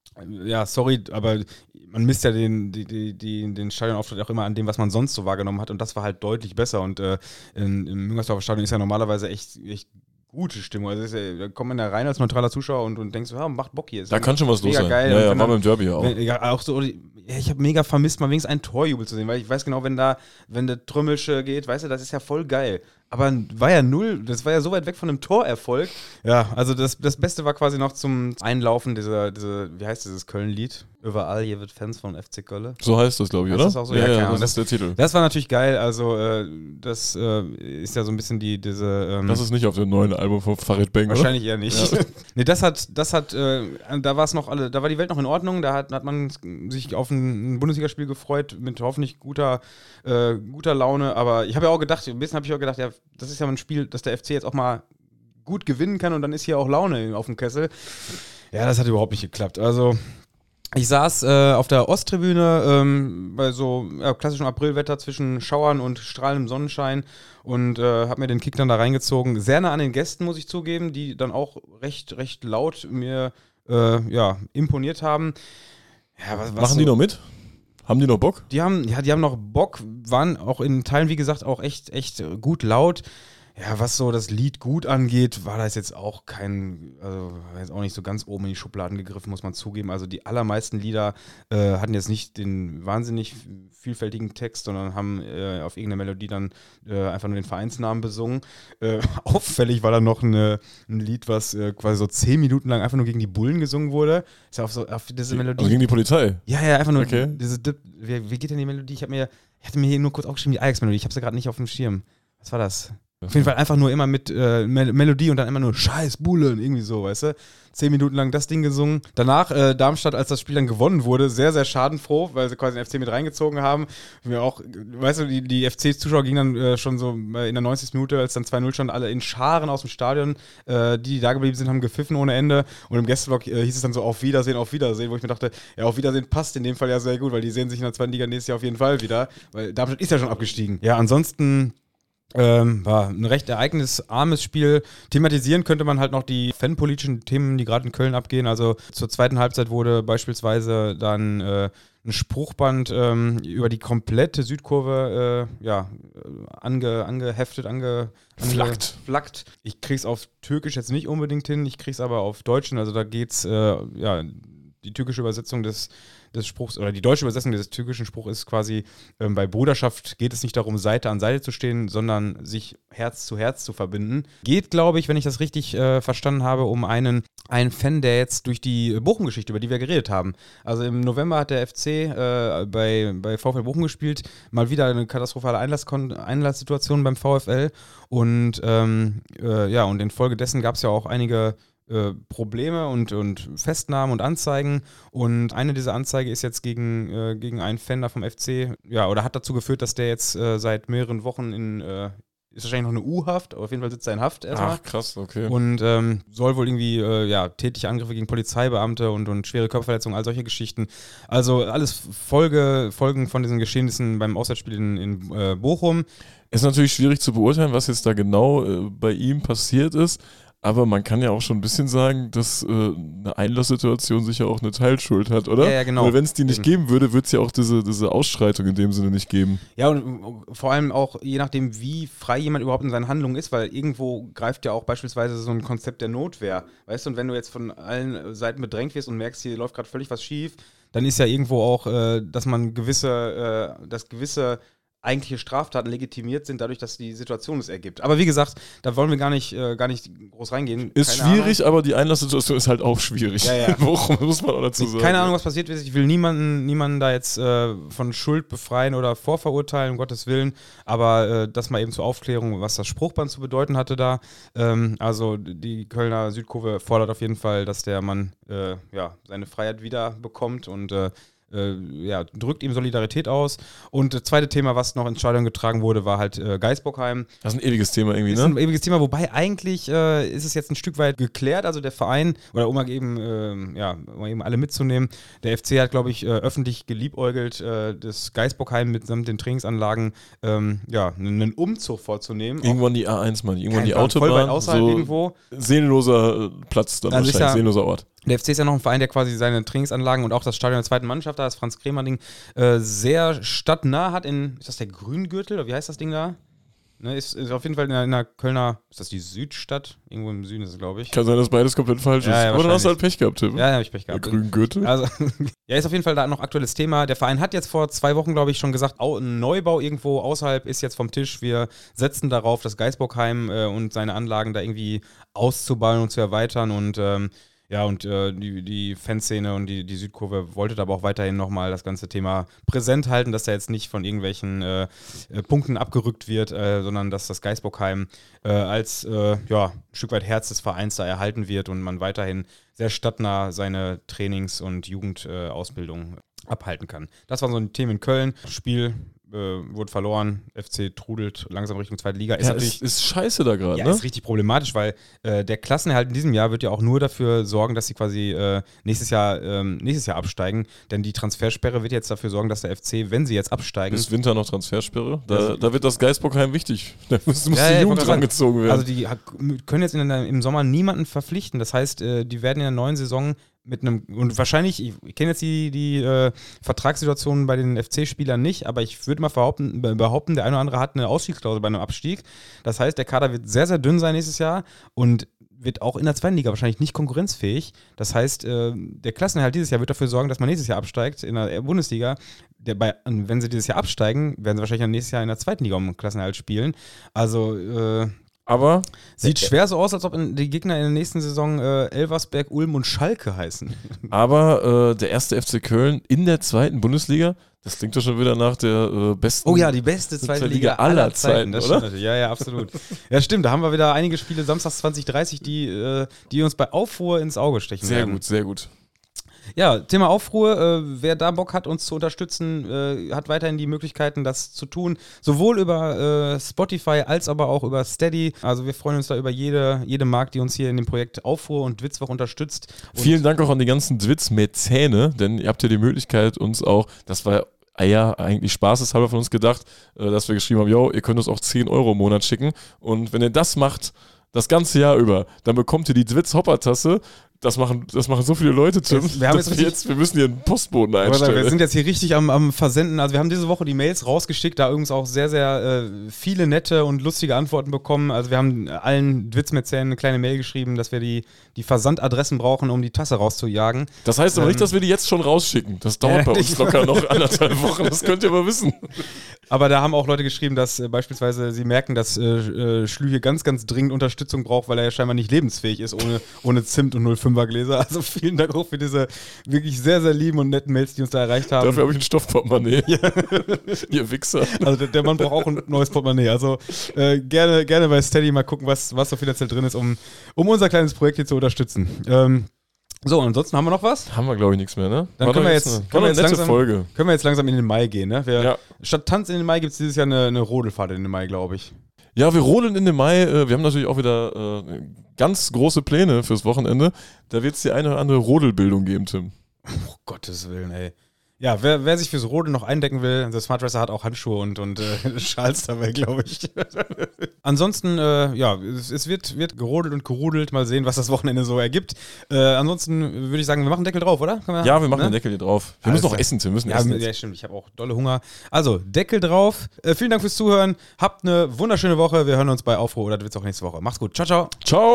ja, sorry, aber man misst ja den, die, die, die, den Stadionauftritt auch immer an dem, was man sonst so wahrgenommen hat und das war halt deutlich besser und äh, in, im Müngersdorfer Stadion ist ja normalerweise echt, echt gute Stimmung. Also ist ja, da kommt man da rein als neutraler Zuschauer und, und denkst so, ja, macht Bock hier. Ist da kann schon was los sein. Geil. Ja, ja, war dann, beim Derby ja auch. Wenn, ja, auch so, ja, ich habe mega vermisst, mal wenigstens einen Torjubel zu sehen, weil ich weiß genau, wenn da, wenn der Trümmelsche geht, weißt du, das ist ja voll geil. Aber war ja null, das war ja so weit weg von einem Torerfolg. Ja, also das, das Beste war quasi noch zum Einlaufen dieser, diese, wie heißt dieses Köln-Lied? Überall, hier wird Fans von F C Köln. So heißt das, glaube ich, oder? Ist das auch so? Ja, Ja, ja, ja, das, das ist der Titel. Das war natürlich geil, also äh, das äh, ist ja so ein bisschen die, diese... Ähm, das ist nicht auf dem neuen Album von Farid Bang, wahrscheinlich oder? eher nicht. Ja. Nee, das hat, das hat, äh, da war es noch alle, da war die Welt noch in Ordnung, da hat, hat man sich auf ein Bundesligaspiel gefreut, mit hoffentlich guter, äh, guter Laune, aber ich habe ja auch gedacht, ein bisschen habe ich auch gedacht, ja, das ist ja ein Spiel, dass der F C jetzt auch mal gut gewinnen kann und dann ist hier auch Laune auf dem Kessel. Ja, das hat überhaupt nicht geklappt, also... Ich saß äh, auf der Osttribüne ähm, bei so ja, klassischem Aprilwetter zwischen Schauern und strahlendem Sonnenschein und äh, habe mir den Kick dann da reingezogen. Sehr nah an den Gästen, muss ich zugeben, die dann auch recht, recht laut mir äh, ja, imponiert haben. Ja, was, was Machen so, die noch mit? Haben die noch Bock? Die haben, ja, die haben noch Bock, waren auch in Teilen, wie gesagt, auch echt, echt gut laut. Ja, was so das Lied gut angeht, war das jetzt auch kein, also war jetzt auch nicht so ganz oben in die Schubladen gegriffen, muss man zugeben. Also die allermeisten Lieder äh, hatten jetzt nicht den wahnsinnig vielfältigen Text, sondern haben äh, auf irgendeine Melodie dann äh, einfach nur den Vereinsnamen besungen. Äh, auffällig war dann noch eine, ein Lied, was äh, quasi so zehn Minuten lang einfach nur gegen die Bullen gesungen wurde. Ist ja auf so auf diese Melodie. Also gegen die Polizei? Ja, ja, einfach nur okay. diese, wie, wie geht denn die Melodie? Ich habe mir, ich hatte mir hier nur kurz aufgeschrieben, die Ajax-Melodie. Ich habe sie gerade nicht auf dem Schirm. Was war das? Auf jeden Fall einfach nur immer mit äh, Mel- Melodie und dann immer nur Scheiß Bullen, irgendwie so, weißt du? Zehn Minuten lang das Ding gesungen. Danach äh, Darmstadt, als das Spiel dann gewonnen wurde, sehr, sehr schadenfroh, weil sie quasi den F C mit reingezogen haben. Wir auch, weißt du, die, die F C-Zuschauer gingen dann äh, schon so in der neunzigsten Minute, als dann zwei null stand, alle in Scharen aus dem Stadion. Äh, die, die da geblieben sind, haben gepfiffen ohne Ende. Und im Gästeblock äh, hieß es dann so, auf Wiedersehen, auf Wiedersehen, wo ich mir dachte, ja, auf Wiedersehen passt in dem Fall ja sehr gut, weil die sehen sich in der zweiten Liga nächstes Jahr auf jeden Fall wieder, weil Darmstadt ist ja schon abgestiegen. Ja, ansonsten... Ähm, war ein recht ereignisarmes Spiel. Thematisieren könnte man halt noch die fanpolitischen Themen, die gerade in Köln abgehen. Also zur zweiten Halbzeit wurde beispielsweise dann äh, ein Spruchband ähm, über die komplette Südkurve äh, ja, ange, angeheftet, ange, Flackt. angeflackt. Ich krieg's auf Türkisch jetzt nicht unbedingt hin, ich krieg's aber auf Deutsch hin. Also da geht's, äh, ja, die türkische Übersetzung des des Spruchs, oder die deutsche Übersetzung des türkischen Spruchs ist quasi, ähm, bei Bruderschaft geht es nicht darum, Seite an Seite zu stehen, sondern sich Herz zu Herz zu verbinden. Geht, glaube ich, wenn ich das richtig äh, verstanden habe, um einen, einen Fan, der jetzt durch die Bochum-Geschichte, über die wir geredet haben. Also im November hat der F C äh, bei, bei VfL Bochum gespielt, mal wieder eine katastrophale Einlasskon- Einlasssituation beim VfL und ähm, äh, ja, und infolgedessen gab es ja auch einige Äh, Probleme und, und Festnahmen und Anzeigen und eine dieser Anzeige ist jetzt gegen, äh, gegen einen Fan da vom F C, ja, oder hat dazu geführt, dass der jetzt äh, seit mehreren Wochen in, äh, ist wahrscheinlich noch eine U-Haft, aber auf jeden Fall sitzt er in Haft erstmal. Ach, krass, okay. Und ähm, soll wohl irgendwie, äh, ja, tätliche Angriffe gegen Polizeibeamte und, und schwere Körperverletzungen, all solche Geschichten. Also alles Folge, Folgen von diesen Geschehnissen beim Auswärtsspiel in, in äh, Bochum. Ist natürlich schwierig zu beurteilen, was jetzt da genau äh, bei ihm passiert ist. Aber man kann ja auch schon ein bisschen sagen, dass äh, eine Einlasssituation sicher auch eine Teilschuld hat, oder? Ja, ja, genau. Weil wenn es die nicht geben würde, würde es ja auch diese, diese Ausschreitung in dem Sinne nicht geben. Ja, und vor allem auch je nachdem, wie frei jemand überhaupt in seinen Handlungen ist, weil irgendwo greift ja auch beispielsweise so ein Konzept der Notwehr. Weißt du, und wenn du jetzt von allen Seiten bedrängt wirst und merkst, hier läuft gerade völlig was schief, dann ist ja irgendwo auch, äh, dass man gewisse, äh, dass gewisse eigentliche Straftaten legitimiert sind, dadurch, dass die Situation es ergibt. Aber wie gesagt, da wollen wir gar nicht, äh, gar nicht groß reingehen. Ist Keine schwierig, Ahnung. aber die Einlasssituation ist halt auch schwierig. Ja, ja. Worum muss man auch dazu sagen. Keine Ahnung, was passiert ist. Ich will niemanden, niemanden da jetzt äh, von Schuld befreien oder vorverurteilen, um Gottes Willen. Aber äh, das mal eben zur Aufklärung, was das Spruchband zu bedeuten hatte da. Ähm, also die Kölner Südkurve fordert auf jeden Fall, dass der Mann äh, ja, seine Freiheit wieder bekommt und äh, Äh, ja, drückt ihm Solidarität aus. Und das zweite Thema, was noch ins Stadion getragen wurde, war halt äh, Geisbockheim. Das ist ein ewiges Thema irgendwie, ist ne? Ist ein ewiges Thema, wobei eigentlich äh, ist es jetzt ein Stück weit geklärt. Also der Verein, oder um mal eben, äh, ja, um mal eben alle mitzunehmen, der F C hat, glaube ich, äh, öffentlich geliebäugelt, äh, das Geisbockheim mitsamt den Trainingsanlagen ähm, ja, einen Umzug vorzunehmen. Irgendwann die A eins, Mann. Irgendwann Kein die Plan, voll weit Autobahn. außerhalb So irgendwo. seelenloser Platz dann Also ist wahrscheinlich, ja- seelenloser Ort. Der F C ist ja noch ein Verein, der quasi seine Trainingsanlagen und auch das Stadion der zweiten Mannschaft, da das Franz-Kremer-Ding, äh, sehr stadtnah hat in, ist das der Grüngürtel oder wie heißt das Ding da? Ne, ist, ist auf jeden Fall in der, in der Kölner, ist das die Südstadt? Irgendwo im Süden ist es, glaube ich. Kann sein, dass beides komplett falsch ist. Ja, ja, aber dann hast du halt wahrscheinlich. Pech gehabt, Tim. Ja, da habe ich Pech Der gehabt. grünen Gürtel. Also, ja, ist auf jeden Fall da noch aktuelles Thema. Der Verein hat jetzt vor zwei Wochen, glaube ich, schon gesagt, au, ein Neubau irgendwo außerhalb ist jetzt vom Tisch. Wir setzen darauf, das Geisbockheim äh, und seine Anlagen da irgendwie auszubauen und zu erweitern und ähm, ja, und äh, die, die Fanszene und die, die Südkurve wollte aber auch weiterhin nochmal das ganze Thema präsent halten, dass da jetzt nicht von irgendwelchen äh, äh, Punkten abgerückt wird, äh, sondern dass das Geisbockheim äh, als äh, ja, ein Stück weit Herz des Vereins da erhalten wird und man weiterhin sehr stadtnah seine Trainings- und Jugendausbildung äh, abhalten kann. Das waren so die Themen in Köln. Spiel äh, wurde verloren, F C trudelt langsam Richtung zweite Liga. Ist Ja, natürlich ist, ist scheiße da gerade, ja, ne? ist richtig problematisch, weil äh, der Klassenerhalt in diesem Jahr wird ja auch nur dafür sorgen, dass sie quasi äh, nächstes Jahr ähm, nächstes Jahr absteigen. Denn die Transfersperre wird jetzt dafür sorgen, dass der F C, wenn sie jetzt absteigen. Bis Winter noch Transfersperre. Da, Also- da wird das Geisbockheim wichtig. Da muss, muss Ja, die ja, ich Jugend wollte gerade rangezogen werden. Also die hat, können jetzt in der, im Sommer niemanden verpflichten. Das heißt, äh, die werden in der neuen Saison mit einem, und wahrscheinlich, ich, ich kenne jetzt die, die äh, Vertragssituationen bei den F C-Spielern nicht, aber ich würde mal behaupten, behaupten, der eine oder andere hat eine Ausstiegsklausel bei einem Abstieg. Das heißt, der Kader wird sehr, sehr dünn sein nächstes Jahr und wird auch in der zweiten Liga wahrscheinlich nicht konkurrenzfähig. Das heißt, äh, der Klassenerhalt dieses Jahr wird dafür sorgen, dass man nächstes Jahr absteigt in der Bundesliga. Der bei, wenn sie dieses Jahr absteigen, werden sie wahrscheinlich nächstes Jahr in der zweiten Liga um den Klassenerhalt spielen. Also, äh, Aber sieht schwer so aus, als ob in, die Gegner in der nächsten Saison äh, Elversberg, Ulm und Schalke heißen. Aber äh, der erste F C Köln in der zweiten Bundesliga, das klingt doch schon wieder nach der äh, besten. Oh ja, die beste zweite Liga aller Zeiten. Das oder? stimmt natürlich. Ja, ja, absolut. Ja, stimmt. Da haben wir wieder einige Spiele samstags zwanzig dreißig, die, äh, die uns bei Aufruhr ins Auge stechen Sehr werden. gut, sehr gut. Ja, Thema Aufruhr. Äh, wer da Bock hat, uns zu unterstützen, äh, hat weiterhin die Möglichkeiten, das zu tun. Sowohl über äh, Spotify als aber auch über Steady. Also wir freuen uns da über jede, jede Mark, die uns hier in dem Projekt Aufruhr und Dwitzwoch unterstützt. Und Vielen Dank auch an die ganzen Dwitz-Mäzene, denn ihr habt ja die Möglichkeit, uns auch, das war ja eigentlich spaßeshalber von uns gedacht, äh, dass wir geschrieben haben, yo, ihr könnt uns auch zehn Euro im Monat schicken. Und wenn ihr das macht, das ganze Jahr über, dann bekommt ihr die Dwitz-Hopper-Tasse. Das machen, das machen so viele Leute, Tim. Jetzt- wir haben dass jetzt wir, richtig- jetzt, wir müssen hier einen Postboten Aber einstellen. wir sind jetzt hier richtig am, am Versenden. Also wir haben diese Woche die Mails rausgeschickt, da übrigens auch sehr, sehr äh, viele nette und lustige Antworten bekommen. Also wir haben allen Dwitz-Mäzenen eine kleine Mail geschrieben, dass wir die, die Versandadressen brauchen, um die Tasse rauszujagen. Das heißt aber Ähm, nicht, dass wir die jetzt schon rausschicken. Das dauert Ja, bei uns ich- locker noch anderthalb Wochen. Das könnt ihr aber wissen. Aber da haben auch Leute geschrieben, dass äh, beispielsweise sie merken, dass äh, äh, Schlü hier ganz, ganz dringend Unterstützung braucht, weil er ja scheinbar nicht lebensfähig ist ohne, ohne Zimt und null Komma fünfer Gläser. Also vielen Dank auch für diese wirklich sehr, sehr lieben und netten Mails, die uns da erreicht haben. Dafür habe ich ein Stoffportemonnaie. Ihr Wichser. Also der, der Mann braucht auch ein neues Portemonnaie. Also äh, gerne, gerne bei Steady mal gucken, was, was so finanziell drin ist, um, um unser kleines Projekt hier zu unterstützen. Ähm, so, und ansonsten haben wir noch was? Haben wir, glaube ich, nichts mehr, ne? Dann War können doch wir jetzt jetzt- eine, können war wir doch eine jetzt nette langsam- Folge. Können wir jetzt langsam in den Mai gehen, ne? Wir, Ja. Statt Tanz in den Mai gibt es dieses Jahr eine, eine Rodelfahrt in den Mai, glaube ich. Ja, wir rodeln in den Mai. äh, Wir haben natürlich auch wieder äh, ganz große Pläne fürs Wochenende. Da wird es die eine oder andere Rodelbildung geben, Tim. Oh, Gottes Willen, ey. Ja, wer, wer sich fürs Rodeln noch eindecken will, der Smart Racer hat auch Handschuhe und, und äh, Schals dabei, glaube ich. Ansonsten, äh, ja, es, es wird, wird gerodelt und gerudelt. Mal sehen, was das Wochenende so ergibt. Äh, ansonsten würde ich sagen, wir machen Deckel drauf, oder? Können Ja, wir machen ne? den Deckel hier drauf. Wir Alles müssen noch klar. essen, Tim. Wir müssen Ja, essen. ja, jetzt. stimmt. Ich habe auch dolle Hunger. Also, Deckel drauf. Äh, vielen Dank fürs Zuhören. Habt eine wunderschöne Woche. Wir hören uns bei Aufruhr oder wird's auch nächste Woche. Macht's gut. Ciao, ciao. Ciao.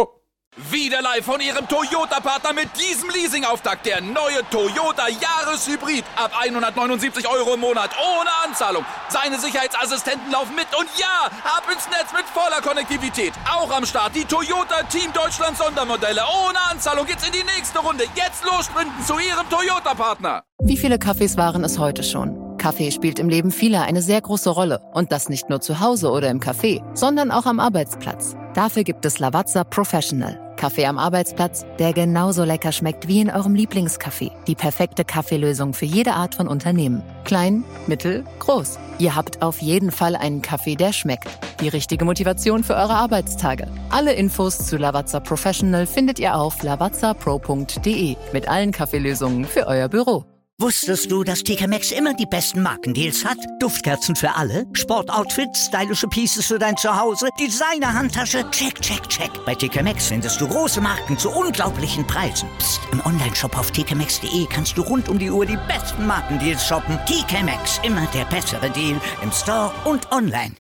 Wieder live von Ihrem Toyota-Partner mit diesem Leasing-Auftakt. Der neue Toyota Jahreshybrid. Ab hundertneunundsiebzig Euro im Monat. Ohne Anzahlung. Seine Sicherheitsassistenten laufen mit. Und ja, ab ins Netz mit voller Konnektivität. Auch am Start die Toyota Team Deutschland Sondermodelle. Ohne Anzahlung geht's in die nächste Runde. Jetzt los sprinten zu Ihrem Toyota-Partner. Wie viele Kaffees waren es heute schon? Kaffee spielt im Leben vieler eine sehr große Rolle. Und das nicht nur zu Hause oder im Café, sondern auch am Arbeitsplatz. Dafür gibt es Lavazza Professional. Kaffee am Arbeitsplatz, der genauso lecker schmeckt wie in eurem Lieblingscafé. Die perfekte Kaffeelösung für jede Art von Unternehmen. Klein, mittel, groß. Ihr habt auf jeden Fall einen Kaffee, der schmeckt. Die richtige Motivation für eure Arbeitstage. Alle Infos zu Lavazza Professional findet ihr auf lavazza pro punkt de mit allen Kaffeelösungen für euer Büro. Wusstest du, dass T K Maxx immer die besten Markendeals hat? Duftkerzen für alle, Sportoutfits, stylische Pieces für dein Zuhause, Designer-Handtasche, check, check, check. Bei T K Maxx findest du große Marken zu unglaublichen Preisen. Psst. Im Onlineshop auf t k maxx punkt de kannst du rund um die Uhr die besten Markendeals shoppen. T K Maxx, immer der bessere Deal im Store und online.